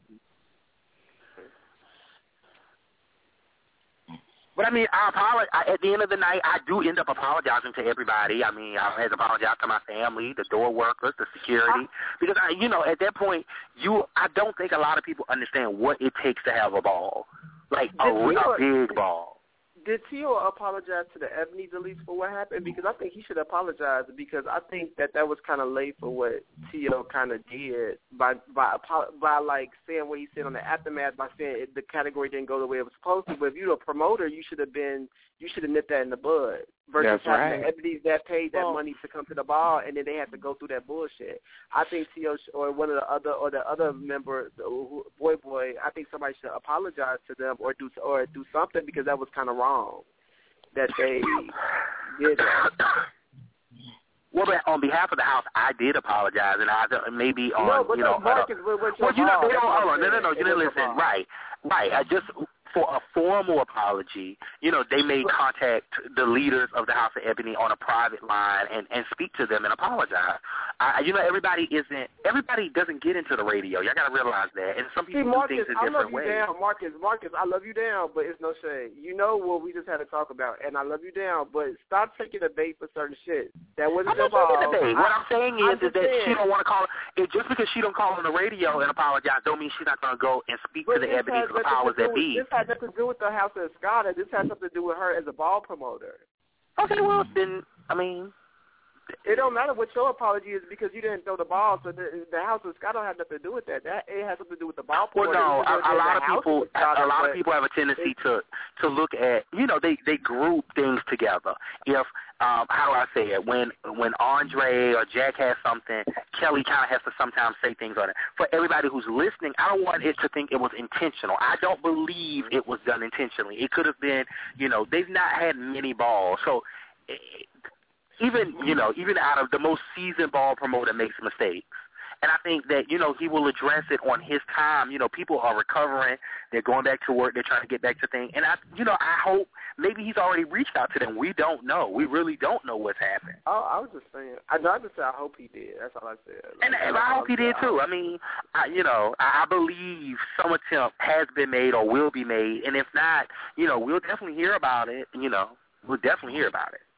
But, I mean, I apologize. I, at the end of the night, I do end up apologizing to everybody. I mean, I had to apologize to my family, the door workers, the security. Because, I, you know, at that point, you, I don't think a lot of people understand what it takes to have a ball, like a, a big ball. Did Tio apologize to the Ebony Deletes for what happened? Because I think he should apologize, because I think that that was kind of late for what Tio kind of did by by by like saying what he said on the Aftermath, by saying it, the category didn't go the way it was supposed to. But if you're a promoter, you should have been you should have nipped that in the bud versus That's having right. the Ebonies that paid that Well, money to come to the ball, and then they had to go through that bullshit. I think Tio sh- or one of the other or the other member, the, who, Boy Boy, I think somebody should apologize to them or do or do something, because that was kind of wrong that they did that. Well, but on behalf of the house, I did apologize, and I maybe on no, but you know, Marcus, uh, with, with well, your you know, ball, they don't. that's Hold what on, no, I'm no, no, saying. you didn't It was your listen. ball. Right, right. I just for a formal apology, you know, they may contact the leaders of the House of Ebony on a private line and, and speak to them and apologize. I, you know, everybody isn't, everybody doesn't get into the radio. Y'all got to realize that. And some people See, Marcus, do things in I different love you ways. down, Marcus. Marcus, I love you down, but it's no shade. You know what we just had to talk about, and I love you down, but stop taking a bait for certain shit. That wasn't I'm not taking involved. a bait. What I'm saying is, is that saying. she don't want to call it. Just because she don't call on the radio and apologize, don't mean she's not going to go and speak But to the this Ebony's has or the nothing powers to do that with- be. This has nothing to do with the House of Escada. This has something to do with her as a ball promoter. Okay, well, then, I mean... It don't matter what your apology is because you didn't throw the ball, so the, the House of Escada don't have nothing to do with that. That it has something to do with the ball Well, promoter. no, It has a, a nothing to do lot with of the House people, Escada, a lot but of people have a tendency to to look at, you know, they they group things together. If um, how do I say it? When when Andre or Jack has something, Kelly kind of has to sometimes say things on it. For everybody who's listening, I don't want it to think it was intentional. I don't believe it was done intentionally. It could have been, you know, they've not had many balls, so. It, Even, you know, even out of the most seasoned ball promoter makes mistakes. And I think that, you know, he will address it on his time. You know, people are recovering. They're going back to work. They're trying to get back to things. And, I, you know, I hope maybe he's already reached out to them. We don't know. We really don't know what's happened. Oh, I was just saying. I, I just said I hope he did. That's all I said. Like, And, and I hope he did, too. I mean, I, you know, I, I believe some attempt has been made or will be made. And if not, you know, we'll definitely hear about it. You know, we'll definitely hear about it.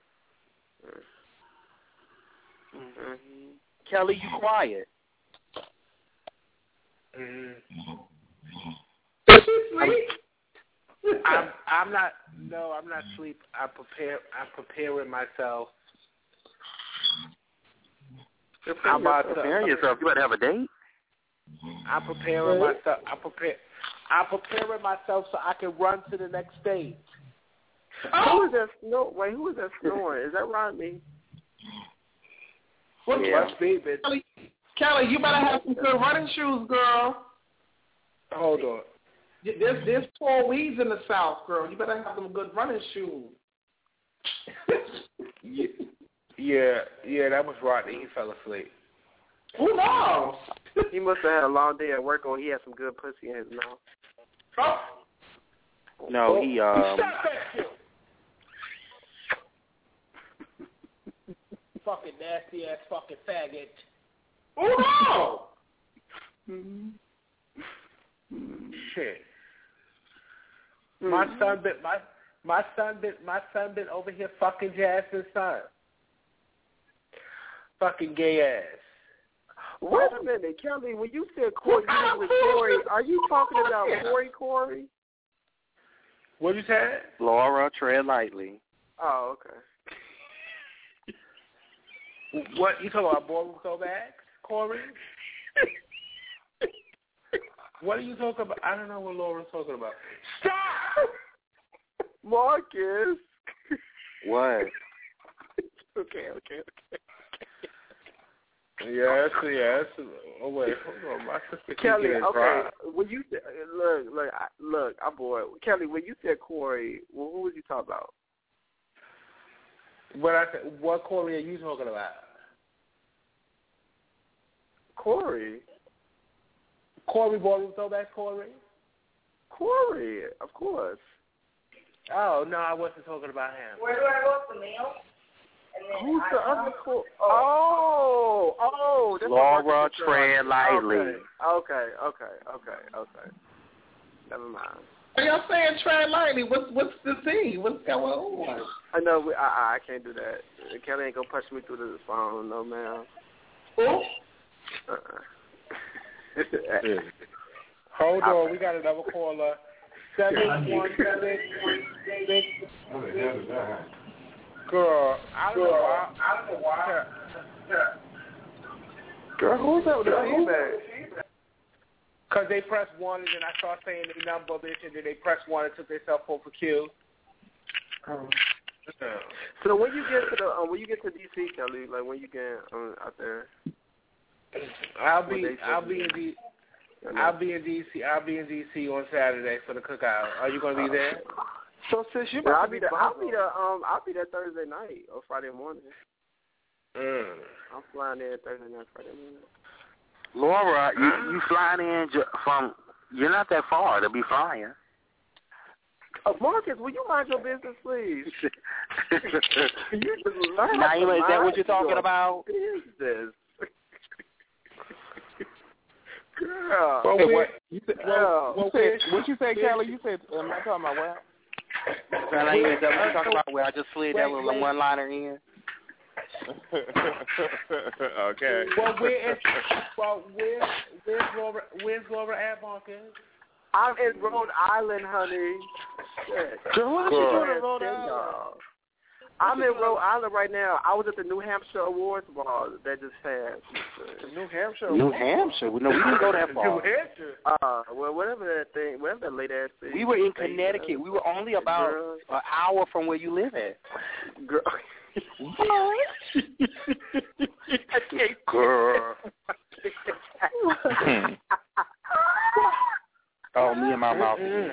Mm-hmm. Kelly, you quiet. Mm-hmm. Sleep? I'm, I'm not. No, I'm not asleep. I prepare. I'm preparing myself. I'm about to, preparing yourself. You better have a date. I'm preparing myself. I'm prepare. I'm preparing myself so I can run to the next stage. Who is that snor? Wait, who is that snoring? Is that Rodney? What Yeah. Must be, bitch. Kelly, Kelly, you better have some good running shoes, girl. Hold on. There's there's tall weeds in the South, girl. You better have some good running shoes. yeah, yeah, yeah, that was Rodney. He fell asleep. Who knows? He must have had a long day at work, or he had some good pussy in his mouth. Oh. No, he um. Fucking nasty ass fucking faggot. Oh no! Shit. My son been my my son been my son been over here fucking Jasmine's son. Fucking gay ass. Wait a minute, Kelly. When you said Corey, you was with Corey. Are you talking about Corey? Corey? What you said? Laura, tread lightly. Oh, okay. What you talking about? Boy, so bad, Corey? What are you talking about? I don't know what Laura's talking about. Stop, Marcus. What? okay, okay, okay. Yes, yes. Oh wait, hold on. My sister Kelly, okay. Dry. When you said, look, look, look, I'm bored. Kelly, when you said Corey, well, who was you talking about? What I said, what Corey are you talking about? Corey. Corey Baldwin, so that's Corey? Corey, of course. Oh, no, I wasn't talking about him. Where do I go for meal? Who's the other Corey? Oh, oh. That's Laura, tread lightly. Okay, okay, okay, okay, okay. Never mind. Are y'all saying tread lightly? What's what's the thing? What's going on? I know. We, I I can't do that. Kelly ain't gonna punch me through the phone. No, ma'am. Who? Uh-uh. Hold on, we got another caller. Seven one seven six. Girl, I don't know why. I don't know why. Girl, who's that with the feedback? Because they pressed one and then I started saying the number, bitch, and then they pressed one and took themselves off for Q. Um, so when you get to the um, when you get to D C, Kelly, like when you get um, out there, I'll be I'll be in D I'll be in D C I'll be in D C on Saturday for the cookout. Are you gonna be there? So since you, well, I'll be there. I'll be there. Um, I'll be there Thursday night or Friday morning. Mm. I'm flying there Thursday night, Friday morning. Laura, you, you flying in ju- from? You're not that far to be flying. Uh, Marcus, will you mind your business, please? you just learn Naima, is that what you're talking your about? Business. Girl. Well, Hey, what, you said, well, well, you said, what you say, Kelly? You said, am I talking about what? Naima, is that what you're talking about? Where I just slid that little one-liner in? Okay. Well, where is, well, where's, where's Laura, where's Laura at, Marcus? I'm in Rhode Island, honey. Shit. Girl, what are you doing in Rhode Shit, Island? y'all. I'm in Rhode Island right now. I was at the New Hampshire Awards ball that just passed. New Hampshire. New Hampshire? No, we didn't go that far. New Hampshire. Uh, well, whatever that thing, whatever that late ass thing. We were in Connecticut. We were only about Girl. an hour from where you live at. Girl. I can't. Girl. Oh, me and my mouth again.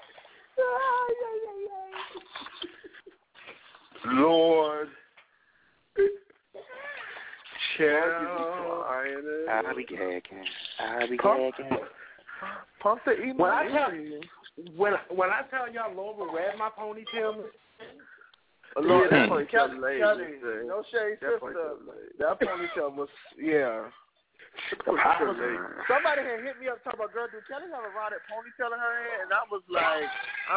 Lord. Chill. I'll be gagging. I'll be gagging. Pump the email. When I tell when when I tell y'all Laura read my ponytail, Lord, yeah, that ponytail Kelly, lady. Kelly, No shade, that sister. ponytail That ponytail was, yeah. Somebody had hit me up talking about, girl, do Kelly have a rotted ponytail in her head? And I was like,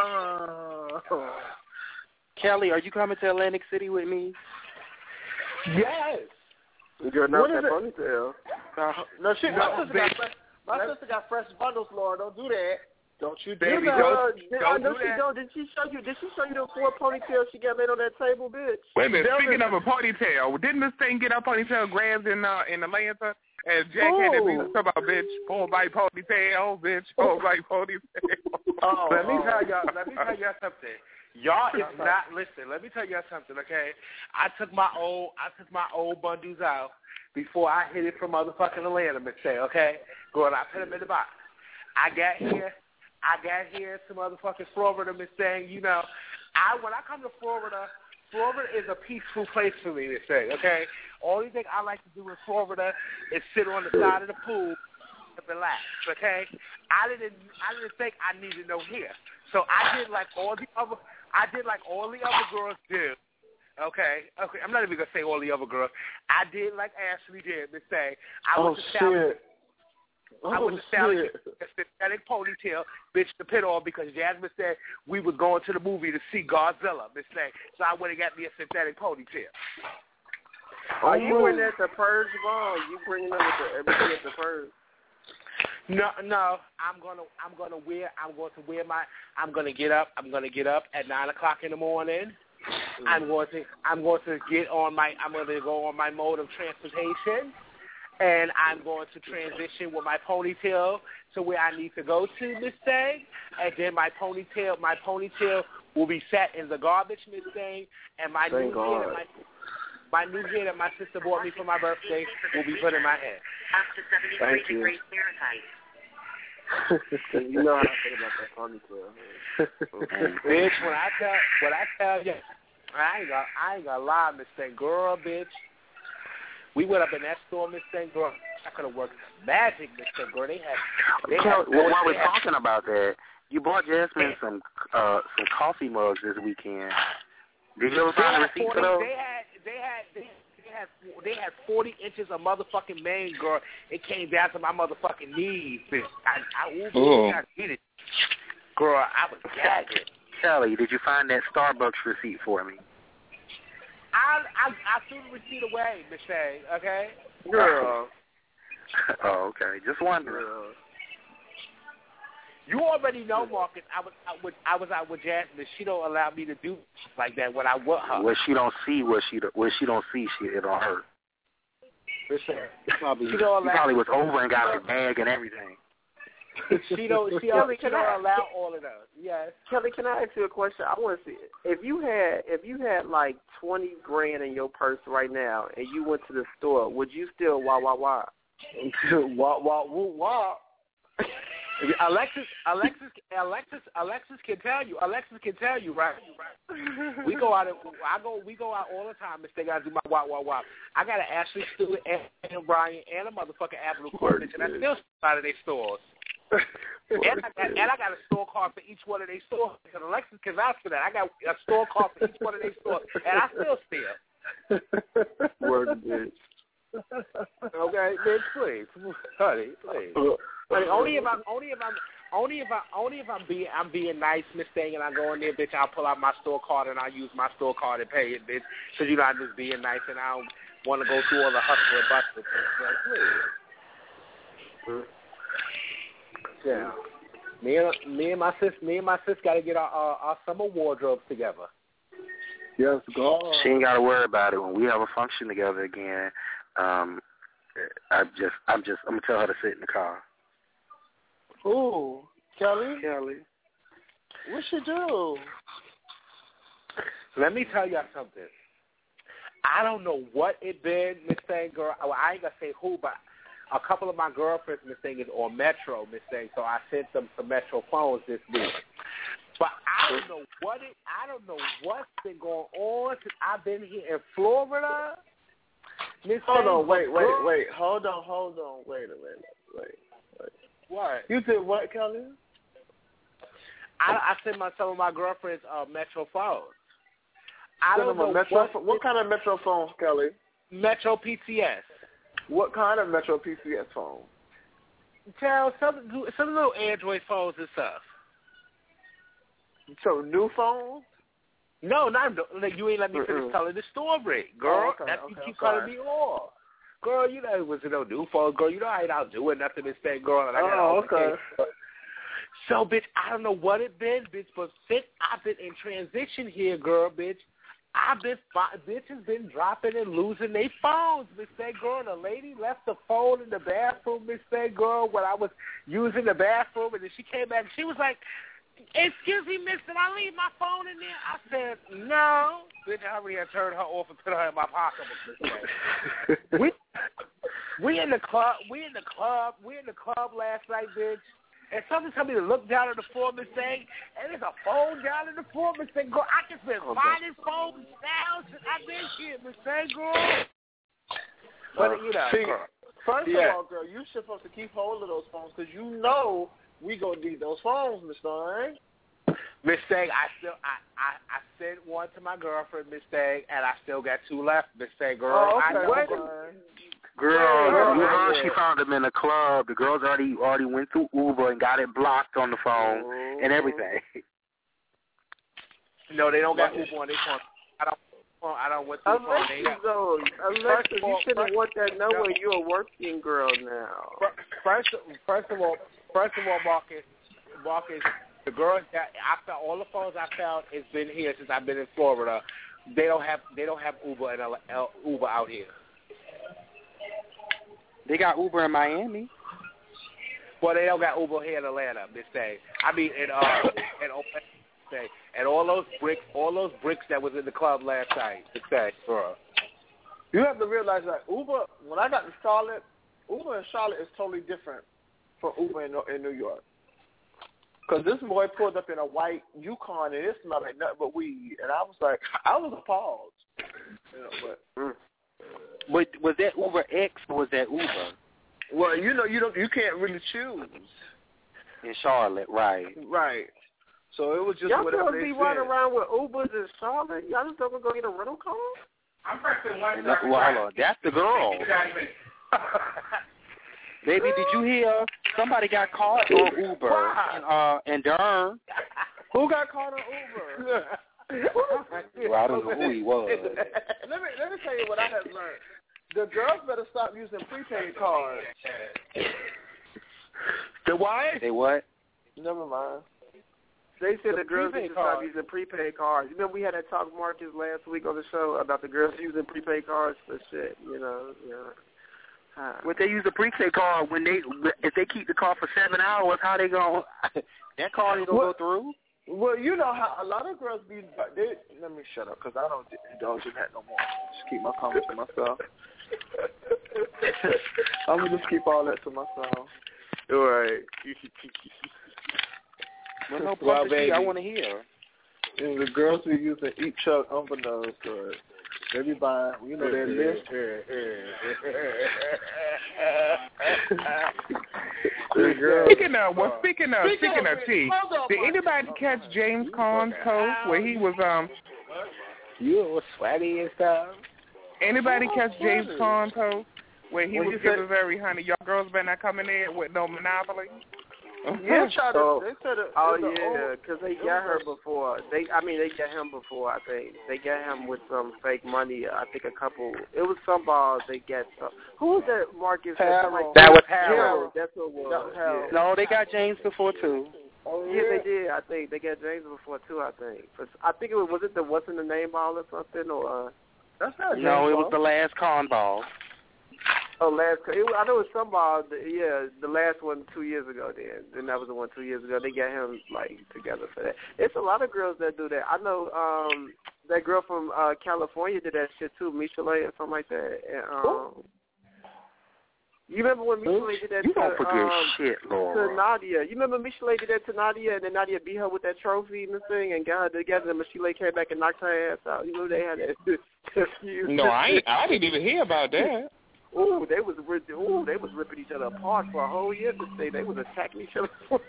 uh. Kelly, are you coming to Atlantic City with me? yes. Girl, not What that is it? ponytail. Uh, no, she, No, my, sister got bitch. fresh, my sister got fresh bundles, Lord. Don't do that. Don't you Baby, do that. don't- Did, don't I know do she that. don't. Did she show you? Did she show you the four ponytails she got laid on that table, bitch? Wait a minute. There Speaking was- of a ponytail, didn't this thing get her ponytail grabbed in uh, in Atlanta? And Jack had that music talk about bitch, hold my ponytail, bitch, hold my ponytail. Oh, let me tell y'all. Let me tell y'all something. Y'all is not listen. Let me tell y'all something, okay? I took my old, I took my old bundles out before I hit it from motherfucking Atlanta, Miss Say, okay? Going, I put them in the box. I got here, I got here to motherfucking Florida, Miss Saying, you know, I when I come to Florida, Florida is a peaceful place for me, Miss Say, okay? Only thing I like to do in Florida is sit on the side of the pool and relax, okay? I didn't, I didn't think I needed no hair, so I did like all the other. I did like all the other girls do. Okay, okay. I'm not even gonna say all the other girls. I did like Ashley did. Miss Say, I Oh, was the stylist. shit. I was the Oh, stylist, shit. a synthetic ponytail, bitch, to pit on because Jasmine said we was going to the movie to see Godzilla. Miss Say, so I went and got me a synthetic ponytail. Are you bringing that to Purge Ball? You bringing that with the everything at the Purge? No, no. I'm gonna, I'm gonna wear, I'm going to wear my, I'm gonna get up, I'm gonna get up at nine o'clock in the morning. I'm going to, I'm going to get on my, I'm going to go on my mode of transportation, and I'm going to transition with my ponytail to where I need to go to, Miss Day, and then my ponytail, my ponytail will be set in the garbage, Miss Day, and my Thank new hair, God. my, my new hair that my sister bought me for my birthday will be put in my head. Thank you. You know how I feel about that ponytail. Bitch, when I tell, when I tell you, I ain't gonna, I ain't gonna lie, Miss Thing, girl, bitch. We went up in that store, Miss Thing, girl. I could have worked magic, Miss Thing, girl. They had, they Kel, had. well, while they we're had- talking about that, you bought Jasmine some uh some coffee mugs this weekend. Did you ever They find a had receipt forty. for those? They had, they had, they, they had, they had forty inches of motherfucking mane, girl. It came down to my motherfucking knees, bitch. I, I, ooh, Ooh. I did it, girl. I was gagging. Kelly, did you find that Starbucks receipt for me? I, I, I threw the receipt away, Miss Shay. Okay, Girl. Oh, okay. Just wondering. Girl. You already know, Marcus. I was out with I was out with Jasmine. She don't allow me to do shit like that when I with her. What she don't see, what she what she don't see, she it don't hurt. Probably, She she don't allow- probably was over and got her bag and everything. She don't. She Kelly, don't. She can don't I- allow all of those. Yes. Kelly, can I ask you a question? I want to see if you had if you had like twenty grand in your purse right now, and you went to the store, would you still wah wah wah? wah wah woo wah. Alexis, Alexis, Alexis, Alexis can tell you. Alexis can tell you, right? We go out. I go. We go out all the time. If they gotta do my wah wah wah, I got an Ashley Stewart and Brian and a motherfucking Avenue Court, and I still out of their stores. and, I got, and I got a store card for each one of their stores. Because Alexis can vouch for that. I got a store card for each one of their stores, and I still steal. Word, bitch. Okay, bitch, please, honey, please. Honey, only if I'm, only if I'm, only if I, only if I'm being, I'm being nice, Miss Thing, and I go in there, bitch. I'll pull out my store card and I'll use my store card and pay it, bitch. Because you know I'm just being nice, and I don't want to go through all the hustle and bustle. Like, please. Yeah. Me and me and my sis, me and my sis got to get our, our our summer wardrobes together. Yes, God. She ain't got to worry about it when we have a function together again. Um, I just, I'm just, I'm gonna tell her to sit in the car. Ooh, Kelly. Kelly. What she do? Let me tell y'all something. I don't know what it been, Miss Thing, girl. Well, I ain't gonna say who, but a couple of my girlfriends, Miss Thing, is on Metro, Miss Thing. So I sent them some Metro phones this week. But I don't know what it. I don't know what's been going on since I've been here in Florida. Miss Hold Thing, on, wait, wait, girl, wait. Hold on, hold on. Wait a minute. Wait, wait. What? You did what, Kelly? I, I sent my some of my girlfriends uh, Metro phones. I Send don't them a know Metro what, pho- what kind of Metro phones, Kelly? Metro P C S. What kind of Metro P C S phone? Tell some some little Android phones and stuff. So new phones? No, not like you ain't let me finish Mm-mm. telling the story, girl. Oh, okay, That's okay, you keep I'm cutting sorry. me off. Girl, you know it was no new phone, girl. You know I ain't out doing nothing this thing, girl. And I got Oh, all okay. So, bitch, I don't know what it been, bitch, but since I've been in transition here, girl, bitch, I've been, bitch has been dropping and losing their phones, Miss That Girl. The lady left the phone in the bathroom, Miss That Girl, when I was using the bathroom, and then she came back and she was like, excuse me, miss, did I leave my phone in there? I said, no. Bitch, I already had turned her off and put her in my pocket. we, we in the club, we in the club, we in the club last night, bitch. And somebody told me to look down at the floor, Miss Thing, and there's a phone down at the floor, Miss Thing. Girl, I just been finding phones now since I've been here, Miss Thing, girl. But, you know, See, girl. first Yeah. of all, girl, you're supposed to keep hold of those phones because you know we gonna need those phones, Miss Thing. Miss Thing, I still, I, I, I sent one to my girlfriend, Miss Thing, and I still got two left, Miss Thing, girl. Oh, okay, I know, okay. girl. Girl, Girl, you I heard did. she found him in the club. The girls already already went through Uber and got it blocked on the phone Oh. and everything. No, they don't got Uber on their phone. I don't. I don't went through the phone. They Alexis, got, though, First Alexis, of you all- shouldn't first- want that nowhere. no. You're a working girl now. First, first of all, first of all, Marcus, Marcus, the girls that I found, all the phones I found has been here since I've been in Florida. They don't have, they don't have Uber and L- Uber out here. They got Uber in Miami. Well, they don't got Uber here in Atlanta, Miss Day. I mean, in uh, in Oakland, and all those bricks, all those bricks that was in the club last night, Miss Day, bro. You have to realize that Uber, when I got to Charlotte, Uber in Charlotte is totally different from Uber in, in New York. Because this boy pulled up in a white Yukon and it smelled like nothing but weed. And I was like, I was appalled. You know, but, mm. Was, was that Uber X or was that Uber? Well, you know, you don't, you can't really choose. In Charlotte, right. Right. So it was just Y'all whatever gonna they be said. running around with Ubers in Charlotte? Y'all just don't go get a rental car? I'm pressing one. Well, hold on. That's the girl. Baby, did you hear somebody got caught on Uber in, uh, in Durham? Who got caught on Uber? Well, I don't know who he was. let me let me tell you what I have learned. The girls better stop using prepaid cards. The what? They what? Never mind. They said The the, girls need prepaid to stop cards. using prepaid cards. You know, we had that talk, Marcus, last week on the show about the girls using prepaid cards for shit. You know, you know. Huh. Would they use a prepaid card when they if they keep the car for seven hours? How they gonna that car ain't gonna Well- go through? Well, you know how a lot of girls be. They, let me shut up because I don't indulge in that no more. Just keep my comments to myself. I'm gonna just keep all that to myself. All right. Well, no, Well, well, baby. I want to hear. And the girls be using each chuck unbeknownst to it. They be buying, you know, their list. Speaking of, well, speaking of, speaking of T, did anybody catch James Caan's post where he was um? You was sweaty and stuff. Anybody catch James Caan's post where he What was you say? giving very honey? Y'all girls better not coming in with no monopoly. Yeah, try to, So- they said it, Oh it's a yeah, old- because they got her before. They, I mean, they got him before. I think they got him with some fake money. I think a couple. It was some balls they got. Some, who was that? Marcus. Harold. That was Harold. Harold. That's what it was. That was Harold. No, they got James before too. Oh, Yeah, they did. I think they got James before too. I think. But I think it was. Was it the what's in the name ball or something? Or uh, That's not James No, it was Bond. the last con ball. oh, last. It, was- I know it was some ball. Yeah, the last one two years ago. Then, then that was the one two years ago. They got him like together for that. It's a lot of girls that do that. I know um that girl from uh California did that shit too, Michelet or something like that. And, um, you remember when Michelet did that You to, don't forget um, shit, to Laura. Nadia? You remember Michelet did that to Nadia, and then Nadia beat her with that trophy and the thing, and got her together, and Michelet came back and knocked her ass out. You know they had that. No, I ain't, I didn't even hear about that. Ooh, they was ripping. Ooh, they was ripping each other apart for a whole year. To say they was attacking each other. Oh,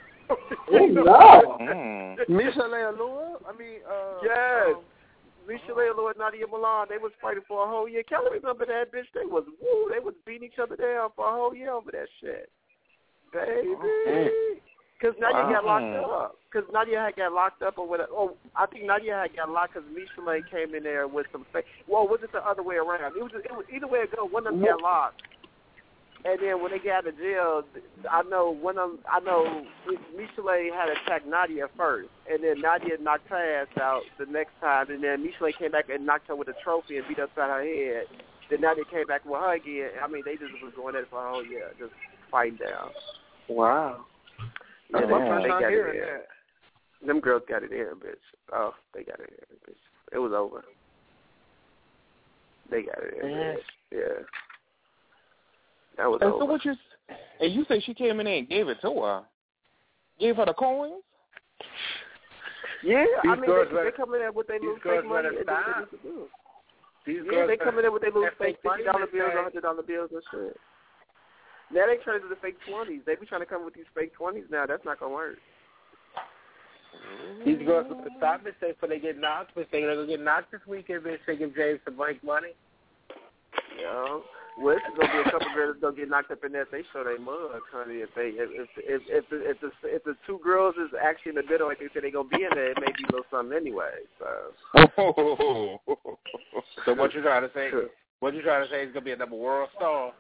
no. Mm. Michelet Allure? I mean, uh, Yes. um, Michelet Lord, Nadia Milan, they was fighting for a whole year. Kelly, remember that bitch? They was woo, they was beating each other down for a whole year over that shit, baby. Because Nadia got locked up. Because Nadia had got locked up or whatever. Oh, I think Nadia had got locked because Michelet came in there with some fake. Well, was it the other way around? It was. It was either way it go. One of them got locked. And then when they got out of jail, I know one of them, I know Michelet had attacked Nadia first, and then Nadia knocked her ass out the next time, and then Michelet came back and knocked her with a trophy and beat upside her head. Then Nadia came back with her again. I mean, they just was going at it for a whole year, just fighting down. Wow. Yeah, That's they, my first they time got it hearing in. that. Them girls got it in, bitch. Oh, they got it in, bitch. It was over. They got it in, Yes. bitch. Yeah. That was And over. so what you? And you say she came in there and gave it to her? Gave her the coins? Yeah, These I mean, girls they, let- they come in there with their these little girls fake let money. us and they- they stop. used to do. These Yeah, girls they come in there with their little that fake fake fifty dollar money, bills, they or hundred dollar bills and shit. Now they turn into the fake twenties. They be trying to come with these fake twenties now. That's not gonna work. These girls with the stop mistake before they get knocked. If they're gonna get knocked this weekend, bitch, they give James some blank money. You know, well, it's gonna be a couple girls that's gonna get knocked up in there if they show their mug, honey. If they, if if if if, if the if the two girls is actually in the middle, like they say they gonna be in there, it may be a little something anyway. So. So what you trying to say? What you trying to say is gonna be a number world star?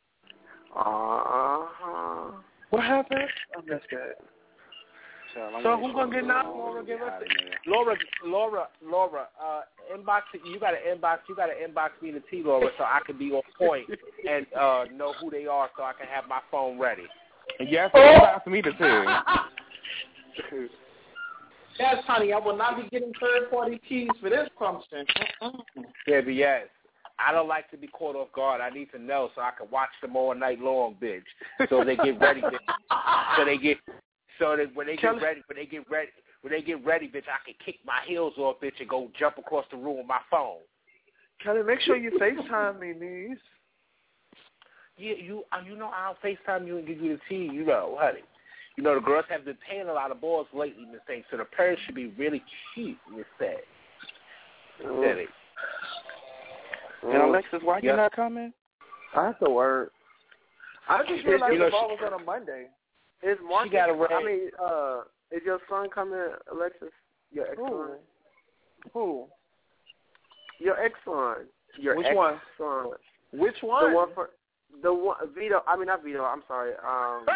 Uh huh. What happened? I missed that. So who's gonna get knocked? Laura, give us Laura, Laura, Laura. Uh, inbox. You gotta inbox. You gotta inbox me the T, Laura, so I can be on point and uh, know who they are, so I can have my phone ready. And yes, inbox me the two. Yes, honey, I will not be getting third-party keys for this function. Yeah, but yes. I don't like to be caught off guard. I need to know so I can watch them all night long, bitch. So they get ready. Bitch. So they get. So that when they get ready, when they get ready, when they get ready, bitch, I can kick my heels off, bitch, and go jump across the room with my phone. Kelly, make sure you FaceTime me, niece. Yeah, you, uh, you know, I'll FaceTime you and give you the tea, you know, honey. You know, the girls have been paying a lot of balls lately, Miss Thing, so the parents should be really cheap, Miss Thing. Mm. And Alexis, why yeah. you not coming? I have to work. I just realized you know, the ball she, was on a Monday. Is Marcus? She got a red. I mean, uh, is your son coming, Alexis? Your ex Who? son? Who? Your ex son. Your Which ex one? son. Which one? The one for the one Vito. I mean, not Vito. I'm sorry. Um.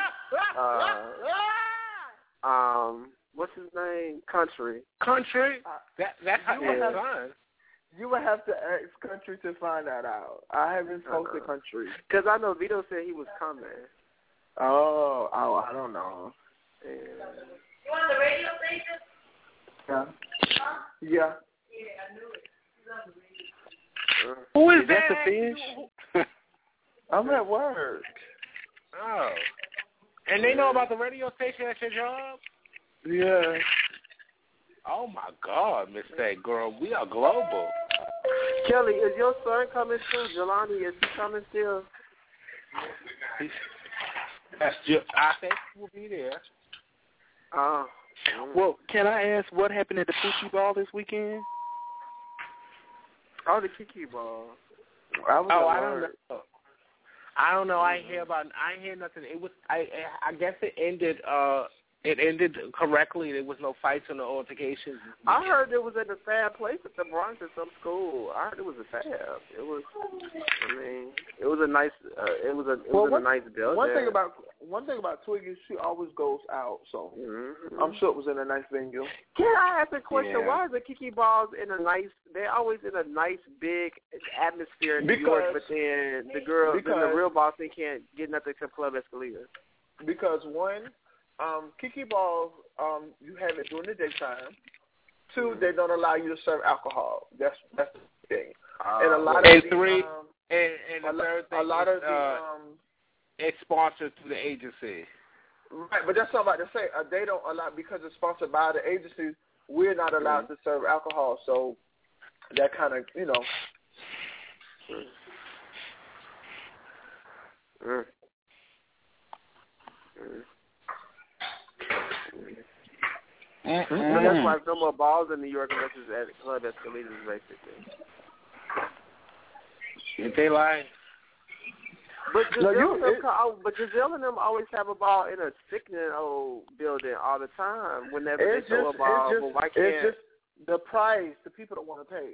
uh. Um. What's his name? Country. Country. That that's how You his have- son. You would have to ask Country to find that out. I haven't spoken to Uh-uh. Country. Because I know Vito said he was coming. Oh, oh, I don't know. Yeah. You on the radio station? Yeah. Yeah. Yeah, I knew it. He's on the radio. Who is, Is that the fish? I'm at work. Oh. And they know about the radio station at your job? Yeah. Oh, my God, Miss Thing, girl. We are global. Kelly, is your son coming soon? Jelani, is he coming still? That's just, I think we'll be there. Uh, well, can I ask what happened at the Poochie Ball this weekend? Oh, the Kiki Ball. I oh, I don't know. I don't know. I ain't hear about. I ain't hear nothing. It was. I. I guess it ended. Uh, it ended correctly. There was no fights or no altercations. I heard it was in a sad place at the Bronx at some school. I heard it was a sad. It was. I mean, it was a nice. Uh, it was a. It well, was one, a nice building. One thing about one thing about Twiggy, she always goes out. So mm-hmm. I'm sure it was in a nice venue. Can I ask a question? Yeah. Why is the Kiki Balls in a nice? They're always in a nice big atmosphere in New because, York, but then the girl, because, then the real Boston can't get nothing except Club Escalita. Because one. Um, Kiki Balls, um, you have it during the daytime. Two, they don't allow you to serve alcohol. That's that's the thing. Uh, and a lot and of three, the, um, and, and the a, third thing a lot is, of the, uh, um, it's sponsored through the agency. Right, but that's what I'm about to say. Uh, they don't allow because it's sponsored by the agency. We're not allowed mm-hmm. to serve alcohol, so that kind of you know. Mm. Mm. Mm-hmm. But that's why there's no more balls in New York unless it's at Club Escalita, basically. If they lie. But Giselle, no, you, and them, it, but Giselle and them always have a ball in a sickening old building all the time. Whenever they just, throw a ball, just, well, why can't? It's just the price the people don't want to pay.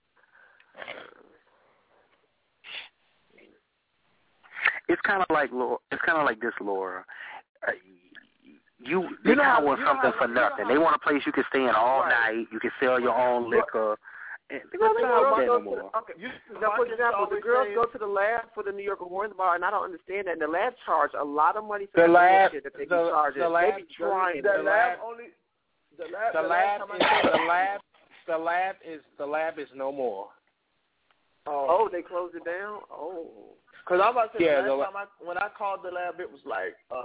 It's kind of like it's kind of like this, Laura. Uh, you they you know kind of how, want something how, for nothing. You know they want a place you can stay in all right. night. You can sell your own liquor. And you know, that's not that no more. To, okay, you, now, for example, the girls go to the lab for the New York Horns Bar, and I don't understand that. And the lab charge a lot of money for the lab. Shit that they the, charge the lab, they be trying. The, the, the lab only. The lab. The, the lab. lab Is, the lab. The lab is the lab is no more. Oh, oh they closed it down. Oh. Because I'm about to say, yeah, the last time I, when I called the lab, it was like uh,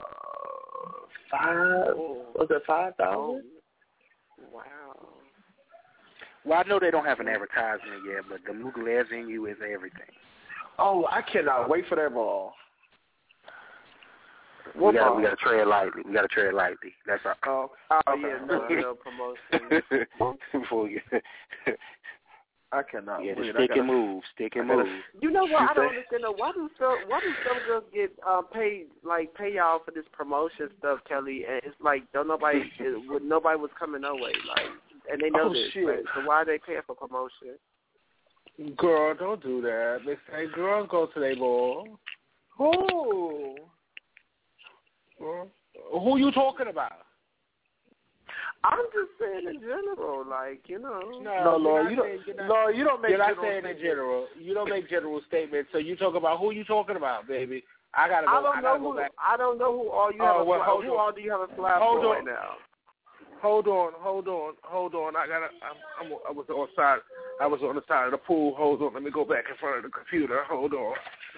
five. Oh. Was it five thousand? Oh. Wow. Well, I know they don't have an advertisement yet, but the Mugler venue is everything. Oh, I cannot wait for that ball. We got we got to tread lightly. We got to tread lightly. That's our. Oh, oh yeah, no, no promotion. Before you. I cannot. Yeah, wait. stick gotta, and move, stick and move. You know what? You I don't say? understand. Though. Why do some why do some girls get uh, paid like pay y'all for this promotion stuff, Kelly? And it's like don't nobody it, nobody was coming no way, like, and they know oh, this. Shit. Like, so why are they paying for promotion? Girl, don't do that. They say girls go to their ball. Who? Who you talking about? I'm just saying in general, like, you know. No, no Laura, you don't. Saying, Laura, you don't make. You're not general saying in general. You don't make general statements. So you talk about who you talking about, baby. I gotta go. I don't I know gotta who. go back. I don't know who all you oh, have. A well, fly, hold who on. all do you have a fly hold for on. right now? Hold on, hold on, hold on. I gotta. I'm, I'm, I was on side. I was on the side of the pool. Hold on. Let me go back in front of the computer. Hold on.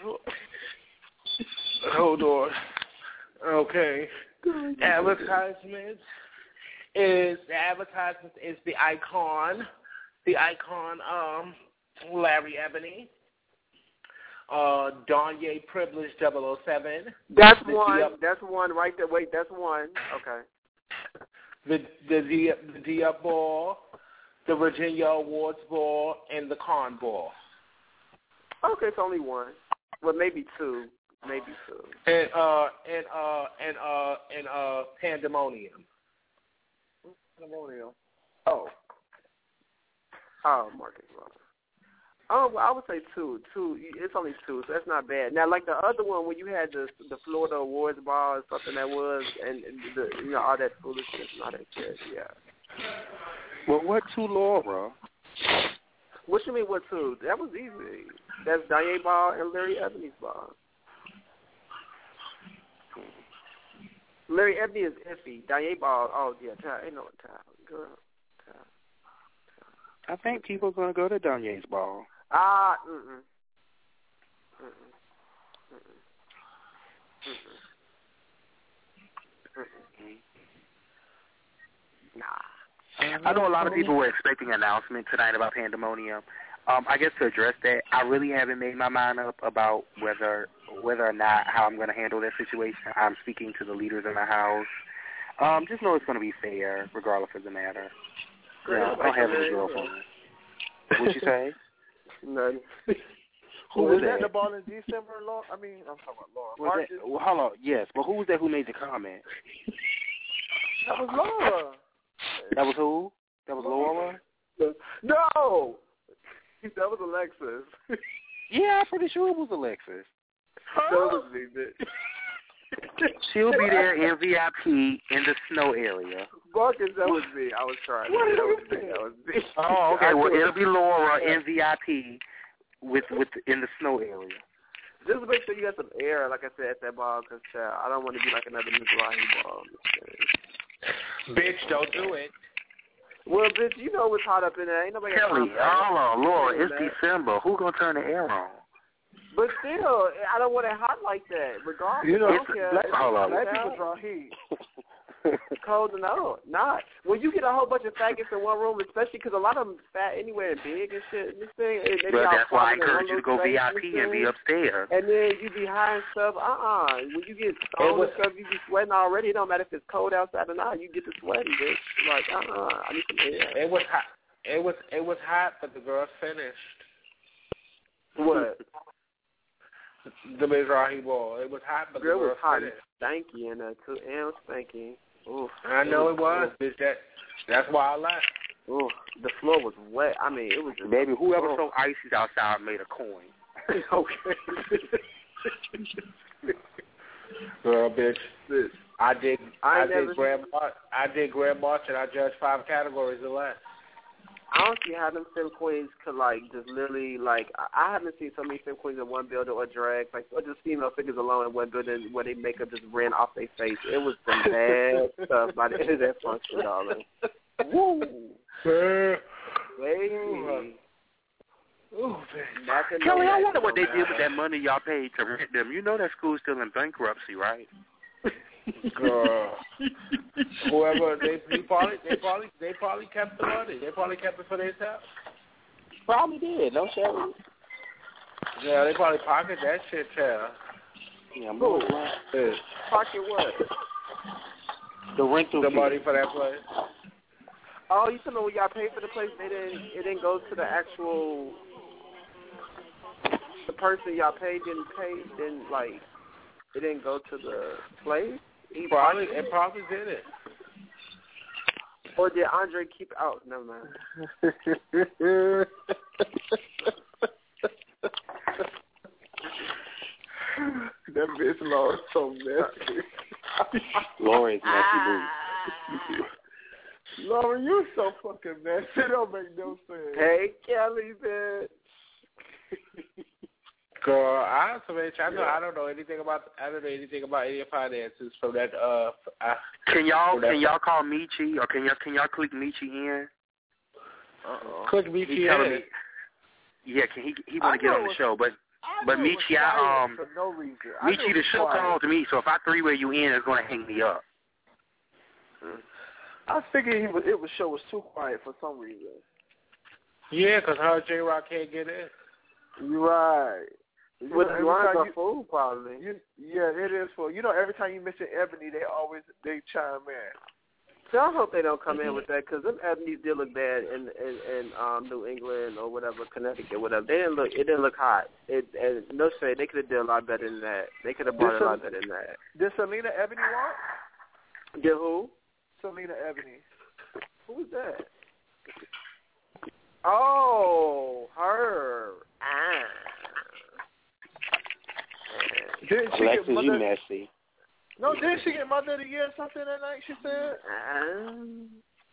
Hold on. Okay. Advertisements is the advertisement is the icon, the icon. Um, Larry Ebony. Uh, Donye Privilege double oh seven. That's the one. D- that's one right there. Wait, that's one. Okay. The the D the D Up Ball, the Virginia Awards Ball, and the Con Ball. Okay, it's only one. Well, maybe two. Maybe two. And uh and uh and uh and uh Pandemonium. Pandemonium. Oh. Oh, Marcus. Oh, well, I would say two. Two. It's only two, so that's not bad. Now, like the other one, when you had the the Florida Awards Ball or something that was, and, and the you know all that foolishness and all that shit. Yeah. Well, what two, Laura? What you mean, what two? That was easy. That's Donye Ball and Larry Ebony's ball. Larry Ebony is iffy. Donye Ball, oh yeah, Ty, ain't no Ty, girl. Ty, Ty. I think people are gonna go to Donye's ball. Ah, mm mm. Mm mm. Mm mm. Nah. I know a lot of people were expecting an announcement tonight about Pandemonium. Um, I guess to address that, I really haven't made my mind up about whether whether or not how I'm going to handle that situation. I'm speaking to the leaders in my house. Um, just know it's going to be fair, regardless of the matter. You know, I don't have any girlfriend. What'd you say? None. Who was was that? that? The ball in December, Laura? I mean, I'm talking about Laura. Was Marcus? that, well, hold on. Yes, but who was that who made the comment? That was Laura. That was who? That was Laura? No! That was Alexis. Yeah, I'm pretty sure it was Alexis. That was me, bitch. She'll be there in V I P in the snow area. Marcus, that was me. I was trying. That was me. That was me. Oh, okay. Well, it'll be Laura in V I P with with in the snow area. Just make sure you got some air, like I said, at that ball, because uh, I don't want to be like another Mizrahi ball. Bitch, don't do it. Well, bitch, you know what's hot up in there. Ain't nobody got Kelly, time for that. hold on, Laura, it's that. December. Who gonna turn the air on? But still, I don't want it hot like that. Regardless, You know, I don't care. black, Hold on. black people draw heat. Cold no, not. When you get a whole bunch of faggots in one room, especially because a lot of them fat anyway and big and shit. This thing, and they Well, all that's why I clogged in one encourage you to little go V I space P and be upstairs. And then you be high and stuff. Uh uh When you get stoned was- and stuff, you be sweating already. It don't matter if it's cold outside or not. You get to sweating, bitch. Like uh uh I need some air. It was hot. It was it was hot, but the girl finished. What? The Mizrahi ball. It was hot, but Girl the girl was hot and finished. stanky in there too. And stanky. Oof. I know it was, bitch. That that's why I left. Ooh, the floor was wet. I mean, it was just, Baby, whoever oh. throw ices outside made a coin. Okay. Girl, bitch. Bitch. I did. I I, never did Grand March. I did Grand March, and I judged five categories or less. I don't see how them femme queens could, like, just literally, like, I, I haven't seen so many femme queens in one building or drags, like, or just female figures alone in one building where they makeup just ran off their face. It was some bad stuff by the end of that function, darling. Woo! Baby. Ooh, Kelly, I wonder what they did with that money y'all paid to rent them. You know that school's still in bankruptcy, right? Girl, whoever they, they probably they probably they probably kept the money. They probably kept it for themselves. Probably did. No shit. Yeah, they probably pocket that shit, child. Yeah, I'm going to pocket what? The rental. The fee. money for that place. Oh, you talking about when y'all paid for the place? They didn't. It didn't go to the actual. The person y'all paid didn't pay. Didn't like. It didn't go to the place. He Probably it probably did it. Or did Andre keep out? Never mind. That bitch Laura so messy. Laura is messy boo. Laura, you so fucking messy. It don't make no sense. Hey, Kelly, bitch. Girl, I bitch. I know. I don't know anything about. I don't know anything about any finances from that. Uh, I, can y'all that, can y'all call Michi or can y'all can y'all click Michi in? Uh oh. Click Michi in. Me, yeah, can he he want to get on the show, but I but Michi, I um for no reason. Michi, the show called to me, so if I three way you in, it's gonna hang me up. I figured he was, it was show was too quiet for some reason. Yeah, because her and J Rock can't get in. You're right. You With know, the lines you, are full, probably. You, yeah, it is full. You know, every time you mention Ebony, they always they chime in. So I hope they don't come in with that because them Ebony's did look bad in in, in um, New England or whatever, Connecticut, whatever. They didn't look. It didn't look hot. It and no shade. They could have done a lot better than that. They could have brought it a lot better than that. Did Selena Ebony walk? Did who? Selena Ebony. Who's that? Oh, her. Ah. Didn't she Alexis, get mother... you messy. No, didn't she get Mother of the Year or something that night, she said? Um,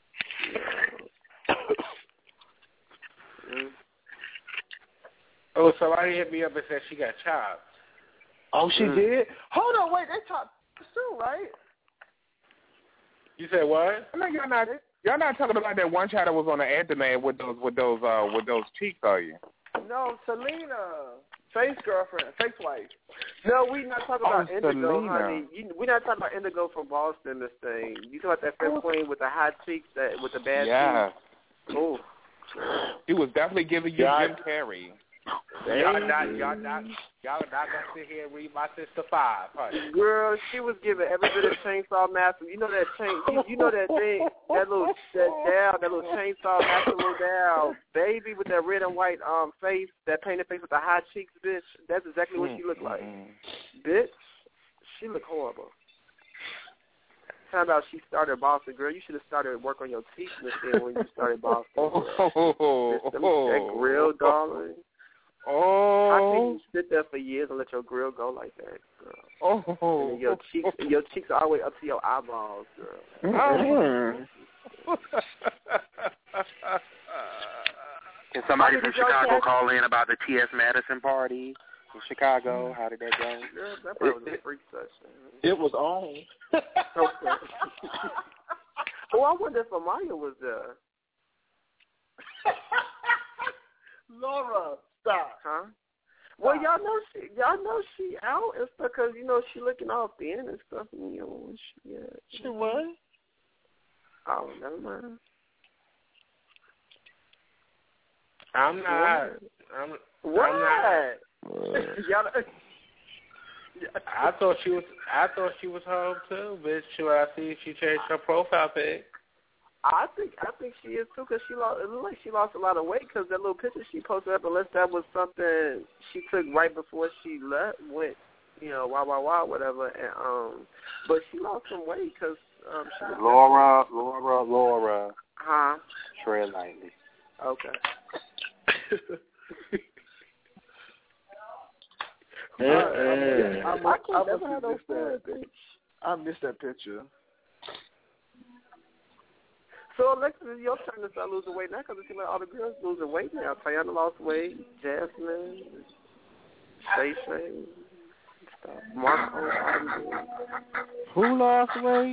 yeah. Oh, somebody hit me up and said she got chopped. Oh, she mm. did? Hold on, wait, they chopped too, right? You said what? I know y'all not y'all not talking about that one child that was on the aftermath with those with those uh with those cheeks, are you? No, Selena. Faith's girlfriend, Faith's wife. No, we not talking oh, about Indigo, Selena. honey. You, we not talking about Indigo from Boston. This thing. You talking about that fifth queen with the hot cheeks, that with the bad yeah. cheeks? Oh, He was definitely giving you God. Jim Carrey. Y'all not, y'all not, y'all not gonna sit here and read my sister five, honey. Girl, she was giving every bit of Chainsaw Master. You know that chain, you, you know that thing, that little that down, that little Chainsaw Master little down baby with that red and white um face, that painted face with the high cheeks, bitch. That's exactly what she looked like, bitch. She looked horrible. Talking about she started Boston, girl. You should have started work on your teeth instead when you started Boston. Oh, Bitch, them, that grill, darling. Oh, how can you sit there for years and let your grill go like that, girl? Oh, and then your cheeks, your cheeks all the way up to your eyeballs, girl. Mm-hmm. Can somebody How from did y'all Chicago catch- call in about the T S Madison party in Chicago? How did that go? Girl, that probably was a freak session. It was on. Okay. Oh, I wonder if Amaya was there. Laura, stop. Huh? Well, y'all know she, y'all know she out and stuff because you know she looking all thin and stuff. And, you know, she, yeah. She what? Oh, never mind. I'm not. I'm. What? I'm not. y'all, I thought she was. I thought she was home too, bitch. Should I see if she changed her profile pic? I think I think she is too because she lost. It looked like she lost a lot of weight because that little picture she posted up, unless that was something she took right before she left, went, you know, wah wah wah, whatever. And um, but she lost some weight because um, she was Laura, Laura, Laura. Huh? Tread lightly. Okay. Uh, I, I, I, I, never I, had no that. I missed that picture. So, Alexis, it's your turn to start losing weight now because it seems like all the girls losing weight now. Tayana lost weight, Jasmine, Shay Shay, stuff. Marco. Who lost weight?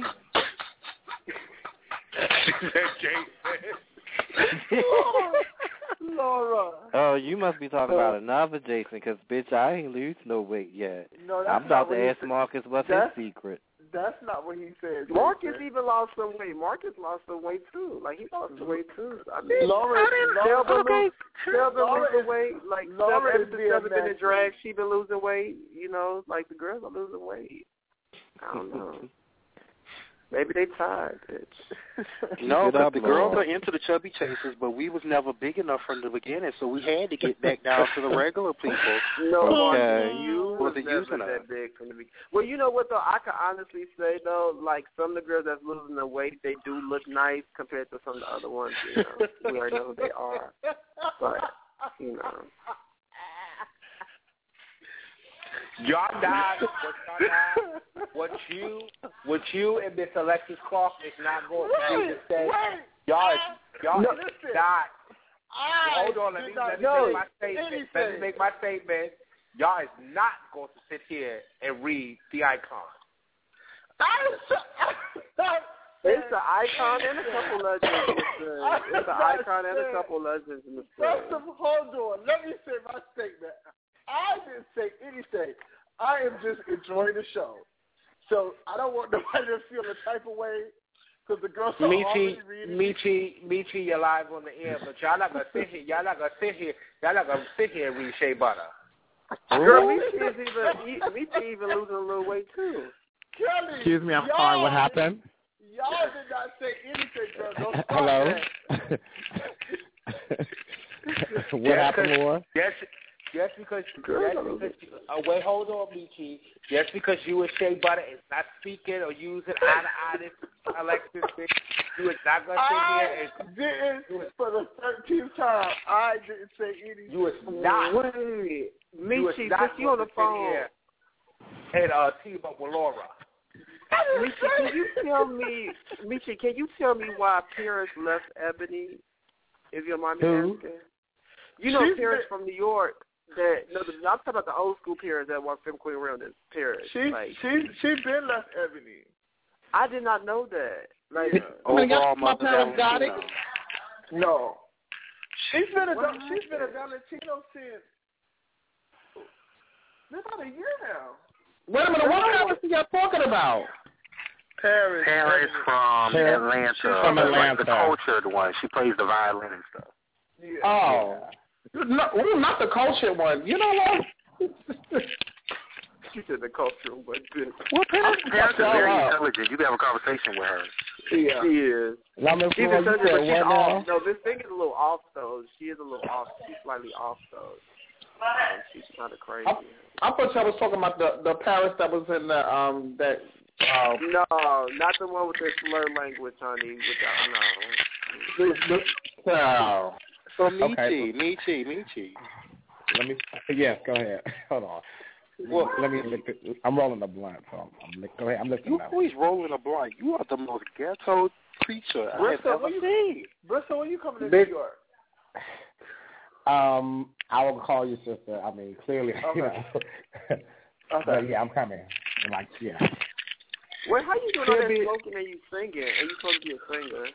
Laura. Oh, you must be talking about another Jason, because, bitch, I ain't lose no weight yet. No, that's I'm about not to what ask he Marcus what's his that's, secret. That's not what he said. Marcus even lost some weight. Marcus lost some weight, too. Like, he lost some weight, too. I mean, Laura, Laura, Laura, okay. Selva Laura losing is, weight. Like, Laura Selva, is ever being since been in nasty. drag, she been losing weight. You know, like, the girls are losing weight. I don't know. Maybe they tired, bitch. No, Get but up, the Laura. girls are into the chubby chasers, but we was never big enough from the beginning, so we had to get back down to the regular people. No, Okay. you Was was it never using that her? big from the beginning. Well, you know what, though? I can honestly say, though, like, some of the girls that's losing the weight, they do look nice compared to some of the other ones, you know. We already know who they are. But, you know. Y'all not. What y'all not? What you, what you and Miss Alexis Clark is not going to do to say. Y'all, is, y'all No, is listen. not. I Hold on, let me, did not let me know make my statement. anything. Let me make my statement. Y'all is not going to sit here and read the icon. It's an icon and a couple legends. Mister It's an icon and a couple legends, Mister First of all, hold on. Let me say my statement. I didn't say anything. I am just enjoying the show. So I don't want nobody to feel the type of way because the girls are Michi, already reading. Michi, Michi, you're live on the air, but y'all not gonna sit here. Y'all not gonna sit here. Y'all not gonna sit here and read Shea Butter. Girl, Michi is even Michi even losing a little weight too. Kelly, Excuse me, I'm y'all, sorry. What happened? Y'all did not say anything, girl. Don't start Hello. that. What Yes, happened, 'cause- Laura? Yes, yes, because just because you, uh, wait, hold on, Michi. Just because you and Shea Butter is not speaking or using eye to eye this Alexis thing, you is not gonna sit I here and didn't, for the thirteenth time, I didn't say anything. you is not. Wait, you is Michi, not put you on the gonna sit phone. here and uh, team up with Laura. Michi, can you tell me, Michi, can you tell me why Paris left Ebony? If you don't mind me Who? asking. You know She's Paris been- from New York. That no, the, I'm talking about the old school Paris that won Film Queen around this Paris. She like, she she been left Ebony. I did not know that. Like, Yeah. Overall, my Mother parents got it. Valentino. No, she's been a What she's been a happened? Valentino since about a year now. Wait a minute. What Paris are y'all talking about? Paris. Paris from Paris. Atlanta. She's from like Atlanta. the cultured one. She plays the violin and stuff. Yeah. Oh. No, ooh, not the cultured one. You know what? She said the cultural one. Good. Well, parents, parents are very intelligent. You can have a conversation with her. Yeah. She is. Now, Miss She's Floyd, you intelligent, said but she's what off. now? No, this thing is a little off, though. She is a little off. She's slightly off, though. Um, she's not a crazy. I, I thought y'all was talking about the the Paris that was in the um that. Uh, no, not the one with the slur language, honey. Without no. The, the, no. So Michi, Okay. Michi, Michi. Let me. Yes, go ahead. Hold on. Well, let me. Lick the, I'm rolling the blunt, so I'm. Lick, go ahead. I'm listening You now. always rolling a blunt. You are the most ghetto creature I have Bristol, ever when you, seen. Bristol, when you coming to Big- New York? Um, I will call you sister. I mean, clearly, you know. Okay. But yeah, I'm coming. I'm like, yeah. Wait, how you doing all that Could be- smoking and you singing? And you supposed to be a singer?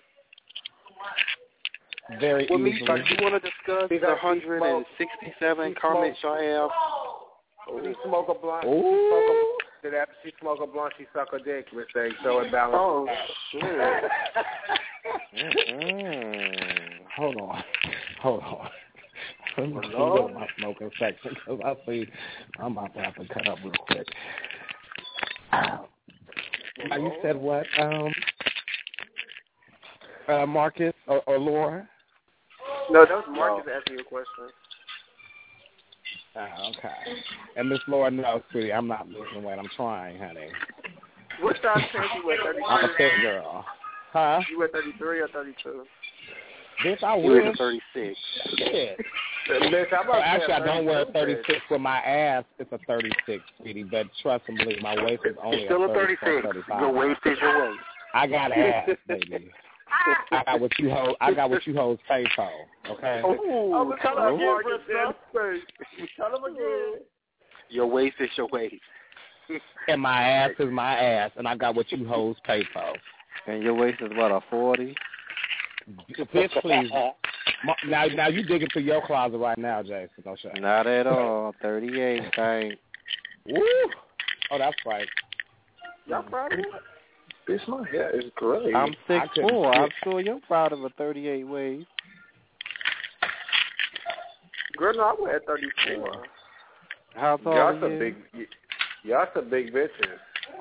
Very Well, easily. Michi, do you want to discuss the one hundred sixty-seven comments y'all have? She smoke a blunt. Ooh. She smoke a, that after she smoke a blunt, she suck a dick, Miss Thing, so it balances Oh, out. shit. Mm-mm. Hold on. Hold on. Let me Hello? go to my smoking section because I see I'm about to have to cut up real quick. Now you said what? Um, uh, Marcus or, or Laura? No, that was Marcus asking you a question. Oh, okay. And Miss Laura, no, sweetie, I'm not losing weight. I'm trying, honey. What size pants you wear? thirty-three? I'm a fit girl. Huh? You wear thirty-three or thirty-two? Bitch, I You wear wish. thirty-six. Shit. Bitch, I'm about Oh, to actually, say I don't wear a thirty-two, thirty-six with my ass. It's a thirty-six, sweetie. But trust and believe, my waist is only It's still a thirty-four, thirty-six. thirty-five. Your waist is your waist. I got ass, baby. I got what you hold. I got what you hold pay for. Okay. Oh, but tell him again, Marcus, Bristol. Tell him again. Your waist is your waist. And my ass is my ass, and I got what you hoes pay for. And your waist is what, a forty? Bitch, please. Now, now you digging through your closet right now, Jason. Don't shut. Not at all. thirty-eight, thank. Woo! Oh, that's right. Y'all proud of that? It's my hair is great. I'm six I couldn't four. get- I'm sure you're proud of a thirty-eight waist. Girl, no, I wear thirty-four. How tall Y'all are some you? big, y- y'all some big bitches.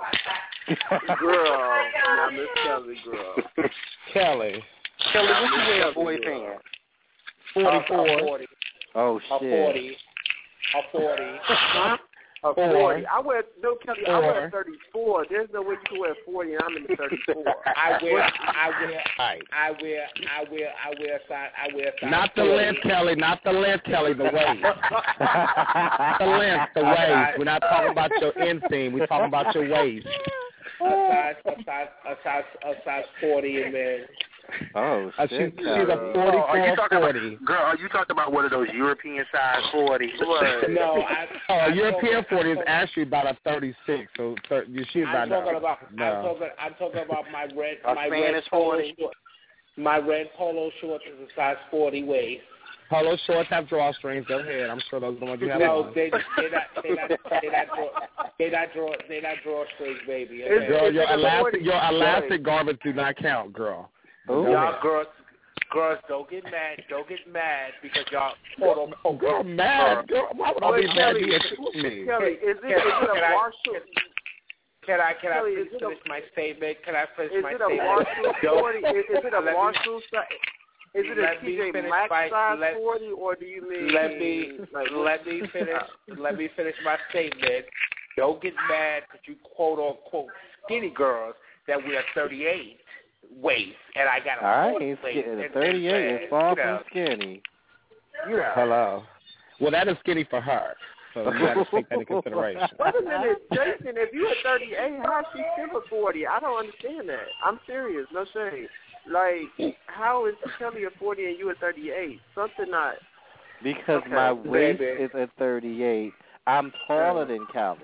Girl, now Miss Kelly, girl. Kelly. Kelly, what you wear, boy, pants? forty-four. A forty. Oh, A shit. forty. A forty. A Four. forty. I wear no Kelly. I wear Four. thirty-four. There's no way you can wear forty, and I'm in the thirty-four. I wear, I wear, Right. I wear, I wear, I wear size, I wear size. Not the length, Kelly. Not the length, Kelly. The waist. Not the length, the waist. We're not talking about your inseam. We're talking about your waist. A size, a size, a size, a size forty in men. Oh, Uh, shit. she's, she's a Kelly. Oh, are you forty-four talking forty. about, girl, are you talking about one of those European size forties? No, I. Oh, I'm a European talking- forty is I'm actually about a thirty-six. So thir- she's I'm about talking no. about. I'm no. talking. I'm talking about my red. A my red Spanish polo forty? short. My red polo shorts is a size forty waist. Polo shorts have drawstrings. Go ahead. I'm sure those are the ones you have No, on. they they not they not they not draw they not draw they not drawstrings, baby. It's- Okay? Girl, your it's a elastic, forty. your elastic garments do not count, girl. Ooh. Go Y'all ahead. girls, girls, don't get mad. Don't get mad because y'all quote unquote. Girl, mad. Girl, why would I Wait, be mad Kelly, being with me? Kelly, is it, Can- is it can a I- Marshall? Can I can I Kelly, please is it a- finish my statement? Can I finish Is my it a statement? Marshall Don't- forty? Is, is it a let me- Marshall size? Is it a let T me J finish Maxx my- size let- forty, or do you mean? Let me like, what- let me finish. Let me finish my statement. Don't get mad because you quote unquote skinny girls that wear thirty-eight waist, and I got a I forty ain't waist. skinny. and- thirty-eight and, is far you from know, skinny. you know. Hello. Well, that is skinny for her. So you got to take that into consideration. Wait a minute, Jason. If you at thirty-eight, how's she still a forty? I don't understand that. I'm serious. No shade. Like, how is Kelly a forty and you a thirty-eight? Something not. Because Okay, my waist baby. is at thirty-eight. I'm taller than Kelly.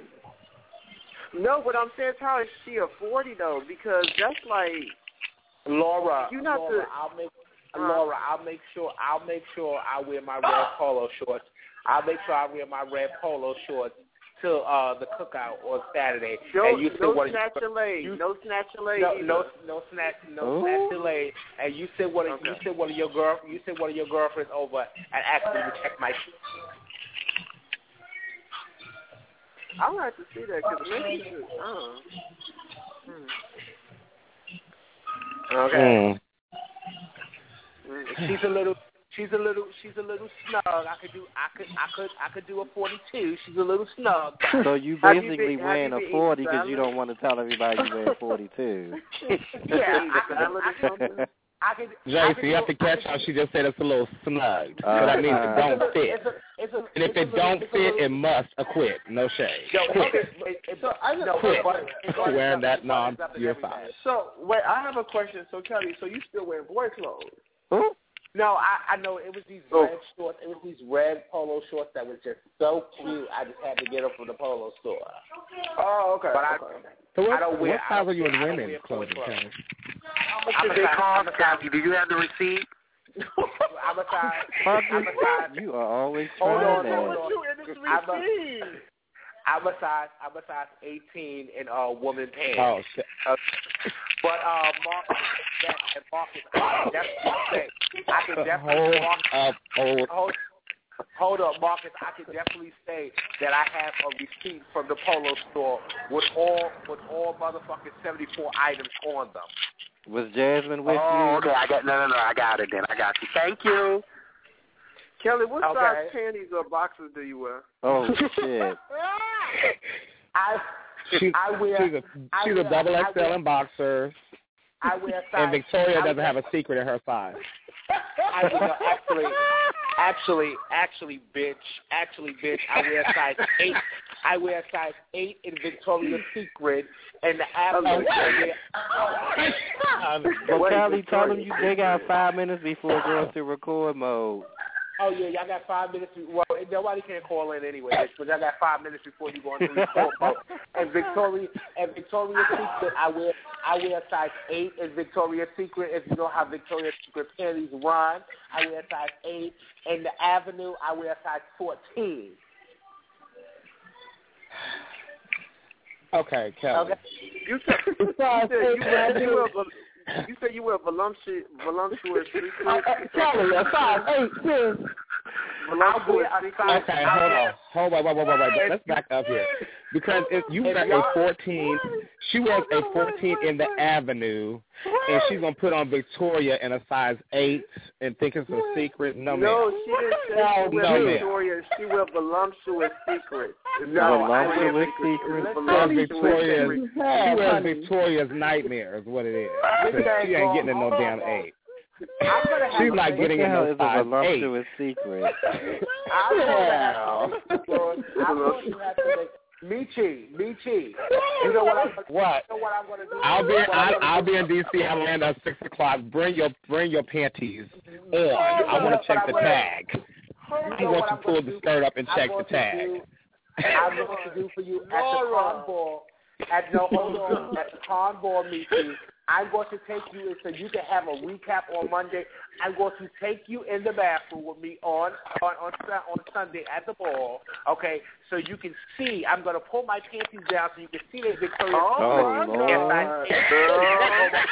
No, but I'm saying, how is she a forty though? Because that's like. Laura, You not Laura, the- I'll make Uh, Laura, I'll make sure I'll make sure I wear my red polo shorts. I'll make sure I wear my red polo shorts to uh, the cookout on Saturday, No, and you still no want snatch your leg. you, No snatch your leg. no, either. no, no snatch, no Ooh. snatch your leg, and you send one of Okay. you send one of your girl, you send one of your girlfriends over and ask them to check my. I would like to see that because maybe you should. Uh, hmm. Okay. Mm. She's a little. She's a little. She's a little snug. I could do. I could. I could. I could do a forty-two. She's a little snug. So you Have you basically been- have wearing you a been forty eating because you don't want to tell everybody you wear forty-two. Yeah, I could. I could. I could. I could Jason, you have to do- I catch could how she just said it's a little snugged. Uh, so that means it don't It's a- fit. It's a, it's a, And if it's a it little- don't it's a fit, little- it must acquit. No shade. No, Quit. it, it, it, So I just no, Quit. but- but- but- Wearing that but- non, but- you're but- fine. So wait, I have a question. So Kelly, so you still wear boy clothes? Who? No, I, I know it was these Oh. red shorts. It was these red polo shorts that was just so cute. I just had to get them from the polo store. Oh, okay. But I, okay. So what, I don't wear. what I size don't are you in wear- I don't women's wear clothing, clothes. Kelly? I'm a They size- call I'm a size- Kathy. Do you have the receipt? I'm a size. Marcus, I'm a size. you are always Hold trying on, that. hold on. You in this I'm a, receipt? I'm a size. I'm a size eighteen in uh woman pants. Oh, shit. Uh, but uh, Marcus, that and Marcus, I can definitely say, I can definitely Hold Marcus, up, hold. hold, hold up, Marcus. I can definitely say that I have a receipt from the polo store with all with all motherfucking seventy-four items on them. Was Jasmine with Oh, you? okay. I got no, no, no. I got it then. I got you. Thank you. Kelly, what Okay. size panties or boxers do you wear? Oh shit! I She's, I wear she's a, I she's wear- a double I X L wear- in boxers, I wear size. and Victoria I doesn't wear- have a secret in her size. I wear, actually, actually, actually, bitch, actually, bitch. I wear size eight. I wear size eight in Victoria's Secret, and the average. Well, Kelly, tell them you they got five minutes before going to record mode. Oh yeah, y'all got five minutes. Well, nobody can call in anyway, bitch, but y'all got five minutes before you go into record mode. And Victoria, and Victoria's Secret, I wear, I wear size eight in Victoria's Secret. If you know how Victoria's Secret panties run, I wear size eight. In the Avenue, I wear size fourteen. Okay, Kelly. Okay. You said you said you wear you wear, vol- you said you wear voluptuous voluptuous secrets. Kelly, a size eight, sis. Voluptuous secrets. Okay, hold on. Hold on, wait, wait, wait, wait. Let's back up here. Because if you wear a fourteen, she wears a fourteen in the Avenue, and she's going to put on Victoria in a size eight and think it's a secret. No, No, ma'am. she didn't say No, she wear no, ma'am. Victoria. She wear voluptuous secrets. No, I wear voluptuous secrets. secrets? It's She wears voluptuous Victoria's, secrets. she wears Victoria's nightmare is what it is. 'Cause she ain't getting in no damn eight. I'm gonna have She's a- not getting in What no the hell size is a eight. voluptuous secret? I'm gonna have to make, I'm going to have to make Michi, Michi. You know what I'm What? You know what I'm gonna do? I'll be What I'm I'll, gonna I'll do? be in D C Atlanta at six o'clock. Bring your bring your panties on. I want to check the tag. I want you to pull the skirt up and check the tag. I'm going to do for you at the con ball. At no, hold on. At the con ball meeting, I'm going to take you in so you can have a recap on Monday. I'm going to take you in the bathroom with me on on on, on Sunday at the ball. Okay, so you can see. I'm going to pull my panties down so you can see the Victoria's Oh, Secret. Lord. And I-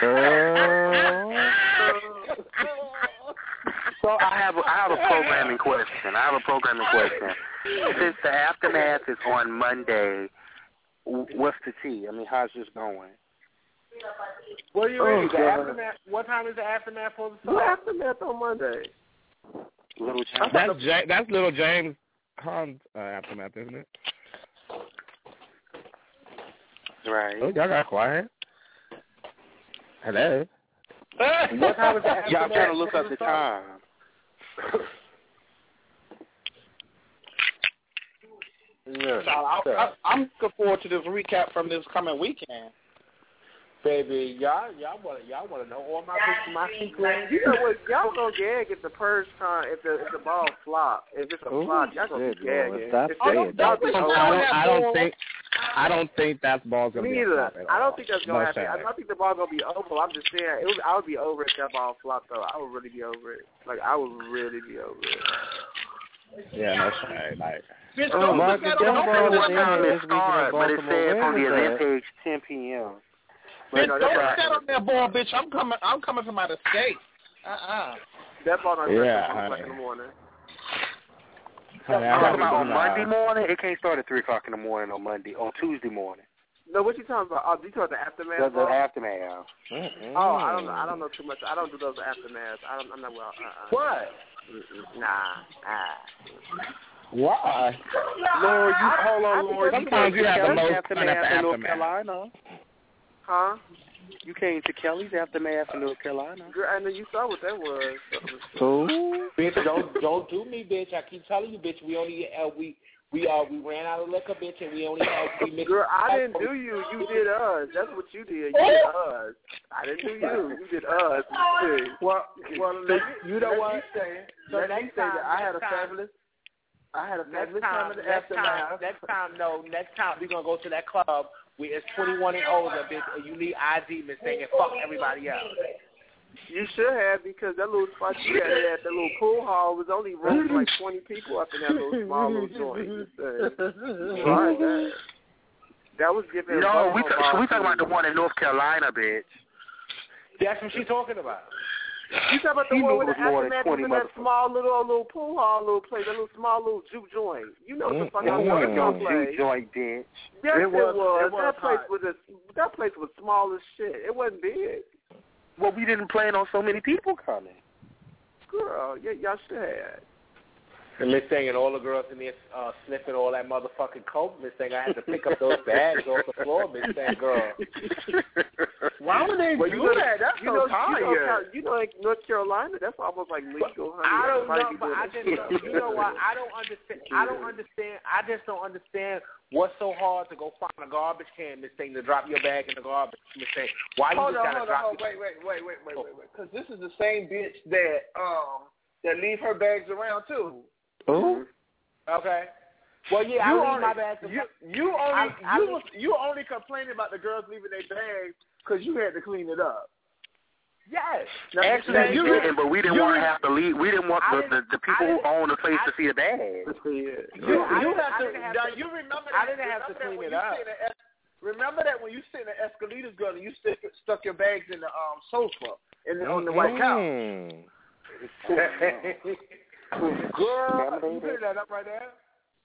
Girl. So I have a, I have a programming question. I have a programming question. Since the aftermath is on Monday, w- what's the tea? I mean, how's this going? What are you Oh, ready? The God. aftermath. What time is the aftermath for the What song? aftermath on Monday? Little James. That's ja- that's little James Con's uh, aftermath, isn't it? Right. Oh, y'all got quiet. Hello. What time is the aftermath? Y'all trying to look for up the song? time. Yeah. So I, I, I'm looking forward to this recap from this coming weekend. Baby, y'all, y'all want to, y'all want to know all my my secrets. You know what? Y'all gonna gag if the purge con if the if the ball flop. If it's a Ooh, flop, y'all gonna shit, be Lord, gagging. stop If- saying y'all that. be I over don't, it. I don't think I don't think that ball's gonna Me be a either. flop at I all. don't think that's gonna No happen. shade. I don't think the ball's gonna be over. I'm just saying, it was, I would be over if that ball flopped though. I would really be over it. Like I would really be over it. Yeah, no shade. Like, Bitch, Oh, don't Marcus, put that that on, don't ball put was that in on, this weekend in but it Baltimore. said Where on the was event that? page ten p.m. bitch, no, don't that's put right. that on that ball, bitch. I'm coming. I'm coming from out of state. Uh uh That ball not Yeah, start at three honey. o'clock in the morning. honey, I I'm gotta talking about on be Monday live. morning. It can't start at three o'clock in the morning on Monday. On Tuesday morning. No, what you talking about? Oh, you talking about the aftermath? The, the ball? aftermath. Mm-mm. Oh, I don't know. I don't know too much. I don't do those aftermaths. I don't. I'm not well. Uh-uh. What? Mm-mm. Nah. Ah. Why? Lord, you hold on, I- Lord. You Sometimes came you to have the Kelly's most fun at aftermath the in North aftermath. Carolina. Huh? You came to Kelly's aftermath in North Carolina. Girl, I know you saw what that was. Who? Bitch, don't don't do me, bitch. I keep telling you, bitch. We only uh, we we uh we ran out of liquor, bitch, and we only had we mixed. Girl, I didn't do you. You did us. That's what you did. You did us. I didn't do you. You did us. Well, well, let me, You know let what? me say, So let me next say time, that I had a next time- fabulous, I had a Next fabulous time, time in the next time, aftermath. next time, no, next time we're gonna go to that club where it's twenty-one and older, bitch, and you need I D, Miss Thing, and fuck everybody else. You should have, because that little spot you had at that little pool hall was only room for like twenty people up in that little small little joint. Right, that. That was giving. No, we Buffalo t- Wild we talking about the Wings. one in North Carolina, bitch. That's what she's talking about. You talking about the He one knew with it the was more than aftermath was twenty in that motherfuckers. small little little pool hall, little place, that little small little juke joint. You know what the fuck I'm It talking wasn't no about? place. juke joint, bitch. Yes, It it was- was. it was That place hot. was a, that place was small as shit. It wasn't big. Well, we didn't plan on so many people coming. Girl, yeah, y'all should have. And Miss Thing and all the girls in there uh, sniffing all that motherfucking coke, Miss Thing. I had to pick up those bags off the floor, Miss Thing, girl. Why would they Well, do you know, that? That's you so know, tired. You know, you know, like North Carolina, that's almost like legal, honey. I don't Everybody know, be but doing I that just shit. don't, you know what? I don't understand. I don't understand. I just don't understand what's so hard to go find a garbage can, Miss Thing, to drop your bag in the garbage, Miss Thing. Why you Hold just on, gotta hold on, drop hold on. Wait, wait, wait, wait, wait, wait, wait. Because this is the same bitch that um that leave her bags around too. Who? Okay. Well, yeah, you I leave only, my bag. To you you only I- I you leave- was, you only complaining about the girls leaving their bags because you had to clean it up. Yes. Now, Actually, now, we you didn't, but we didn't you want to re- have to leave. We didn't want I the, didn't- the, the people I who didn't- own the place I- to see the bag. You, I you didn't- have I to. didn't have now to- you remember I that, didn't have to remember that clean when it you up. sit in the es- Remember that when you sit in the Escalitas, girl, and you stick, stuck your bags in the um sofa in the, on the white couch. Girl, you put that up right there?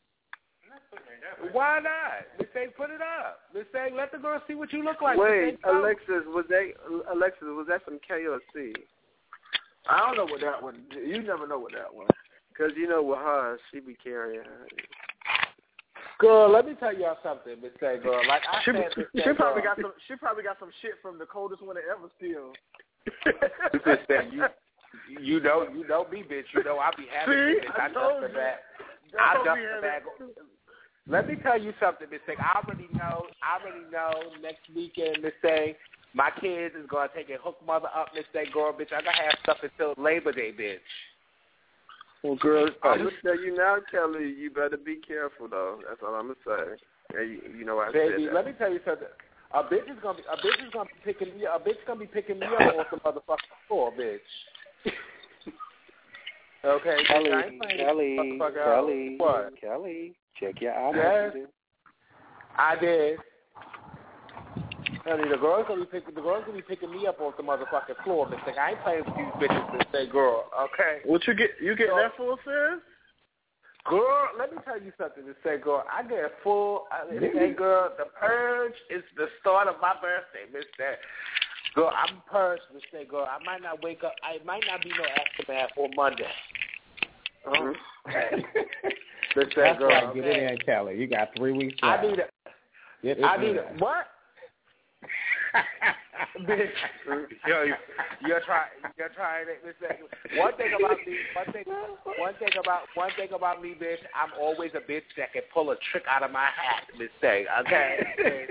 Why not? Miss Thing, put it up. Miss Thing, let the girls see what you look like. Wait, Miss Thing, go. Alexis, was that Alexis? Was that from K or C? I don't know what that one. You never know what that one. Because you know with her, she be carrying. Girl, let me tell y'all something, Miss Thing, girl. Like I She, said, Miss she Thing, probably girl. got some. She probably got some shit from the coldest winter ever. Still. Miss Thing, you, you know, you know me, bitch. You know I be having See? shit. I I told dust the you. bag. Don't I be dust having- the bag. Let me tell you something, Miss Thing. I already know. I already know. Next weekend, Miss Thing, my kids is gonna take a hook mother up, Miss Thing, girl, bitch. I gotta have stuff until Labor Day, bitch. Well, girl, I'm gonna tell you now, Kelly. You better be careful, though. That's all I'm gonna say. And you, you know I Baby, said that. let me tell you something. A bitch is gonna be a bitch is gonna be picking me up. A bitch gonna be picking me up off the motherfucking floor, bitch. Okay, Kelly, bitch, I ain't playing Kelly, this motherfucker out. Kelly, What? Kelly, check your eyes. Yes, I did. Honey, the girls gonna be picking the girls gonna be picking me up off the motherfucking floor, Miss Thing. I ain't playing with these bitches, Miss Thing, girl. Okay. What you get? You get So- that full sis? Girl, let me tell you something to say, girl. I get full. I say, girl, the purge is the start of my birthday, Miss Thing. Girl, I'm purged, Miss Thing, girl. I might not wake up. I might not be no aftermath on Monday. Uh-huh. Miss Thing, That's girl. right. Get okay? in, Kelly. You got three weeks I left. need it. Get I in need there. it. What? Bitch, yo, you're trying. You're trying it. Miss Thing. One thing about me. One thing. One thing about. One thing about me, bitch. I'm always a bitch that can pull a trick out of my hat, Miss Thing. Okay.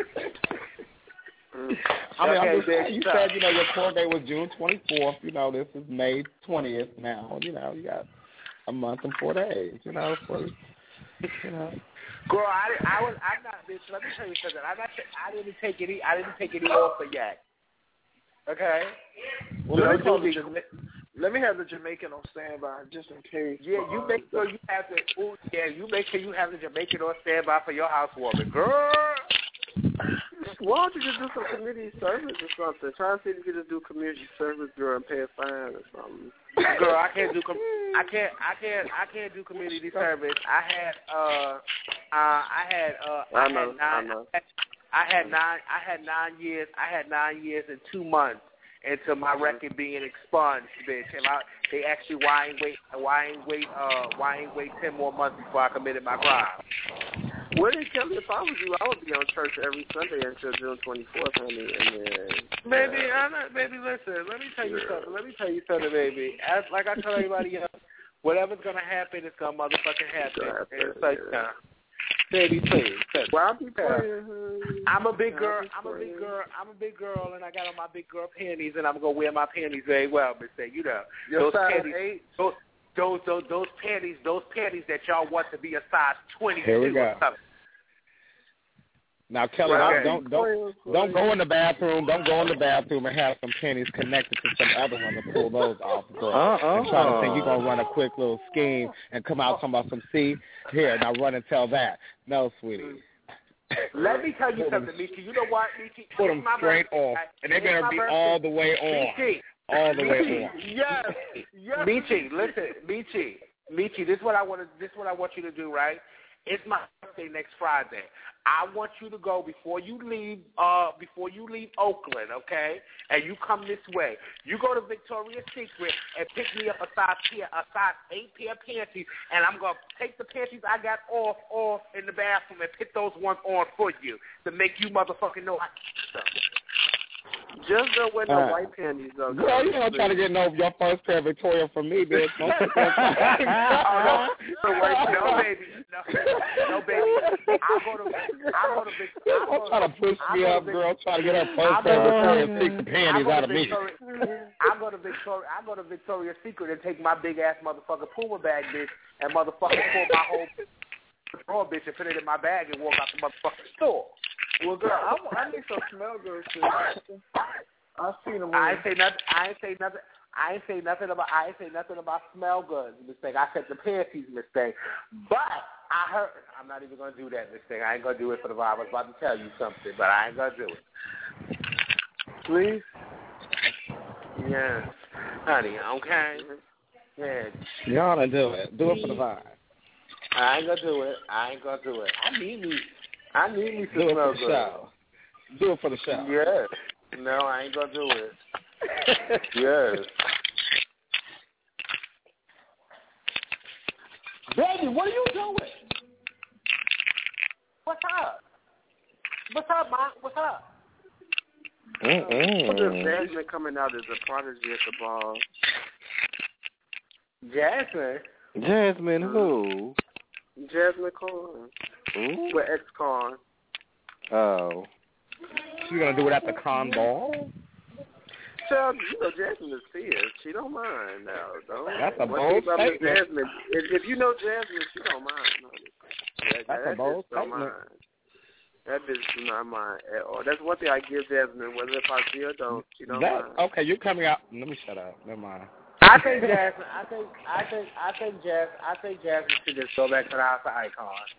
I mean, Okay, I'm just bitch, saying, you stop. said, you know, your court date was June twenty-fourth. You know, this is May twentieth now. You know, you got a month and four days, you know, for, you know. Girl, I, I was. I'm not, bitch. Let me tell you something. I'm not. I didn't take any. I didn't take any offer yet. Okay. Well, let let me me call call you. Let me have the Jamaican on standby just in case. Yeah, you make sure you have the. Ooh, yeah, you make sure you have the Jamaican on standby for your housewarming, girl. Why don't you just do some community service or something? Try to see if you can just do community service, girl, and pay a fine or something. Girl, I can't do. Com- I can't. I can't. I can't do community service. I had. Uh. Uh. I had. Uh. I, I know. Had nine, I know. I had nine. I had nine years. I had nine years and two months into my record being expunged, bitch. And I, they asked me why I ain't wait. Why I ain't wait. Uh. Why I ain't wait ten more months before I committed my crime. Well, they tell me if I was you, I would be on church every Sunday until June twenty-fourth, honey. And then, Baby, uh, I'm not, baby, listen. Let me tell you yeah. something. Let me tell you something, baby. As, like I tell everybody else, whatever's gonna happen is gonna motherfucking happen. happen And it's like, yeah. nah. Baby, please. Well, I'll be praying. I'm a big I'll girl. be I'm a big praying. girl. I'm a big girl, and I got on my big girl panties, and I'm gonna wear my panties very well, Miss Say. You know, Your those size panties. eight? Those, those, those, those panties. Those panties that y'all want to be a size twenty-two Here we go. or something. Now, Kelly, Right. don't don't don't go in the bathroom. Don't go in the bathroom and have some pennies connected to some other one to pull those off, girl. Uh-uh. And try to think you're gonna run a quick little scheme and come out talking about some see here. Now run and tell that. No, sweetie. Let me tell you Put 'em- something, Michi. You know what, Michi? Put them My straight birthday, off, right? and they're It's gonna my be birthday. all the way on, Michi. all the way Michi. on. Yes. Yes. Michi, listen, Michi, Michi. This is what I want to. This is what I want you to do, right? It's my birthday next Friday. I want you to go before you leave. Uh, before you leave Oakland, okay? And you come this way. You go to Victoria's Secret and pick me up a size pair, a size eight pair of panties, and I'm gonna take the panties I got off, off in the bathroom and put those ones on for you to make you motherfucking know I can do Just don't wear no Uh, white panties, though. Girl, you don't try to get no your first pair of Victoria from me, bitch. Don't put that- Oh, no, no, wait, no, baby, no, no, baby. I go to, I go to, Vic, I Don't go try to push I me go to up, Vic- girl. Try to get her I first go pair of to- Victoria and take the I panties go out to of me. Victoria, I go to Victoria. I go to Victoria's Secret and take my big ass motherfucking Puma bag, bitch, and motherfucking pull my whole drawer, bitch, and put it in my bag and walk out the motherfucking store. Well, girl, I, I need some smell good shit. I've seen them. I ain't say nothing. I ain't say nothing. I ain't say nothing about. I ain't say nothing about smell goods, mistake. I said the panties, mistake. But I heard. I'm not even gonna do that, mistake. I ain't gonna do it for the vibe. I was about to tell you something, but I ain't gonna do it. Please. Yes, honey. Okay. Yeah. Y'all to do it. Do it for the vibe. I ain't gonna do it. I ain't gonna do it. I need me. I need me some Do it smell for the good. show. Do it for the show. Yes. No, I ain't gonna do it. Yes. Baby, what are you doing? What's up? What's up, Mom? What's up? Mm-mm. What is Jasmine coming out as a prodigy at the ball? Jasmine? Jasmine who? Jasmine Corn. Ooh. With ex-Corn. Oh. She's gonna do it at the con ball? So, you know, Jasmine is fierce. She don't mind now. Don't. That's a One bold thing about Miss statement. Jasmine, if, if you know Jasmine, she don't mind. No. That, That's that a bold bitch don't statement. mind. That bitch do not mind at all. That's one thing I give Jasmine, whether if I see her or don't, she don't That, mind. okay, you're coming out. Let me shut up. Never mind. I think Jasmine. I think. I think. I think Jasmine. I think Jasmine should just go back to the House of Icon.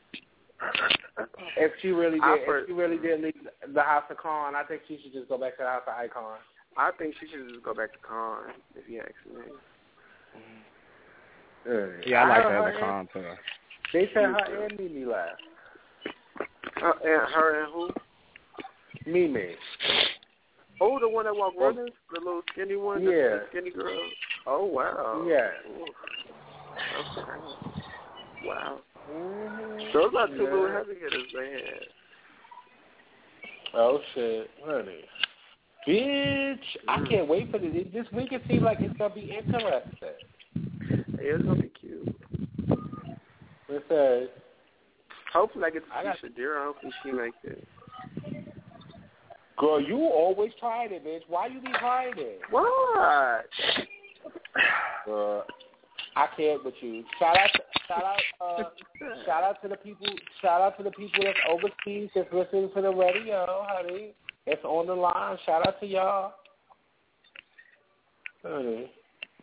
If she really did, if she really did leave the House of Con, I think she should just go back to the House of Icon. I think she should just go back to Con, if you ask me. Mm. Yeah, I like heard her her as a con too. They said her and Mimi left. Uh, and her and who? Mimi. Oh, the one that walked running? The little skinny one? The, Yeah. the skinny girl? Oh, wow. Yeah. Okay. Wow. Mm-hmm. Those are two Yeah. little heavy hitters they had. Oh, shit. Honey. Bitch, I can't wait for this. This week it seems like it's going to be interesting. It's going to be cute. What's that? Hopefully I get to I see got- Shadira. Hopefully she makes it. Girl, you always trying it, bitch. Why you be trying it? What? Girl, I can't with you. Shout out, to, shout out, uh, shout out to the people. Shout out to the people that's overseas that's listening to the radio, honey. It's on the line. Shout out to y'all, honey.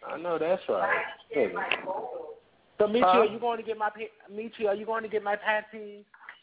I know that's right. So, Michi, Huh? are you going to get my pa- Michi? Are you going to get my panties?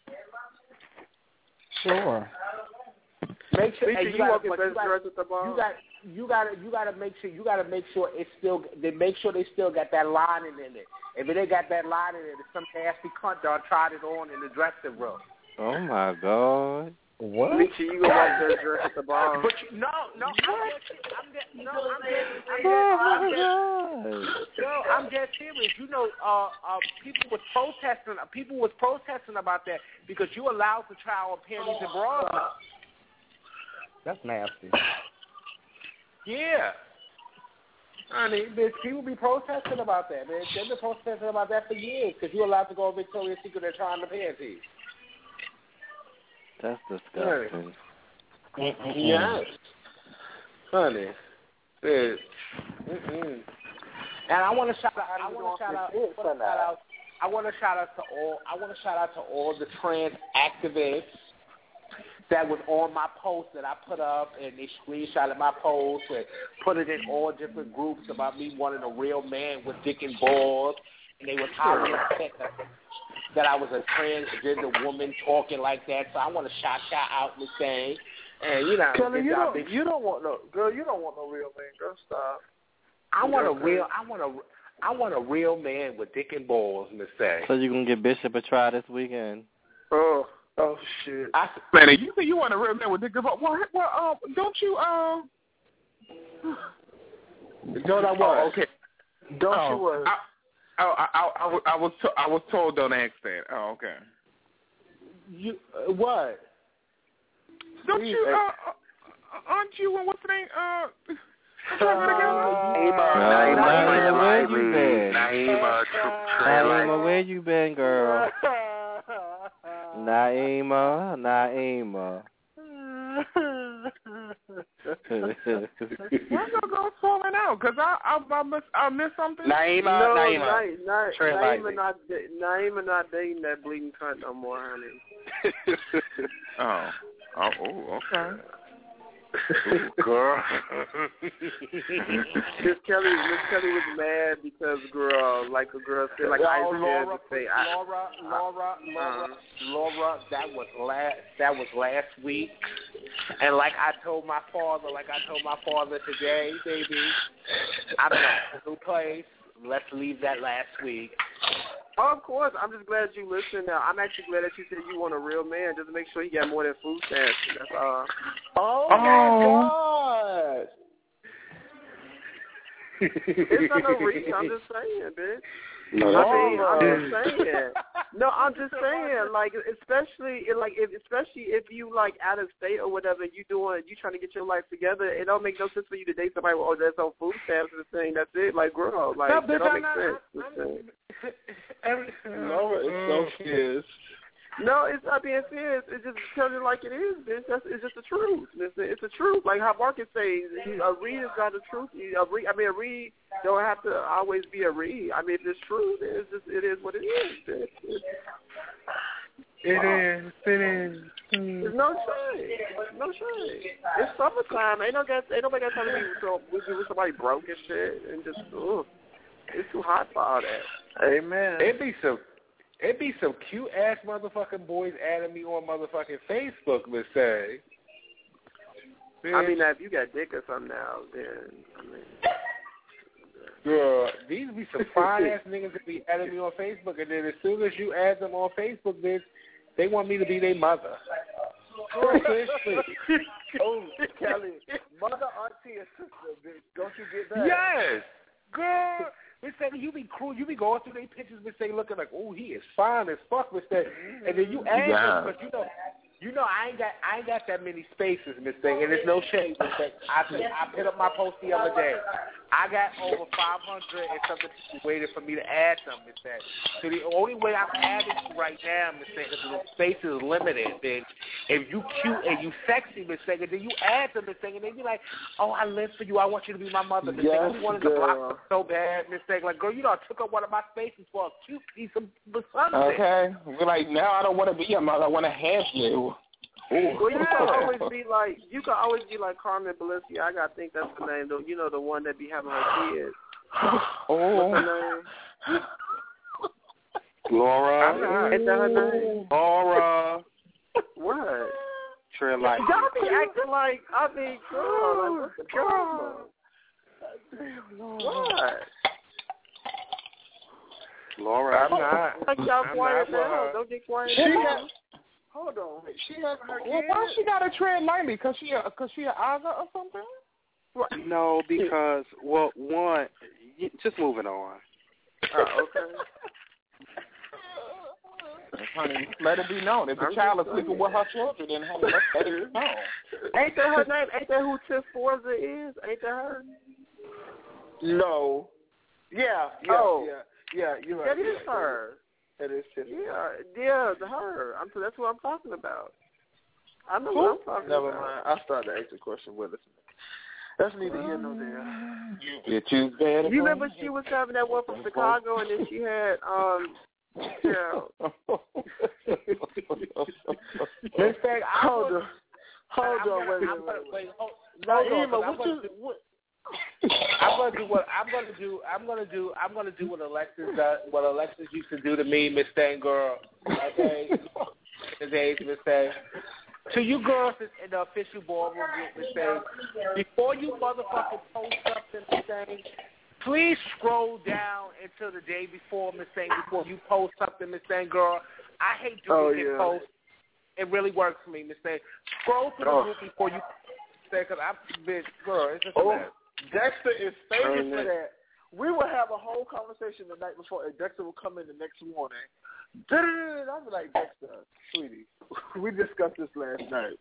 Sure. Make sure Michi, hey, you you, gotta, walking but best you, gotta, dressed at the bar? you got you got to you got to make sure you got to make sure it's still they make sure they still got that lining in it. If they got that lining in it, some nasty cunt done tried it on in the dressing room. Oh my God. What? Michi, you gonna walk best dressed at the bar? But you, no, no, I'm dead, I'm dead, no, I'm dead, I'm dead, I'm dead, no, I'm dead serious. You know, uh, uh, people was protesting, uh, people was protesting about that because you allowed to try on panties and bras. That's nasty. Yeah. Honey, bitch, people be protesting about that, man. They've been protesting about that for years because you allowed to go on Victoria's Secret and try on the panties. That's disgusting. Yes. Honey. Bitch. Mm-mm. And I want to shout out. I want to shout out. I want to shout out. I want to shout out to all. I want to shout out to all the trans activists that was on my post that I put up, and they screenshotted my post and put it in all different groups about me wanting a real man with dick and balls, and they was highly upset that, that I was a transgender woman talking like that. So I want to shout shout out Miss Thing, and you know, Kelly, you don't, big, you don't want no girl. You don't want no real man. Girl, stop. I want okay. a real. I want a. I want a real man with dick and balls, Miss Thing. So you gonna get Bishop a try this weekend? Oh. Oh shit! I, man, you say you want a real man with dick and balls? Well, well, um, don't you um? Don't I want? Oh, okay. Don't oh, you worry. I, oh, I, I, I, I was to, I was told don't ask that. Oh, okay. You uh, what? Don't Please, you? uh, Uh, aren't you? And what's the name? Uh. Naima, where you been? Naima, Naima, where you been, girl? Naima, Naima. Where's your girl falling out? Cause I I I missed I missed something. Naima, no, Naima, Na, Na, Trey Naima not Naima not dating that bleeding cunt no more, honey. oh, oh, oh, okay. Ooh, girl. Miss Kelly, Miss Kelly was mad because girl, like a girl said, like oh, I Laura, said, say, Laura, I, Laura, Laura, uh, Laura. That was last. That was last week. And like I told my father, like I told my father today, baby, I'm in a new place. Let's leave that last week. Oh, of course. I'm just glad you listened. Now, I'm actually glad that you said you want a real man, just to make sure he got more than food stamps. That's all. Oh, oh. my God. It's not no reason. I'm just saying, bitch. No, I mean, I'm just saying. No, I'm just saying, like, especially, like, if, especially if you like out of state or whatever, you doing, you trying to get your life together. It don't make no sense for you to date somebody. Oh, that's on food stamps and the thing. That's it. Like, girl, like, no, that don't make not, sense. No, it's so serious. No, it's not being serious. It's just telling it like it is, bitch. That's, it's just the truth. It's the, it's the truth. Like how Marcus says, a read is not the truth. A read, I mean, a read don't have to always be a read. I mean, if it's true, then it's just, it is what it is, bitch. It's, It is. It is. There's no shade. No shade. It's summertime. Ain't no got. Ain't nobody got time to be so with somebody broke and shit and just. Ugh. It's too hot for all that. Amen. It'd be some. It'd be some cute ass motherfucking boys adding me on motherfucking Facebook, let's say. I mean, now, if you got dick or something now, then I mean. Girl, these be some fine ass niggas that be adding me on Facebook, and then as soon as you add them on Facebook, bitch, they want me to be their mother. Girl, bitch, please. Oh, Kelly, mother, auntie, and sister, bitch. Don't you get that? Yes, girl. Miss Say, you be cruel. You be going through their pictures, Miss Say, looking like, oh, he is fine as fuck, Miss Say, and then you add yeah. them, but you know. You know, I ain't got I ain't got that many spaces, Miss Thing, and there's no shade, Miss Thing. I I put up my post the other day. I got over five hundred and something people waiting for me to add them, Miss Thing. So the only way I'm adding you right now, Miss Thing, is the space is limited, bitch. If you cute and you sexy, Miss Thing, and then you add them, Miss Thing, and then you like, oh, I live for you. I want you to be my mother, Miss yes, Thing. You wanted to block them so bad, Miss Thing. Like, girl, you done took up one of my spaces for a cute piece of something. Okay, we're like, now I don't want to be your mother. I want to have you. Ooh. Well, you can always be like you can always be like Carmen Balenciaga. I think that's the name. Though you know the one that be having her kids. Oh. What's her name? Laura. Ain't that her name? Laura. What? Tread lightly. Y'all be acting like, I mean, girl, like, what's the problem? What? Laura, I'm not. Like y'all I'm quiet not with now. her. Don't get quiet She now. had, Hold on. Wait, she having her well, kid? why she got to tread lightly? Because she, a, cause she an Aga or something? No, because, well, one, y- just moving on. Oh, okay. Honey, let it be known. If the I'm child is just sleeping saying. with her children, then honey, let, let it be known. Ain't that her name? Ain't that who Tiff Forza is? Ain't that her? No. Yeah. Yeah. Oh. Yeah. Yeah. You're right. That is her. That is Tiff. Yeah, yeah, the her. I'm, that's what I'm talking about. I know Who? what I'm talking Never about. mind. I started to ask the question with us. That's neither here nor there. You choose bad. You remember she was having that one from Chicago, and then she had um. Yeah. Miss Peg, I Hold was- on. Hold I'm on. gonna- Wait, I'm wait, gonna- wait. wait, hold- Now, hold on, Emma, 'cause I'm what gonna you? do- What? I'm gonna do what I'm gonna do. I'm gonna do. I'm gonna do what Alexis does. What Alexis used to do to me, Miss Thang girl. Okay, his age, Miss Thang. To you girls in the official ballroom group, Miss Thang. Before you motherfucking post something, Miss Thang, please scroll down until the day before, Miss Thang. Before you post something, Miss Thang girl. I hate Oh, duplicate yeah. posts. It really works for me, Miss Thang. Scroll through Oh. the group before you say, because I'm bitch, girl. It's just a Oh, mess. Dexter is famous Amen. for that. We will have a whole conversation the night before, and Dexter will come in the next morning. I'll be like, Dexter, sweetie, we discussed this last night.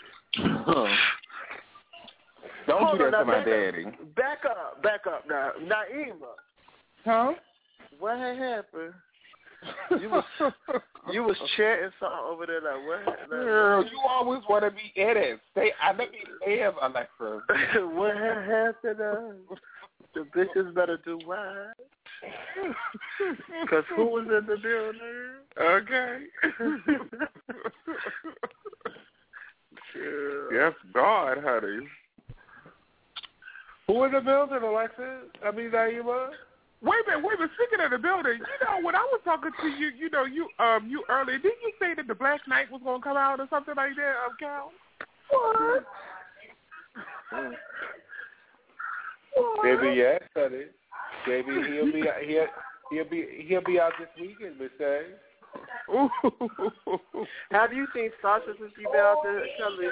Don't Hold do on, that to now, my back daddy. Up, back up, back up now. Naima. Huh? What had happened? You was you was chatting something over there like what? Like, Girl, you always want to be in it. Stay, I let me live, Alexa. what had happened? Uh, the bitches better do what? Because who was in the building? Okay. Yeah. Yes, God, honey. Who in the building, Alexis? I mean, Naima? Wait a minute, wait a minute. Speaking of the building, you know, when I was talking to you, you know, you um, you earlier, didn't you say that the Black Knight was going to come out or something like that, um, Cal? What? What? Baby, yes, honey. Baby, he'll be he'll he'll be he'll be out this weekend, Miss Thang. Have you seen Sasha since you've been out there, Kelly?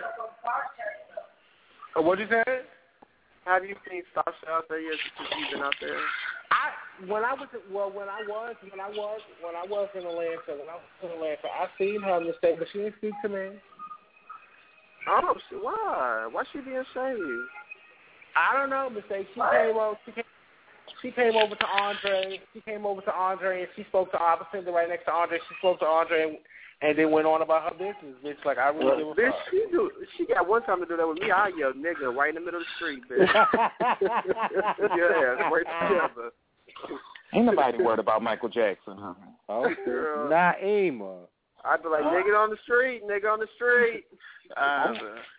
Uh, what'd you say? Have you seen Sasha out there yet since you've been out there? I when I was well when I was when I was when I was in Atlanta when I was in Atlanta I seen her mistake, but she didn't speak to me. Oh, she, why? Why she being shady? I don't know, mistake. She came over. She came, she came over to Andre. She came over to Andre and she spoke to. I was sitting right next to Andre. She spoke to Andre and, and then went on about her business. Bitch, like I really Well, give a bitch, fuck. she do. She got one time to do that with me. I yell nigga right in the middle of the street, bitch. Yeah, right together. Ain't nobody worried about Michael Jackson, huh? Oh, Girl. Naima. I'd be like, nigga on the street, nigga on the street. Uh,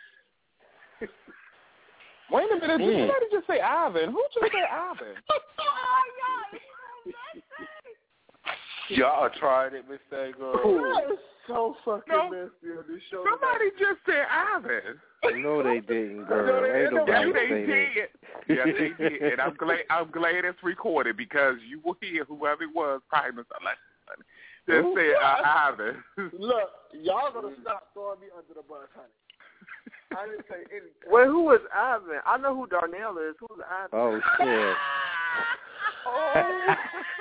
Wait a minute, did Mm. somebody just say Ivan? Who just said Ivan? Y'all tried it, Miss Thang girl. That is so fucking No. nasty on this show. Somebody just said Ivan. No, they didn't, girl. No, they, Ain't yes, nobody they say did. Yes, they did. And I'm glad I'm glad it's recorded because you will hear whoever it was, probably Miss Alexis, just Ooh. said uh, Ivan. Look, y'all gonna stop throwing me under the bus, honey. I didn't say anything. Wait, who was Ivan? I know who Darnell is. Who's Ivan? Oh, shit. Oh.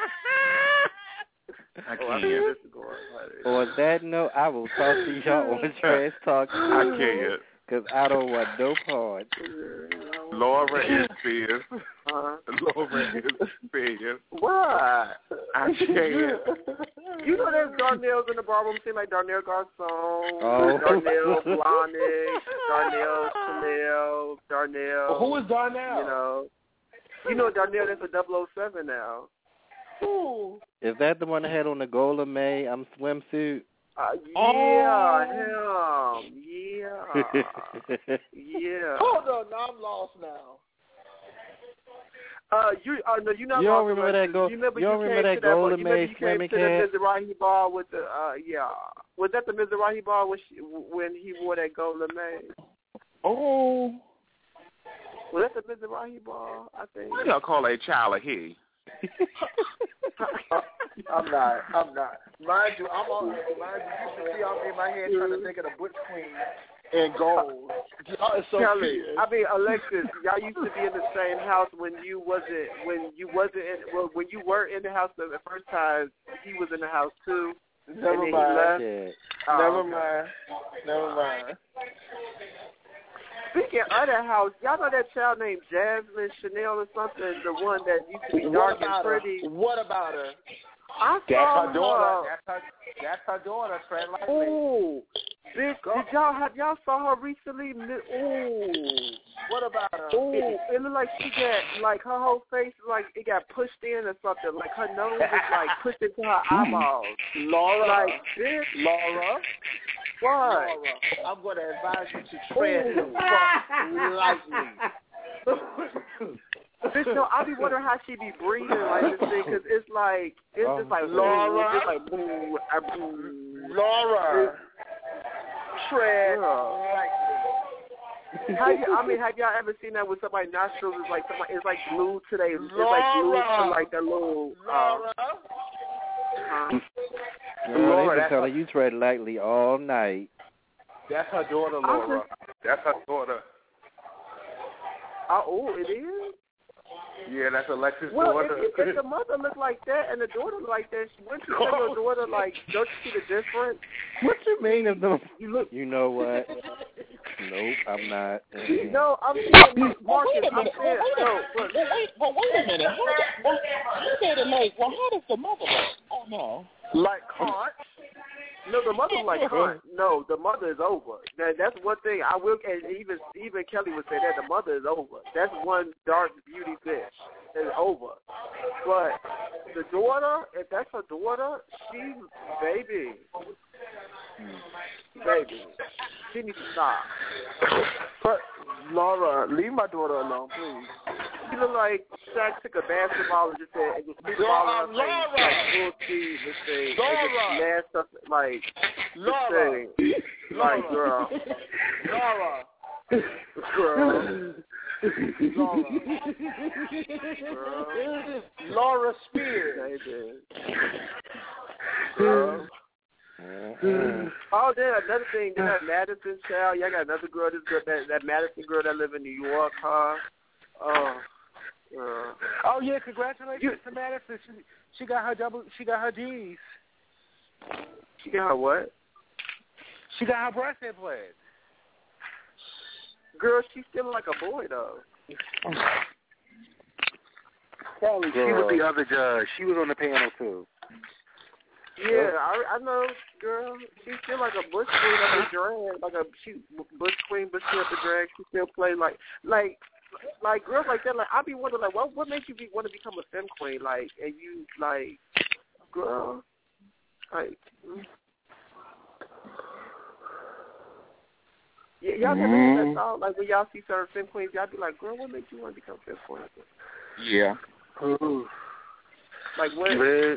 I Oh, I can't. think this is going on. On that note, I will talk to y'all on Trash Talk. I can't. Because I don't want no part. Laura is fierce. Uh-huh. Laura is fierce. What? I can't. You know there's Darnell's in the barroom scene, like Darnell Garcon, Oh. Darnell Blahnik, Darnell Chanel, Darnell. Who is Darnell? You know, you know Darnell that's a double oh seven now. Ooh. Is that the one that had on the Gola May um, swimsuit? Uh, yeah, him. Yeah. Yeah. Hold on, now I'm lost now. Uh, you, uh, no, you not You don't wrong, remember Alexis. that gold? You remember You don't you remember came that to that, Golden you remember Maid you came swimming to cap? the Mizrahi ball with the, uh, yeah. Was that the Mizrahi ball when, she, when he wore that Golden Maid? Oh. Was that the Mizrahi ball? I think. Why y'all call a child a he? I'm not. I'm not. Mind you, I'm on. Mind you, you should see I'm in my head trying to think of the Butch Queen in gold. Y'all is so Kelly, cute. I mean Alexis, y'all used to be in the same house when you wasn't when you wasn't in well when you were in the house the first time. He was in the house too. Never and mind. He left. Oh, Never okay. mind. Never mind. Speaking of that house, y'all know that child named Jasmine Chanel or something, the one that used to be dark and pretty. Her? What about her? I That's saw her daughter. her. That's her. That's her daughter. Tread lightly. Ooh, bitch! Did y'all have y'all saw her recently? Ooh, what about her? Ooh, it looked like she got like her whole face like it got pushed in or something. Like her nose was like pushed into her eyeballs. Laura, like bitch, Laura. What? Laura, I'm going to advise you to tread the fuck lightly. Bitch, no, I be wondering how she be breathing like this thing, because it's like, it's oh, just like, Laura, it's like, boom, boom. Laura, tread yeah. lightly. Have you, I mean, have y'all ever seen that with somebody nostrils is like somebody, it's like glued to they, it's Laura, like glued to like the little, Laura. Uh, uh, Girl, Laura, they been telling you tread lightly all night. That's her daughter, Laura. That's her daughter. Oh, it is? Yeah, that's Alexis' well, daughter. Well, if, if the mother look like that and the daughter look like that, wouldn't you tell your daughter, like, don't you see the difference? What you mean if them? You look. You know what? Nope, I'm not. Mm-hmm. No, I'm saying, Marcus, I'm saying, no. But wait, but wait a minute. How, well, you said it like, well, how does the mother look? Oh, no. Like Hunt? No, the mother like Hunt. No, the mother is over. Now, that's one thing I will, and even even Kelly would say that the mother is over. That's one dark beauty bitch. It's over. But the daughter, if that's her daughter, she, baby, baby, she needs to stop. But Laura, leave my daughter alone, please. She look like Shaq took a basketball and just said, and just threw the ball in her face, like full speed, this thing, and just smashed stuff, like, Laura, this thing. Like, girl, Laura, girl, Laura, girl, Laura Spears, girl. Mm-hmm. Oh, then another thing, then that Madison child, y'all got another girl, this girl, that, that Madison girl that live in New York, huh? Oh, uh, oh yeah! Congratulations you, to Madison. She she got her double. She got her D's. She got her what? She got her breast implant. Girl, she's still like a boy though. Probably she was the other judge. She was on the panel too. Yeah, I, I know, girl. She's still like a bush queen up the drag, like a she bush queen, but she up the drag. She still play like like. Like girls like that, like I be wondering, like what what makes you be, want to become a femme queen, like, and you like, girl, like, mm. yeah, y'all never mm. had that thought, like when y'all see certain femme queens, y'all be like, girl, what makes you want to become femme queen? Yeah. Ooh. Like what? Red.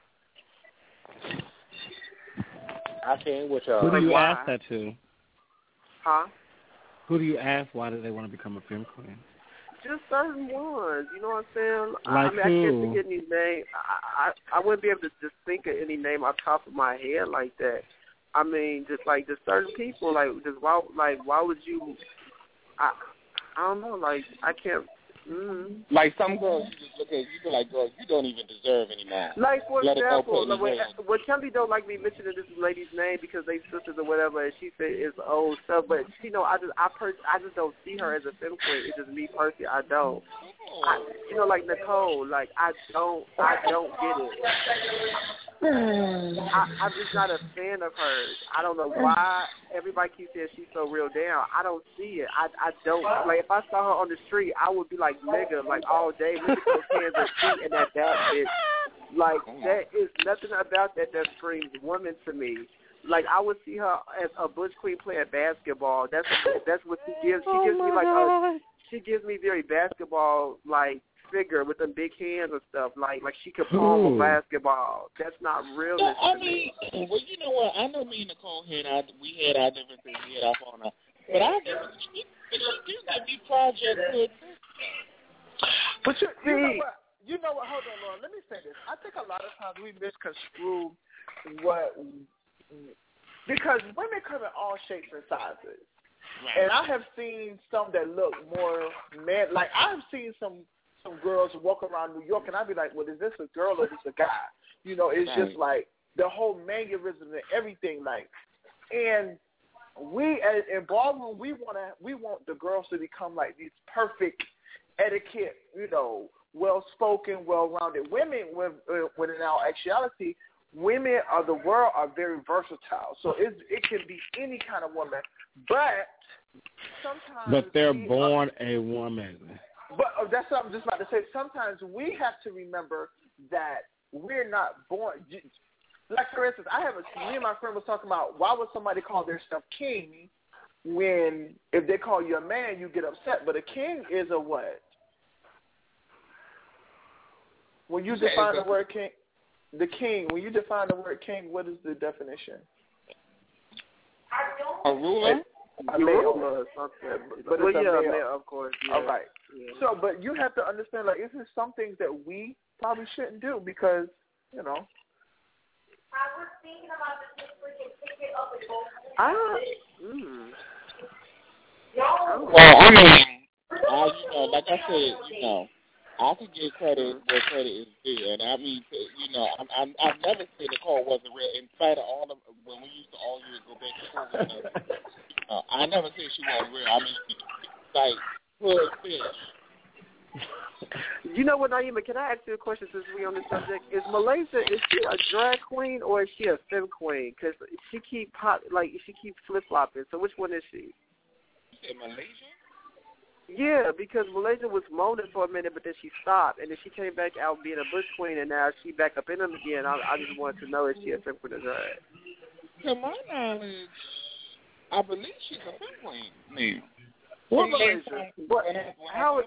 I can't with y'all. Who do you why? ask that to? Huh? Who do you ask why do they want to become a femme queen? Just certain ones, you know what I'm saying? Like I mean, who? I can't think of any name. I, I I wouldn't be able to just think of any name off the top of my head like that. I mean, just like just certain people, like just why, like why would you? I I don't know, like I can't. Mm. Like some girls, you just look at you be like, girl, you don't even deserve any man. Like for Let example, like, when, when Kelly don't like me mentioning this lady's name because they sisters or whatever, and she said it's old stuff, but you know, I just I per- I just don't see her as a femme queen. It's just me personally, I don't. I, you know, like Nicole, like I don't, I don't get it. I, I'm just not a fan of hers. I don't know why everybody keeps saying she's so real down. I don't see it. I I don't like. If I saw her on the street, I would be like nigga, like all day. Look at those hands and feet and that back bitch. Like that is nothing about that that screams woman to me. Like I would see her as a Bush Queen playing basketball. That's that's what she gives. She gives me like a. She gives me very basketball like figure with them big hands and stuff. Like like she could palm a basketball. That's not realness. I to mean, me. well, you know what? I know me and Nicole had our, we had our differences. We had our phone up. But I guess she, she do got these projects good. But you, you know what? You know what? Hold on, Lauren. Let me say this. I think a lot of times we misconstrue what, because women come in all shapes and sizes. Right. And I have seen some that look more man. Like I've seen some some girls walk around New York, and I'd be like, "Well, is this a girl or is this a guy?" You know, it's right. just like the whole mannerism and everything. Like, and we as, in ballroom, we wanna we want the girls to become like these perfect etiquette, you know, well spoken, well rounded women. When when in our actuality, women of the world are very versatile. So it it can be any kind of woman, but sometimes But they're we, born uh, a woman. But uh, that's what I'm just about to say. Sometimes we have to remember that we're not born. Like for instance, I have a me and my friend was talking about why would somebody call their stuff king when if they call you a man you get upset. But a king is a what? When you define the word king, the king. When you define the word king, what is the definition? A ruler. A male or something, but But it's it's a a male, male. of course. Yeah. All right. Yeah. So, but you have to understand, like, this is some things that we probably shouldn't do because, you know. I was thinking about this freaking ticket up with both. I, mm. Well, I mean, I, you know, like I said, you know, I can give credit where credit is due, and I mean, you know, I'm, I'm, I've never said Nicole wasn't real. In spite of all of when we used to argue and go back and forth, you know, uh, I never said she wasn't real. I mean, she, like hood fish. You know what, Naima? Can I ask you a question since we on this subject? Is Malaysia, is she a drag queen or is she a femme queen? Because she keep pop, like she keep flip flopping. So which one is she? In Malaysia? Yeah, because Malaysia was moaning for a minute, but then she stopped, and then she came back out being a bush queen, and now she back up in them again. I, I just wanted to know if she a femme queen or drag. To my knowledge, I believe she's a femme queen. Me. Well, Malaysia. But how?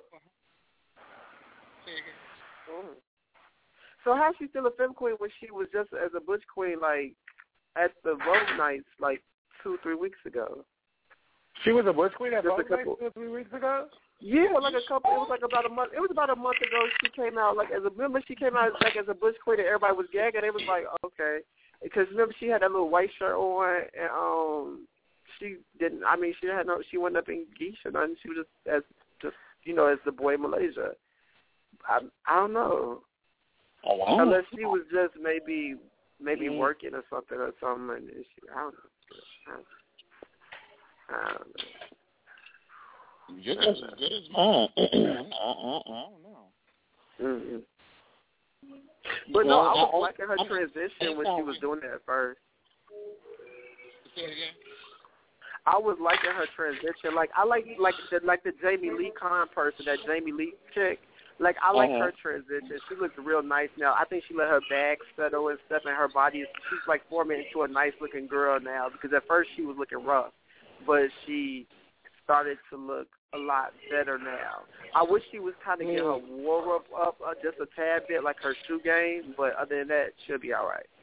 So how's she still a femme queen when she was just as a bush queen, like at the Vogue nights, like two, three weeks ago? She was a bush queen at Just a Vogue night couple- two or three weeks ago? Yeah, like a couple. It was like about a month. It was about a month ago. She came out like as a remember. She came out like as a bush queen, and everybody was gagging. It was like okay, because remember she had that little white shirt on, and um, she didn't. I mean, she had no. She went up in geese or nothing. She was just as just you know as the boy Malaysia. I I don't know. Oh wow. Unless she was just maybe maybe Mm. working or something or something. And she, I don't know. I don't, I don't know. You're just as good as mine. I, I, I don't know. Mm-hmm. But no, Well, I was I- liking her I'm- transition when she was doing that at first. Say it again. I was liking her transition. Like I like like the like the Jamie Lee Khan person, that Jamie Lee chick. Like I like Uh-huh. her transition. She looks real nice now. I think she let her back settle and stuff, and her body is she's like forming into a nice looking girl now. Because at first she was looking rough, but she started to look a lot better now. I wish she was kind of getting her wardrobe up uh, just a tad bit, like her shoe game. But other than that, she'll be all right.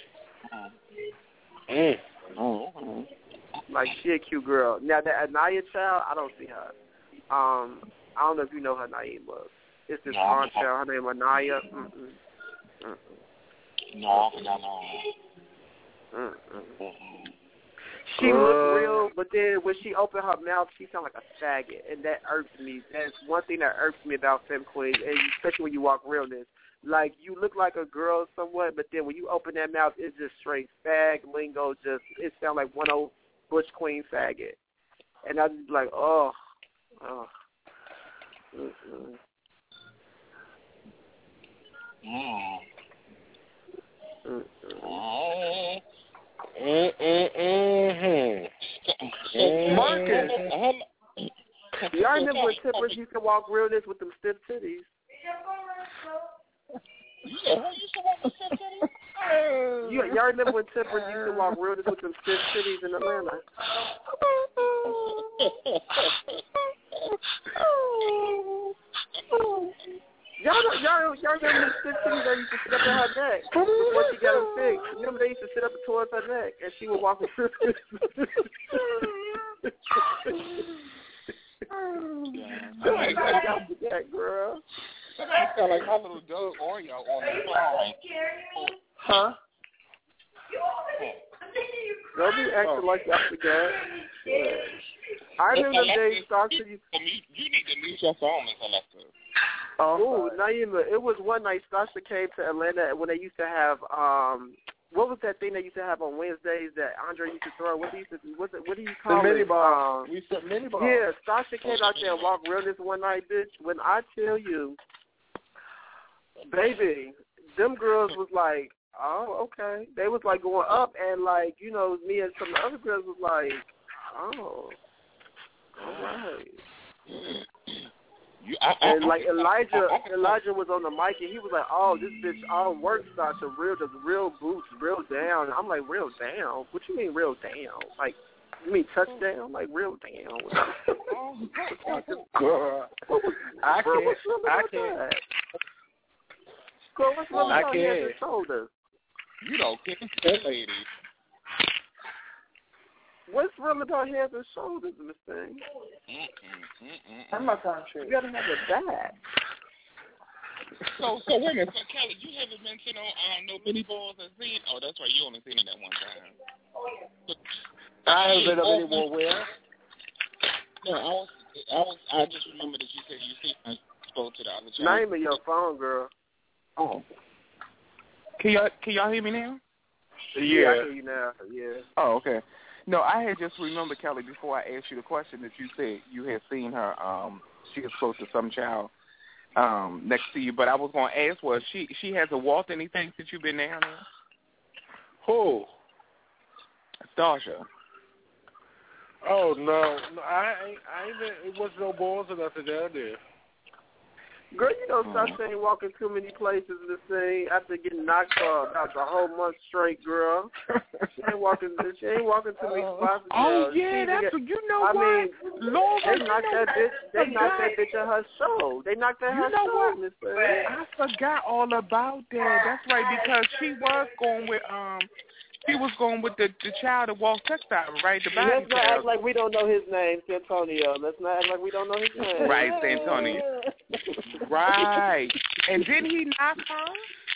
Mm. Oh, okay. Like she a cute girl. Now that Anaya child, I don't see her. Um, I don't know if you know her, Naima. It's this No, blonde I- child. Her name Anaya. Mm-mm. Mm-mm. No, I think I know. Mm-mm. She looked real, but then when she opened her mouth, she sounded like a faggot, and that irks me. That's one thing that irks me about femme queens, and especially when you walk realness. Like, you look like a girl somewhat, but then when you open that mouth, it's just straight fag lingo. Just it sounds like one old bush queen faggot, and I just like, oh, oh. Mm-mm. Mm. Mm-mm. Mm-hmm. Marcus, y'all remember when Tippers used to walk realness with them stiff titties? Yeah, who used to walk with stiff titties? You, y'all remember when Tippers used to walk realness with them stiff titties in Atlanta? Y'all know, y'all, y'all remember the fifteen that used to sit up in her neck before she got them fixed? Remember they used to sit up towards her neck and she would walk through. Somebody got that girl. Somebody sound like my little Doug Oreo on the phone. Huh? Don't be acting like y'all forgot. Yeah. I remember them days, Stasha. You, you need to mute your phone, Miss Alexa. Oh, Naima, it was one night Stasha came to Atlanta when they used to have, um, what was that thing they used to have on Wednesdays that Andre used to throw? What do you, what, what do you call the it? mini ball. Um, we said mini ball. Yeah, Stasha came out there and walked real this one night, bitch. When I tell you, baby, them girls was like, oh, okay. They was like going up and like, you know, me and some of the other girls was like, oh, all right. You, I, I, and like Elijah, I, I, Elijah was on the mic and he was like, "Oh, this bitch all work, Sasha, real, just real boots, real down." I'm like, "Real down? What you mean real down? Like, you mean touchdown? Like real down?" Girl, I Girl, can't. what's wrong I about can't. that? Girl, what's wrong I about can't. head and shoulders? You don't kiss that lady. What's wrong about head and shoulders, Miss Thing? I'm not trying to. You gotta have it back. So, so wait a minute. So, Kelly, you haven't mentioned on um, no mini balls and seen. Oh, that's right. You only seen it that one time. But, I haven't been oh, up anymore. Where? No, I was. I was. I just remember that you said you see. I spoke to the other child. Name of your phone, girl. Oh. Can y'all can y'all hear me now? Yeah, yeah, I hear you now. Yeah. Oh, okay. No, I had just remembered, Kelly, before I asked you the question that you said you had seen her. Um, she was close to some child um, next to you, but I was going to ask, well, she she hasn't walked anything since you've been down there? Who? Stasha. Oh no, no I ain't. I ain't been, it wasn't no balls or nothing down there. Girl, you know, Mm. Sasha ain't walking too many places to say after getting knocked off about a whole month straight, girl. She ain't walking. She ain't walking too many spots. Oh girl. yeah, She that's get, what you know. I what? mean, Lord, they you knocked know that bitch. They forgot. knocked that bitch at her show. They knocked at You her know show, what? Miss Thing. I forgot all about that. That's right, because she was going with um, she was going with the the child that walked textile, right? The body Let's not child. act like we don't know his name, Santonio. Let's not act like we don't know his name. Right, Santonio. Right. And didn't he knock her?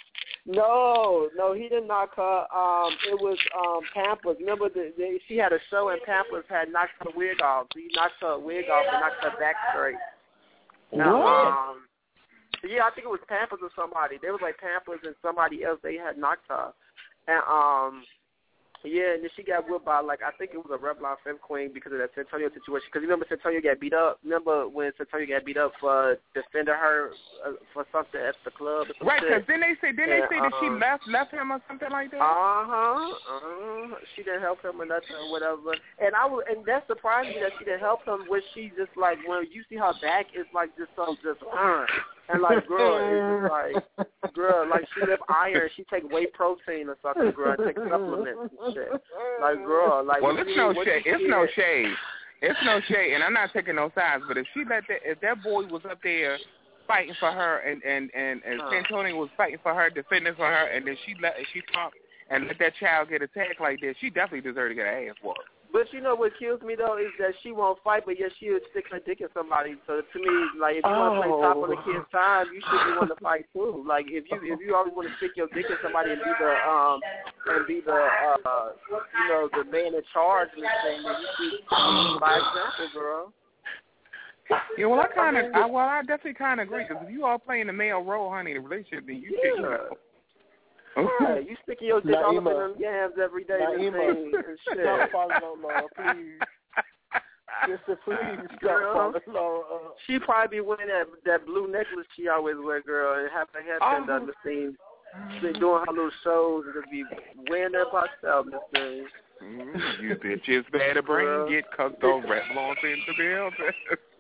No, no, he didn't knock her. Um, it was um Pampers. Remember, the, the, she had a show and Pampers had knocked her wig off. So he knocked her wig off and knocked her back straight. Now, What? um, yeah, I think it was Pampers or somebody. They was like Pampers and somebody else. They had knocked her, and um. Yeah, and then she got whipped by, like, I think it was a Revlon Femme Queen because of that Santonio situation. Because remember Santonio got beat up? Remember when Santonio got beat up for defending her uh, for something at the club or something? Right, because then they say, didn't and, they say that she um, left left him or something like that? Uh-huh. Uh-huh. She didn't help him or nothing or whatever. And I was, and that surprised me that she didn't help him when she just, like, when you see her back, it's like just so just, uh, and, like, girl, it's just like, girl, like, she lift iron. She take whey protein or something, girl, and take supplements and shit. Like, girl, like, well, what it's you no mean, what shade. you It's did? no shade. It's no shade, and I'm not taking no sides. But if she let that, if that boy was up there fighting for her, and and and, and Uh. Santonio was fighting for her, defending for her, and then she let she talked and let that child get attacked like that, she definitely deserved to get her ass whooped. But you know what kills me though is that she won't fight, but yet she'll stick her dick in somebody. So to me, like if you want to play top on the kid's time, you should be wanting to fight too. Like if you if you always want to stick your dick in somebody and be the um and be the uh you know the man in charge of this thing, then you should lead by example, girl. Yeah, well, I kind of, I, well, I definitely kind of agree because if you all playing the male role, honey, in a relationship, then you should, you know. Right, you sticking your dick all up in Naima. them yams every day and Naima, things and shit. stop following no law, please. Sister, please stop Girl. following law. Uh, She probably be wearing that that blue necklace she always wear, girl, and have her hair pinned Oh. under the scene, be doing her little shows and just be wearing that box out, Miss Thing. Mm, you bitches better brain Girl. get cooked on Revlon into building.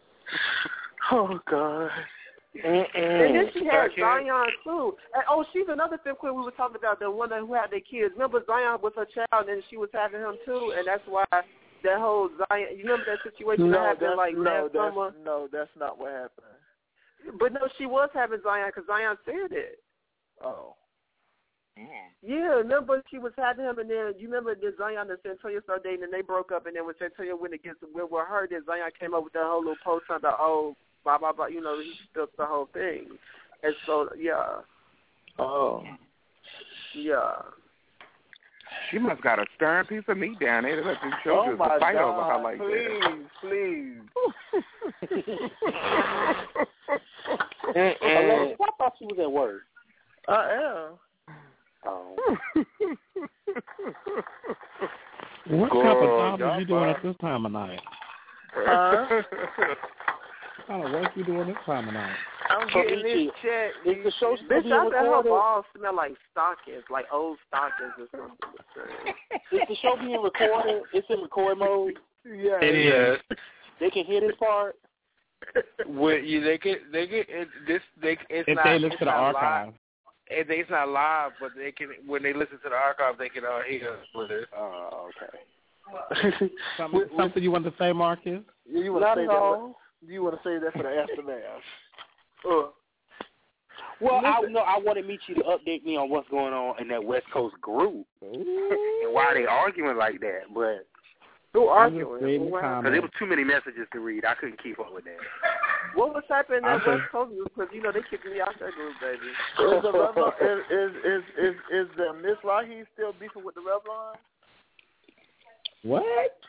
Oh God. Mm-mm. And then she had I can't. Zion too. And, oh, she's another fifth queen we were talking about, the one that who had their kids. Remember Zion with her child, and she was having him too, and that's why that whole Zion. You remember that situation that No, happened that's, like no, last that's, summer? no, that's not what happened. But no, she was having Zion because Zion said it. Oh. Mm. Yeah, remember she was having him, and then you remember that Zion and Santoya started dating, and they broke up, and then when Santoya went against with her, then Zion came up with that whole little post on the oh, blah blah blah. You know, he spilled the whole thing, and so yeah. Oh. Yeah. She must got a stern piece of meat down there to let them Oh children my fight God, over her like please, please. Alexis, I thought she was at work. I am. Oh. What Girl, type of job y'all are you doing fine. at this time of night? Huh? What kind of work you doing this time of night? I'm So, getting this Ichi, check. is the show still Bitch, being I bet her recorded? balls smell like stockings, like old stockings or something. Is the show being recorded? It's in record mode? Yeah. It is. They can hear this part? Well, you, they can, they can, it, this, they, it's If not, they listen it's to the not archive. live. It, it's not live, but they can, when they listen to the archive, they can uh, hear us with it. Oh, okay. something, something you want to say, Marcus? Yeah, you want Not to say at that? all. You want to say that for the aftermath? Uh, Well, I know I wanted Michi to update me on what's going on in that West Coast group and why they arguing like that. But who arguing? Because there was too many messages to read. I couldn't keep up with that. What was happening in that Okay. West Coast group? Because you know they kicked me out that group, baby. Is the Revlon, is, is is is is the Miss Rahi still beefing with the Revlon? What?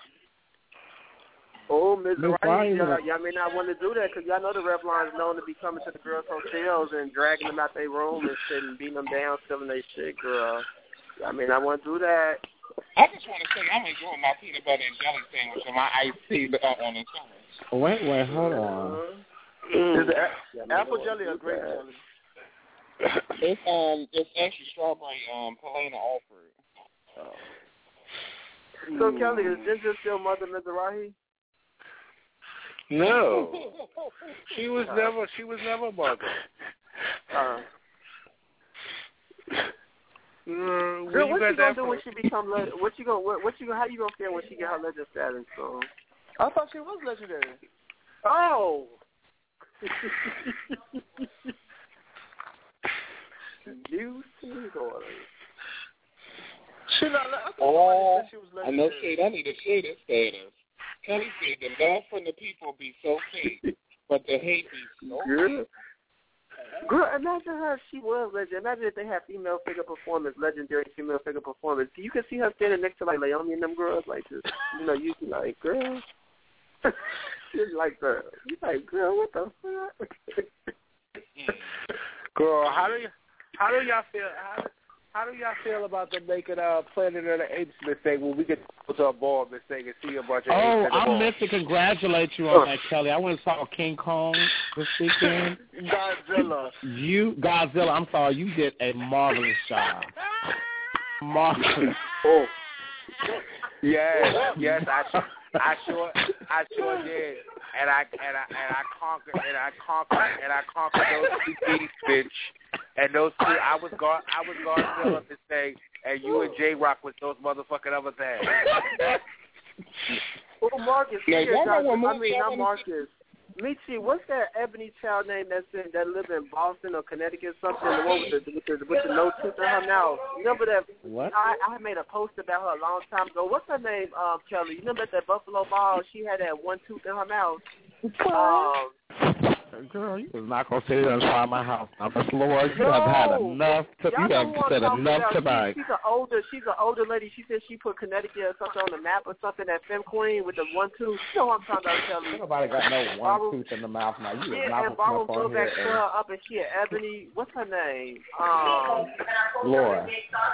Oh, Miz Miz Rahi, Rahi y'all, was a- y'all may not want to do that because y'all know the Revlon is known to be coming to the girls' hotels and dragging them out their room and shit and beating them down, stealing their shit, girl. Y'all may not want to do that. I just want to say I'm enjoying my peanut butter and jelly sandwich and my iced tea uh, on the side. Wait, wait, hold on. Mm. Is the a- apple jelly or grape jelly? It's um, it's actually strawberry um, Helena Alfred. Oh. So, Kelly, is Ginger still Mother Miz Rahi? No, she was never, she was never mother. Uh, Mm, Girl, where what you you got gonna that do from? when she become le- what you gonna what, what you gonna how you gonna feel when she get her legend status? So I thought she was legendary. oh, you see daughter. She not. I thought Oh, somebody said she was I know legendary. shade. I need to say this status. Kelly said the love from the people be so fake, but the hate be so Girl. Girl, imagine her if she was legend. Imagine if they had female figure performers, legendary female figure performers. You could see her standing next to like Naomi and them girls, like just you know, you be like, girl. She's like, girl. You like, girl, what the fuck? Girl, how do you, how do y'all feel? How, how do y'all feel about them making a Planet of the Apes mistake when we get go to a ball mistake and see a bunch of Oh, apes in the I ball? meant to congratulate you on that, Kelly. I went and saw King Kong this weekend. Godzilla. You, Godzilla, I'm sorry, you did a marvelous job. Marvelous. Oh. Yes, yes, I, I sure, I sure did, and I and I and I conquered and I conquered and I conquered those two beasts, bitch. And those two, I was God, I was Godzilla this thing, and you and J Rock was those motherfucking other things. Oh, Marcus, Yeah, here, y'all know guys, what I movie mean, y'all not wanna Marcus. Michi, what's that ebony child name that's in, that live in Boston or Connecticut or something? The one with the, with the, with the no tooth in her mouth. Remember that? What? I, I made a post about her a long time ago. What's her name, um, Kelly? You remember that Buffalo Ball? She had that one tooth in her mouth. Um, Girl, you was not gonna sit here and try my house. I'm just Lord, you have had enough. To, y'all you know have who I'm said talking enough about. tonight. She, she's an older, she's an older lady. She said she put Connecticut or something on the map or something. That Femme Queen with the one tooth. You know what I'm talking about, Kelly? Nobody got no one Barbara, tooth in the mouth now. You yeah, is not and gonna Barbara come up on Throwback here put her up, and she had Ebony. What's her name? Um, Laura.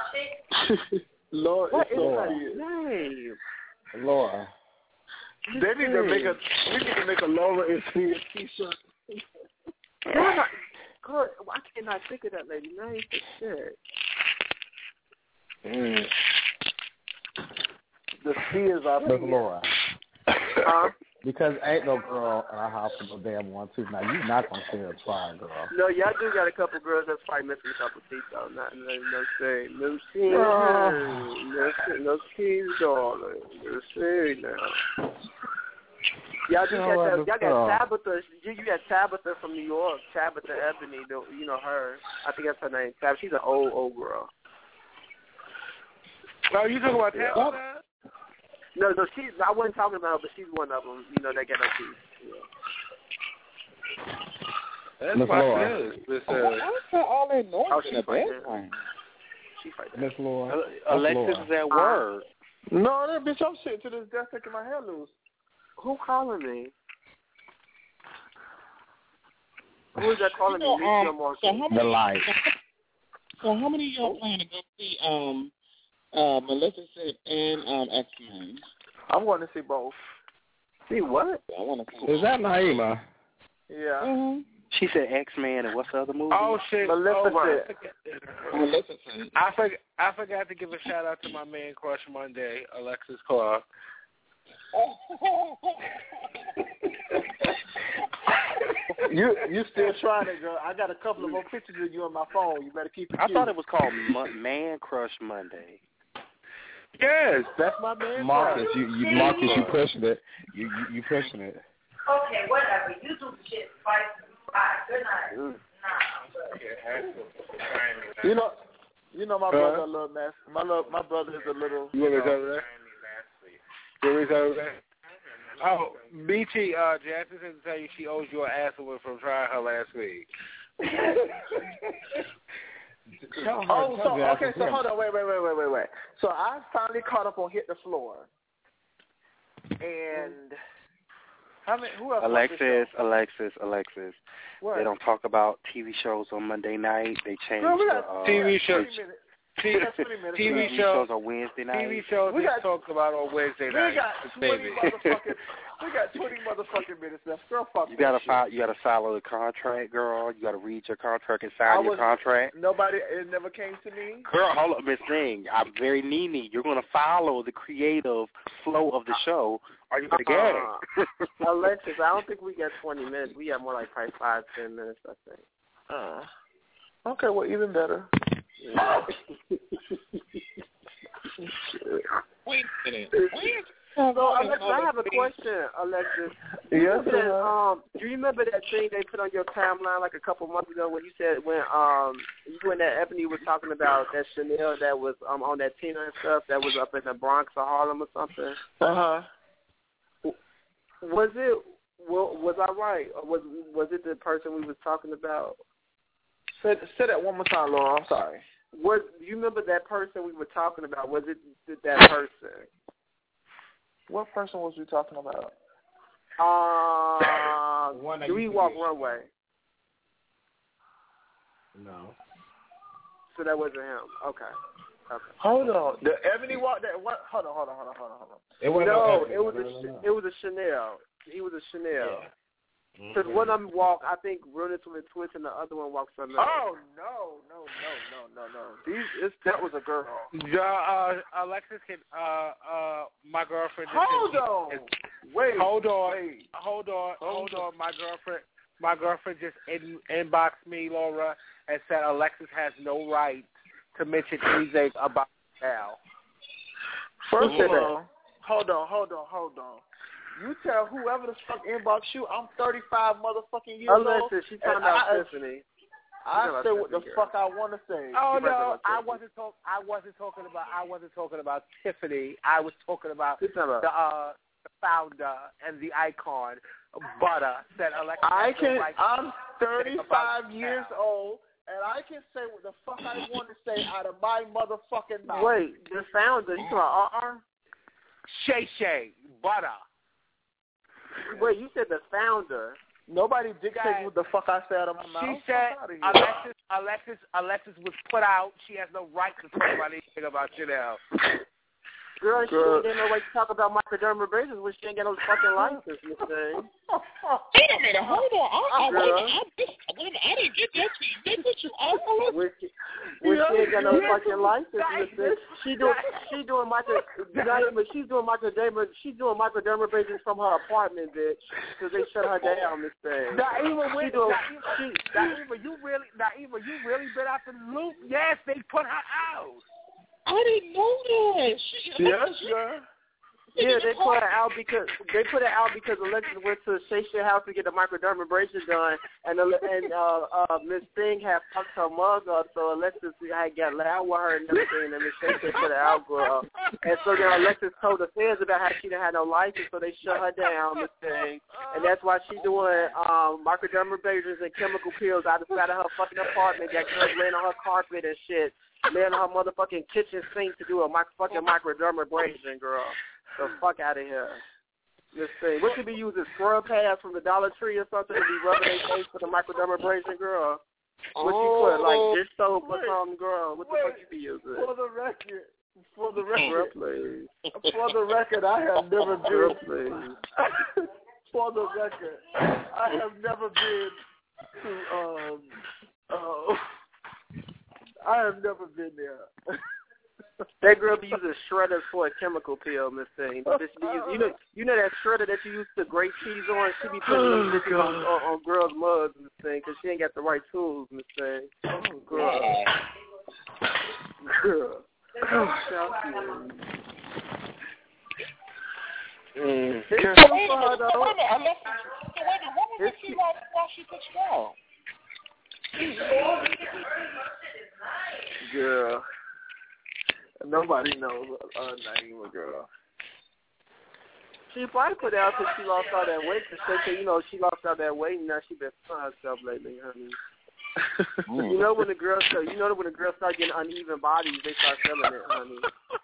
Lord, what it's is so her weird. name? Laura. They need to make a. We need to make a Laura and see a T-shirt. God, God, why can't I think of that lady name for shit? Mm. The C is up. Miss Laura. Huh? Because ain't no girl in our house with no damn one tooth. Now you not gonna see her try, girl. No, y'all do got a couple girls that's probably missing a couple teeth though. Not no no shade, no shade, Oh. no shade, no shade, darling, no shade now. Y'all just You know got what, the, Miss y'all Pearl? got Tabitha. You, you got Tabitha from New York. Tabitha Ebony. The, you know her. I think that's her name. Tab. She's an old old girl. Oh, you talking about Tabitha? No, no, she's. I wasn't talking about her, but she's one of them. You know, that got no teeth. Yeah. That's Miss why Laura. it is. This, uh, why is that all that noise Oh, in she the fight background? She fight that. Miss Laura. Uh, Miss Alexis Laura. is at work. No, that bitch, I'm sitting to this desk taking my hair loose. Who calling me? Who is that calling You know, me? um, Lucio Marcus. so how The many? light. So how many of y'all plan to go see um uh Maleficent and um X-Men? I'm going to see both. See what? I want to see. Is that Naima? Yeah. Mm-hmm. She said X-Men, and what's the other movie? Oh shit! Maleficent. Oh, I, forgot, Maleficent. I forgot. I forgot to give a shout out to my man Crush Monday, Alexis Clark. you you still trying it, girl. I got a couple of more pictures of you on my phone. You better keep it I cute. thought it was called Mo- Man Crush Monday. Yes, That's my man. Marcus, Crush. you, you Marcus, you pushing it. You you, you pushing it. Okay, whatever. You do the shit. Bye. Bye. Good night. Nah. You know, you know my Huh? brother a little mess. My little, my brother is a little. You want me to know, cover that? You want me to cover that? Oh, B T, uh, Jasmine said to tell you she owes you an ass whooping from trying her last week. Oh, so okay, so hold on, wait, wait, wait, wait, wait, wait. So I finally caught up on Hit the Floor, and how many? Who else? watched this Alexis, show? Alexis, Alexis. What? They don't talk about T V shows on Monday night. They changed Girl, we the got uh, T V shows. twenty minutes. T We got twenty minutes. T V left. T V shows shows on Wednesday night. T V shows We we got- talked about on Wednesday We night. got twenty baby. motherfucking. We got twenty motherfucking minutes left. Girl, fuck You that gotta shit. file. You gotta follow the contract, girl. You gotta read your contract and I sign your was- contract. Nobody. It never came to me. Girl, hold up, Miss Thing. I'm very needy. You're gonna follow the creative flow of the show, or you're gonna gag. Uh, Alexis, I don't think we got twenty minutes. We got more like probably five, ten minutes, I think. Uh, okay, well, even better. Yeah. Wait a minute. Wait. So, Alexis, I have a question, Alexis. Do you Yes, remember that, sir. um, do you remember that thing they put on your timeline like a couple months ago when you said when um you and that Ebony was talking about that Chanel that was um on that Tina and stuff that was up in the Bronx or Harlem or something? Uh huh. Was it well, was I right or was was it the person we was talking about? Say, say that one more time, Laura. I'm sorry. Was you remember that person we were talking about? Was it that person? What person was we talking about? Uh, One that Three used to Walk be- Runway. No. So that wasn't him. Okay. Okay. Hold on. The Ebony walk that what? Hold on, hold on, hold on, hold on, hold on. It wasn't No, Ebony. it was No, a no, no, no. it was a Chanel. He was a Chanel. Yeah. Because one of them walked, I think, Realness with a Twist, and the other one walked something else. Oh no, no, no, no, no, no. These it's, that was a girl. Yeah, uh, Alexis can. Uh, uh, my girlfriend. just Hold said- on. is- Wait. Hold on. Wait. Hold on. Hold Hold on. My girlfriend. My girlfriend just in, inboxed me, Laura, and said Alexis has no right to mention anything about now. First Who of said all, hold on, hold on, hold on. You tell whoever the fuck inbox you, I'm thirty-five motherfucking years old. Alexis, she's talking and about I, Tiffany. I She's talking say about what the Tiffany, fuck I want to say. Oh She talking no, about I Tiffany. wasn't talk. I wasn't talking about. I wasn't talking about Tiffany. I was talking about She's talking about- the uh, the founder and the icon, Butter. Said Alexis. I has no can. right to I'm say thirty-five about years now. old, and I can say what the fuck I want to say out of my motherfucking mouth. Wait, the founder, you talking about R R? Shay Shay Butter. Wait, you said the founder. Nobody dictates Guys, what the fuck I say out of my mouth. She said Fuck outta here. Alexis, Alexis, Alexis was put out. She has no right to talk about anything about Chanel. Girl, she Girl. ain't got no right to talk about microdermabrasions when she ain't got no fucking license, Miss Thing. Wait a minute. Hold on. I, I, wait a Girl. minute. I, just, wait a minute. I didn't get that. They put you out. When she, when she ain't got no Yeah. fucking license, Miss Thing. She doing she doing micro but she's doing microderma she's doing microdermabrasions from her apartment, bitch. Because they shut her down, Miss Thing. Naima, She went, doing Naima, she Naima, you really, Naima, you really been out the loop? Yes, they put her out. I didn't know that. She, Yes, girl. Yeah, they put it out because they put it out because Alexis went to Shay Shay house to get the microdermabrasion done, and and uh, uh, Miss Thing had fucked her mug up, so Alexis had got loud with her and everything, and Miss Shay Shay put it out, girl. And so then Alexis told the fans about how she didn't have no license, so they shut her down, Miss Thing, and that's why she's doing um, microdermabrasions and chemical pills out the side of her fucking apartment, got girls laying on her carpet and shit, laying on her motherfucking kitchen sink to do a mic- fucking microdermabrasion, girl. The fuck out of here. This thing. What should be using? Scrub pads from the Dollar Tree or something to be rubbing their face for the microdermabrasion, girl? What you put? Like dish soap or something, girl? What the wait, fuck you be using? For the record, for the record, Girl, please. for the record, I have never been. Girl, please. For the record, I have never been to. Um. Uh, I have never been there. That girl be using shredders for a chemical pill, Miss Thing. This be using, you know, you know that shredder that you use to grate cheese on. She be putting them bitches on, on, on girls' mugs, Miss Thing, because she ain't got the right tools, Miss Thing. Oh, girl, girl. Oh, shout out to you. Mm. It's Wait so a far, minute, though. wait a minute, Alexis, wait a minute, what was it she like while she put you on? Girl. Nobody knows her name, girl. She probably put out because she lost all that weight. Cause she, you know, she lost all that weight, and now she been feeling herself lately, honey. Mm. You know when the girls start, you know when the girls start getting uneven bodies, they start feeling it, honey.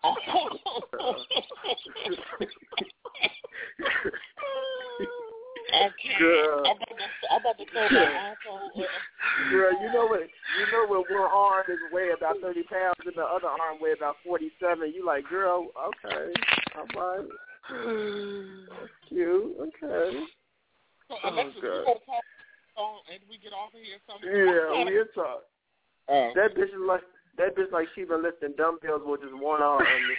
Okay. Girl. I'm about to, I'm about to throw my asshole. Girl, you know what? You know when one arm is weigh about thirty pounds and the other arm weigh about forty-seven. You like, girl, okay, all right, that's cute, okay. So, Oh, Alexis, God. we gonna talk phone and we get off of here. Something. Yeah, we'll talk. Oh. That bitch is like that bitch like she been lifting dumbbells with just one arm.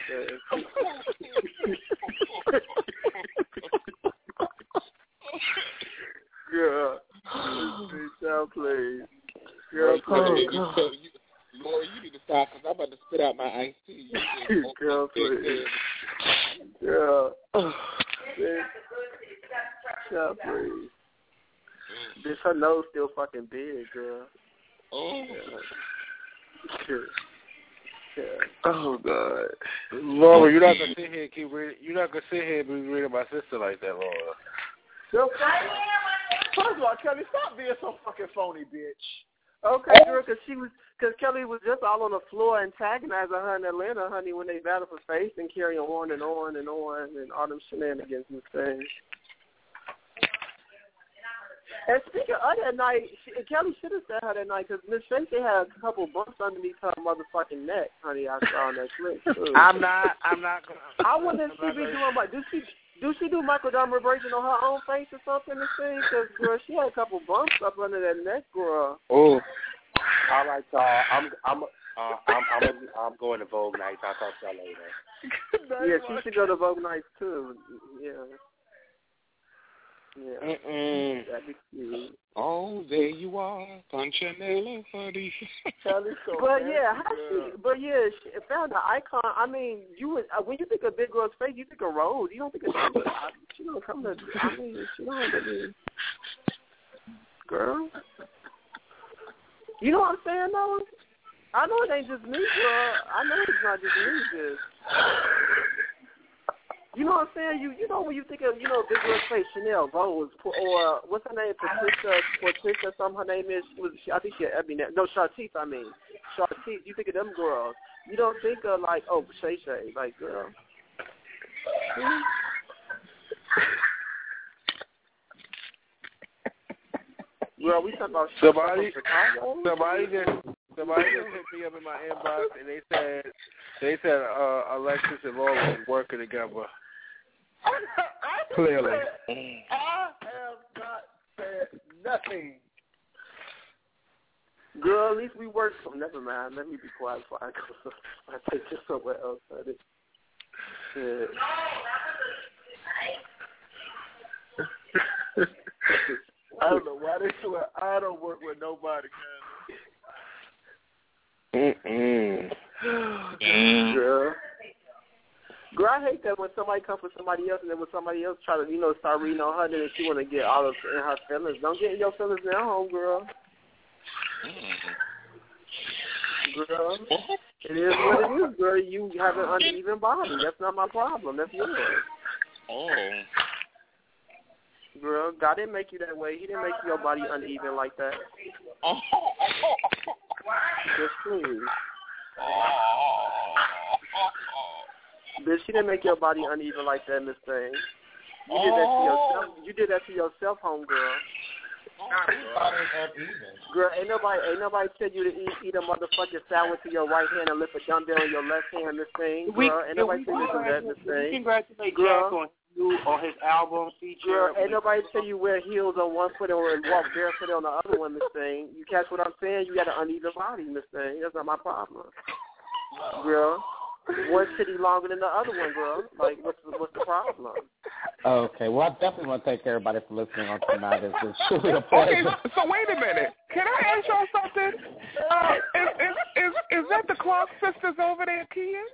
Girl, bitch, please. Girl, Lord, please. you, you, Lord, you need to stop because I'm about to spit out my iced tea. You Girl, please. Girl. Bitch. Girl, please. Bitch, her nose still fucking big, girl. Oh. Yeah. Yeah. Oh God, Laura, you're not gonna sit here and keep reading. You're not gonna sit here and be reading my sister like that, Laura. So, first of all, Kelly, stop being so fucking phony, bitch. Okay, girl, because she was, because Kelly was just all on the floor antagonizing her in Atlanta, honey, when they battled for face and carrying on and on and on and all them shenanigans and things. And speaking of that night, she, Kelly should have said her that night because Miss Tracy had a couple bumps underneath her motherfucking neck, honey. I saw on that clip too. I'm not. I'm not gonna. I wonder if she be doing like, do she do she do microdermabrasion on her own face or something to see? Because girl, she had a couple bumps up under that neck, girl. Oh. All right, y'all. I'm I'm uh, I'm I'm I'm going to Vogue Nights. I'll talk to y'all later. Yeah, she should go to Vogue Nights too. Yeah. Yeah. Mm-mm. That'd be cute. Oh, there you are, Punchinella, honey. But yeah, how she? But yeah, she found the icon. I mean, you would uh, when you think of Big Girl's face, you think of Rose. You don't think of she don't come to. I mean, she don't really. Girl, you know what I'm saying though? I know it ain't just me, girl. I know it's not just me, just. You know what I'm saying? You you know when you think of, you know, Big Girl's face, Chanel, Rose, or what's her name, Patricia, Patricia, something her name is, was she, I think she had Ebony, no, Chartice, I mean. Chartice, you think of them girls. You don't think of, like, oh, Shay Shay, like, girl. Hmm? Girl, we talking about somebody, somebody just, somebody just hit me up in my inbox, and they said, they said uh, Alexis and Laura was working together. Clearly. I have not said nothing. Girl, at least we work. So never mind. Let me be quiet before I go. I take this somewhere else. Honey. Yeah. I don't know why they swear I don't work with nobody, Mm-mm. Girl. Girl, I hate that when somebody comes for somebody else and then when somebody else try to, you know, start reading on her, then she want to get all of in her feelings. Don't get in your feelings now, home girl. Girl, it is what it is, girl. You have an uneven body. That's not my problem. That's yours. Oh. Girl, God didn't make you that way. He didn't make your body uneven like that. Oh. Just please. Bitch, she didn't make your body uneven like that, Miss Thing. You did that to yourself. You did that to yourself, homegirl. Girl, ain't nobody, ain't nobody tell you to eat, eat a motherfucking salad to your right hand and lift a dumbbell in your left hand, Miss Thing. Girl, ain't nobody tell you to do that, Miss Thing. Congratulate Girl. Jack on you on his album feature. Girl, ain't nobody tell you wear heels on one foot or walk barefoot on the other one, Miss Thing. You catch what I'm saying? You got an uneven body, Miss Thing. That's not my problem. Girl, one titty longer than the other one, girl. Like, what's the, what's the problem? Okay, well, I definitely want to thank everybody for listening on tonight. It's been truly a pleasure. Okay, so wait a minute. Can I ask y'all something? Uh, is, is, is, is that the Clark sisters over there, Kian?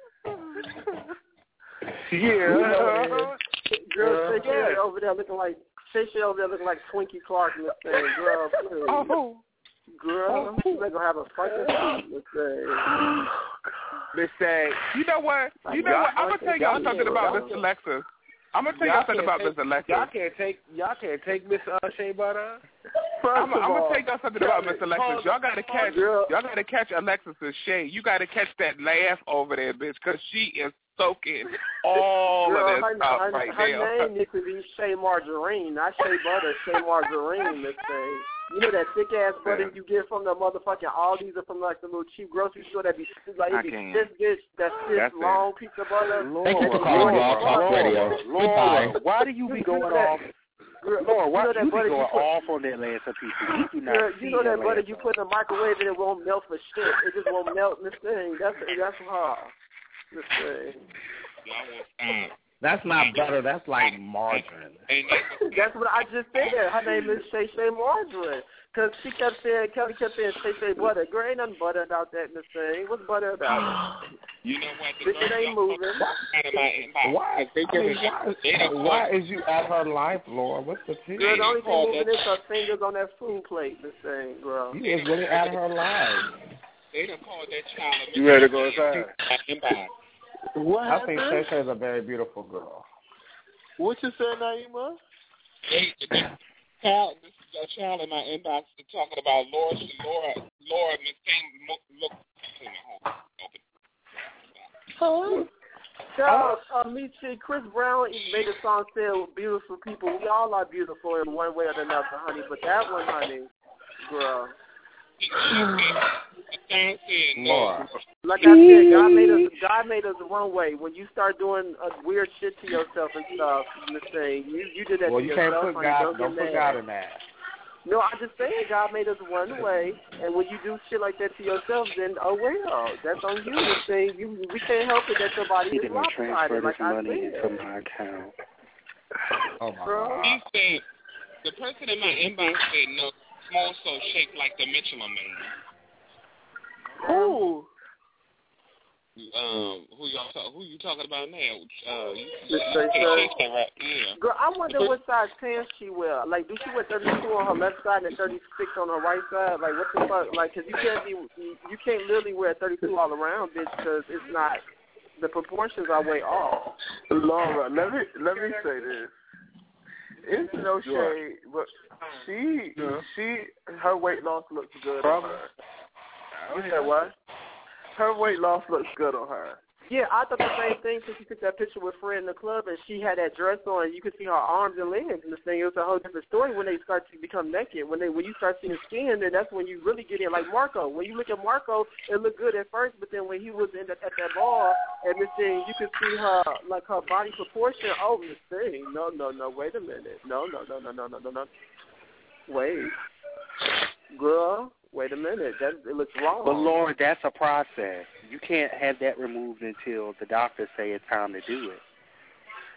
Yeah. Girl, Uh, Shay Shay over there looking like Shay Shay over there looking like Twinkie Clark in this thing. Girl, please. Oh. Girl, she's gonna have a fucking fight, Miss Thing. Miss Thing. You know what? You know what? I'm gonna tell y'all something about Miss Alexa. I'm gonna tell y'all something about Miss Alexa. Y'all can't take y'all can't take Miss uh, Shea Butter. I'm gonna tell y'all something about Miss Alexis. Y'all gotta catch y'all gotta catch Alexis's shade. You gotta catch that laugh over there, bitch, because she is soaking all Girl, of this her, stuff her, right her now. Her name needs to be Shea Margarine, not Shea Butter. Shea Margarine, Miss Thing. You know that thick ass butter you get from the motherfucking Aldi's or from like the little cheap grocery store that be like it be this bitch, that this That's long it. piece of butter. Lord, Thank you for calling Blog Talk Radio. Goodbye. Lord, why do you be going off? Lord, why you, you be going off on that Lancer piece? You do not Girl, see you know that butter Lancer. you put in the microwave and it won't melt for shit. It just won't melt in this thing. That's that's from her. This thing. That's not butter. That's like margarine. That's what I just said. Her name is Shay Shay Margarine. Because she kept saying, Kelly kept saying Shay Shay Butter. Girl, ain't nothing butter about that, Miss Thing. What's butter about it? You know what? Bitch, it ain't moving. Why? I mean, why, why is you at her life, Lord? What's the tea? Girl, the only thing moving is her fingers on that food plate, Miss Thing, girl. You is really at her life. They done called that child a You ready to go inside? What I think Shay happened? Shay is a very beautiful girl. What you said, Naima? They, they, child, this is a child in my inbox talking about Laura, Laura, Laura, Miss Thing. Look, Huh? Child, uh, me too. Chris Brown made a song saying beautiful people. We all are beautiful in one way or another, honey. But that one, honey, girl. Laura. Like I said, God made us. God made us one way. When you start doing uh, weird shit to yourself and stuff, Miss Thing, you you did that Well, to you yourself, can't put honey. God. Don't, Don't get put mad. God in that. No, I'm just saying God made us one way, and when you do shit like that to yourself, then oh well, that's on you. Miss Thing, you we can't help it that your body He is didn't transfer lopsided. this Like I money said. into my account. Oh my Girl. God. He said, the person in my inbox said, no, small so shaped like the Michelin Man. Who? Um, who y'all talk, who you talking about now? Uh, you, Miss you, Shay Shay. right? Yeah. Girl, I wonder what size pants she wear. Like, do she wear thirty-two on her left side and thirty-six on her right side? Like, what the fuck? Like, cause you can't be, you can't literally wear thirty-two all around, bitch, because it's not. The proportions are way off. Laura, let me let me say this. It's no shade, but she she her weight loss looks good on her. You said what? Her weight loss looks good on her. Yeah, I thought the same thing since she took that picture with Fred in the club and she had that dress on and you could see her arms and legs and this thing. It was a whole different story when they start to become naked. When they when you start seeing skin, then that's when you really get in. Like Marco. When you look at Marco, it looked good at first, but then when he was in the, at that bar and this thing, you could see her, like her body proportion. Oh, this thing. No, no, no. Wait a minute. No, no, no, no, no, no, no, no. Wait. Girl. Wait a minute, that it looks wrong. But Lord, that's a process. You can't have that removed until the doctors say it's time to do it.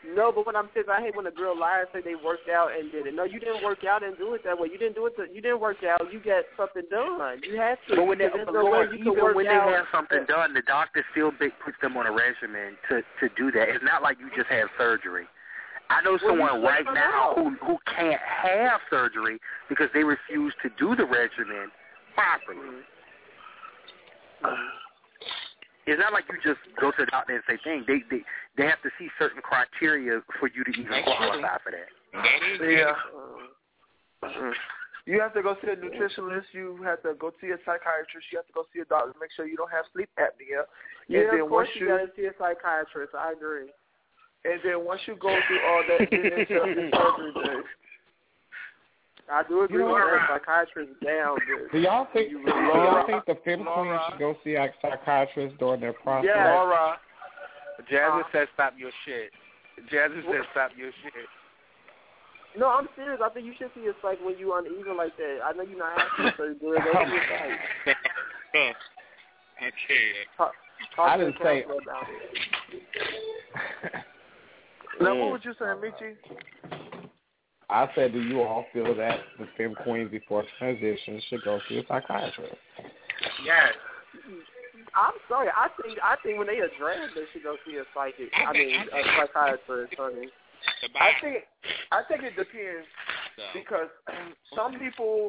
No, but what I'm saying, I hate when a girl lies and say they worked out and did it. No, you didn't work out and do it that way. You didn't do it. To, you didn't work out. You got something done. You had to. But when they, There's but no Lord, way you even can work when out. they have something done, the doctor still big puts them on a regimen to to do that. It's not like you just had surgery. I know Well, someone you right should now know. who who can't have surgery because they refuse to do the regimen properly. Mm-hmm. It's not like you just go to the doctor and say things. They they they have to see certain criteria for you to even qualify for that. Yeah. Mm-hmm. You have to go see a nutritionist. You have to go see a psychiatrist. You have to go see a doctor to make sure you don't have sleep apnea. Yeah, and then of course once you got to see a psychiatrist. I agree. And then once you go through all that, then it's your surgery day. I do agree You know with what? that. Psychiatrist down good. Do y'all think? You Do really y'all are. think the femme queen should go see a psychiatrist during their process? Yeah. Laura, Jasmine Uh, said stop your shit. Jasmine said stop your shit. No, I'm serious. I think you should see a psych when you uneven like that. I know you're not happy, so you go to a psych. Okay. Talk, talk I to didn't the say- counselor about it. Now, what was you saying, Michi? I said, do you all feel that the femme queens before transition should go see a psychiatrist? Yes. I'm sorry. I think I think when they are drag, they should go see a psychic. I mean, a psychiatrist. Honey. I think I think it depends because some people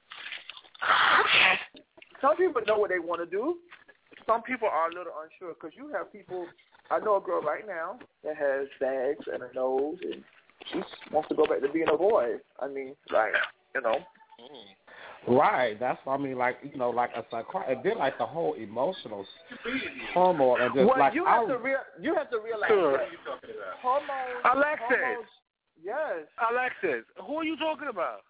some people know what they want to do. Some people are a little unsure because you have people. I know a girl right now that has bags and a nose, and she wants to go back to being a boy. I mean, like you know. Right. That's what I mean. Like you know, like a psychiatrist. And then like the whole emotional turmoil and just Well, like you I, have to real you have to realize Sure. that hormones. Alexis. hormones, yes. Alexis, who are you talking about?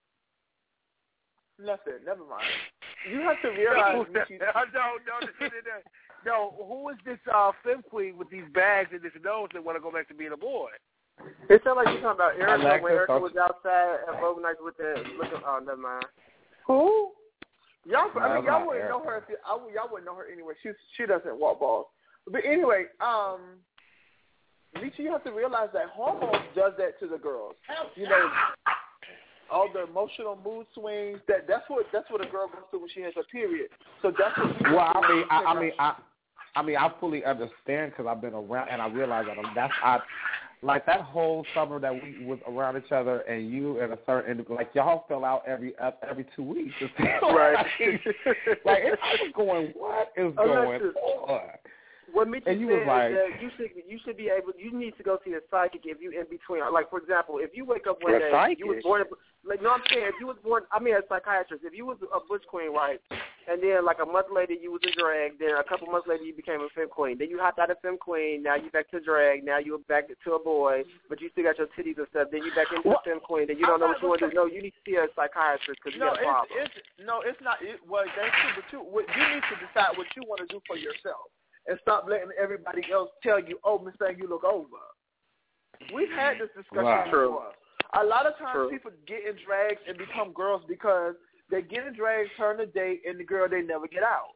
Nothing. Never mind. You have to realize. no, Michi, no, no, no, no, no. Who is this uh, femme queen with these bags and this nose that want to go back to being a boy? It sounds like you're talking about Erica Alexis, when Erica don't- was outside at Vogue Nights with the looking. Oh, never mind. Who? Y'all, No, I mean, it's y'all not wouldn't know Erica. her if you, I, y'all wouldn't know her anyway. She she doesn't walk balls. But anyway, um, Misha, you have to realize that hormones does that to the girls. You know, all the emotional mood swings. That that's what that's what a girl goes through when she has her period. So that's what. we well, have I to mean, I, I take mean, I, I mean, I fully understand because I've been around and I realize that I'm, that's I. Like that whole summer that we was around each other, and you and a certain like y'all fell out every every two weeks. Right. like it, I was going, what is going Alexis, on? What Mitchell And you said was like- is that you should you should be able you need to go see a psychic if you in between. Like for example, if you wake up one A day psychic? you was born like no I'm saying if you was born I mean a psychiatrist if you was a butch queen right and then like a month later you was a drag then a couple months later you became a femme queen then you hopped out of femme queen now you back to drag now you're back to a boy but you still got your titties and stuff then you back into Well, femme queen then you don't know what you want to do no you need to see a psychiatrist because you No, got a problem. it's, it's no, it's not. It, well, that's true, but you, what, you need to decide what you want to do for yourself, and stop letting everybody else tell you, "Oh, Miss Thing, you look over." We've had this discussion Right. before. A lot of times, True. people get in drags and become girls because they get in drags, turn a date, and the girl they never get out.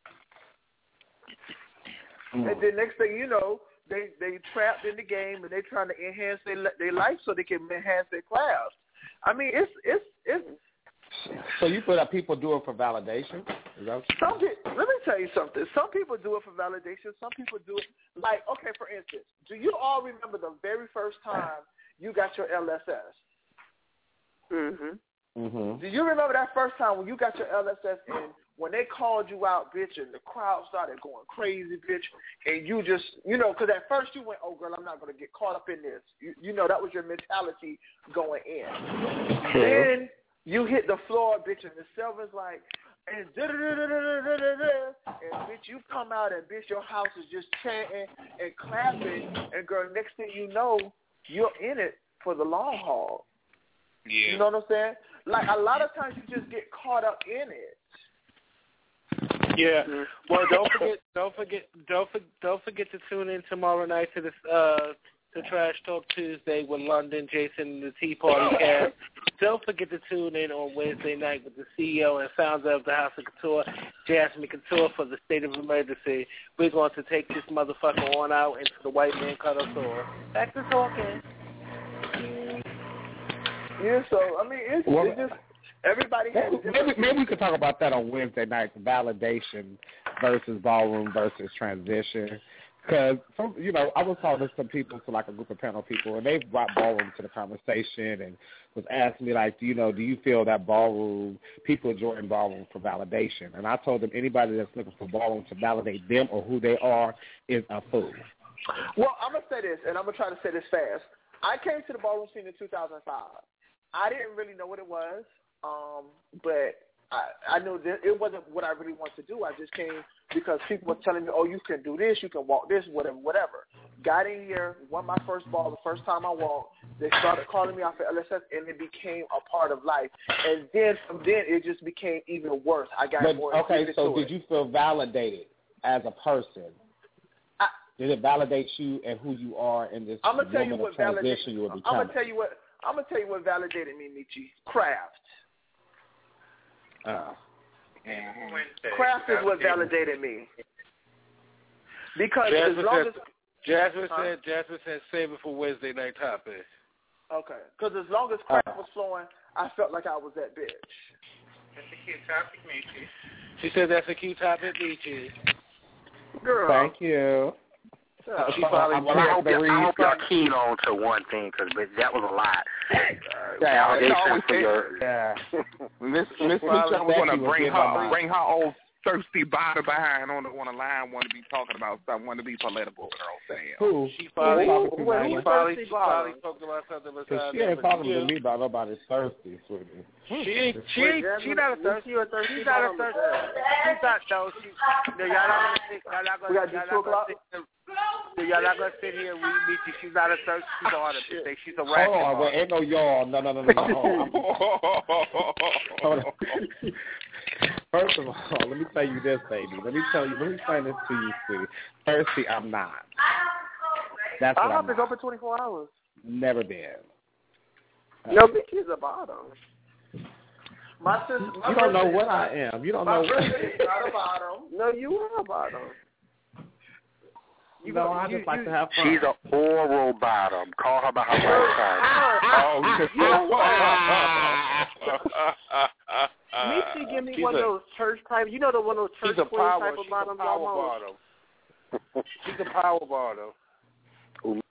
Mm. And then next thing you know, they they trapped in the game and they trying to enhance their their life so they can enhance their class. I mean, it's it's it's. So you feel that people do it for validation? Is that what you Some people, let me tell you something. Some people do it for validation. Some people do it like, okay, for instance, do you all remember the very first time you got your L S S? Mhm. Mm-hmm. Do you remember that first time when you got your L S S and when they called you out, bitch, and the crowd started going crazy, bitch, and you just, you know, because at first you went, oh, girl, I'm not going to get caught up in this. You, you know, that was your mentality going in. Then you hit the floor, bitch, and the Silver's like, and da-da-da-da-da-da-da-da, and bitch, you come out and bitch, your house is just chanting and clapping, and girl, next thing you know, you're in it for the long haul. Yeah. You know what I'm saying? Like a lot of times you just get caught up in it. Yeah. Well, don't forget, don't forget, don't for, don't forget to tune in tomorrow night to this uh to Trash Talk Tuesday with London, Jason, and the Tea Party cast. Don't forget to tune in on Wednesday night with the C E O and founder of the House of Couture, Jasmine Couture, for the State of Emergency. We're going to take this motherfucker on out into the white man cut us off. Back to talking. Yeah, so, I mean, it's, Well, it's just, everybody has maybe, maybe, maybe we could talk about that on Wednesday night, validation versus ballroom versus transition. Because, you know, I was talking to some people, to like a group of panel people, and they brought ballroom to the conversation and was asking me, like, you know, do you feel that ballroom, people join ballroom for validation? And I told them anybody that's looking for ballroom to validate them or who they are is a fool. Well, I'm going to say this, and I'm going to try to say this fast. I came to the ballroom scene in two thousand five. I didn't really know what it was, um, but I, I knew that it wasn't what I really wanted to do. I just came because people were telling me, oh, you can do this, you can walk this, whatever, whatever. Got in here, won my first ball the first time I walked. They started calling me off at L S S, and it became a part of life. And then from then, it just became even worse. I got but, more okay, so to did it. you feel validated as a person? I, did it validate you and who you are in this I'm gonna tell you moment what of transition you will I'm becoming? gonna tell you what. I'm gonna tell you what validated me, Michi. Craft. Uh, Craft is what validated me. Because Jasmine as long said, as Jasmine huh? said, Jasmine said, save it for Wednesday night topic. Okay, because as long as craft was flowing, I felt like I was that bitch. That's a cute topic, Michi. She said that's a cute topic, Michi. Girl. Thank you. Uh, she probably, well, I hope, y'all, I hope y'all keyed on to one thing, because that was a lot. Yeah, Validation always for your, yeah. Miss Probably Miss Michelle was going to Becky bring was her giving bring her old thirsty body behind on the on the line, want to be talking about something, want to be political. Girl, saying Who? She finally, Who talking to Wait, me? she finally, she finally talked about something Because besides she ain't talking you. to me about nobody's thirsty, sweetie. She ain't, she Wait, ain't, she not a thirsty. You a thirsty She's not a bottom? thirsty. She's not, no, she, no, y'all not gonna sit, y'all not We gonna, got y'all to not two gonna o'clock? sit, no, y'all not gonna sit here and read me. She's not a thirsty. She's an artist. They say she's a Hold racket. on, wait, ain't no y'all. No, no, no, no, no. Hold on. First of all, let me tell you this, baby. Let me tell you, let me explain this to you, sweetie. Thirsty, I'm not. That's what I I'm have not. is open twenty-four hours. Never been. No, Mickey is a bottom. My sister, my You don't know birthday what is I not- am. You don't my know what birthday is not a bottom. No, you are a bottom. You know, I just you, like you, to have fun. she's an oral bottom. Call her by her right side. Oh, you know what? Michi give me She's one a- of those church type. You know the one of those church She's a queen power. type of She's a bottoms power almost. bottom. She's a power bottom.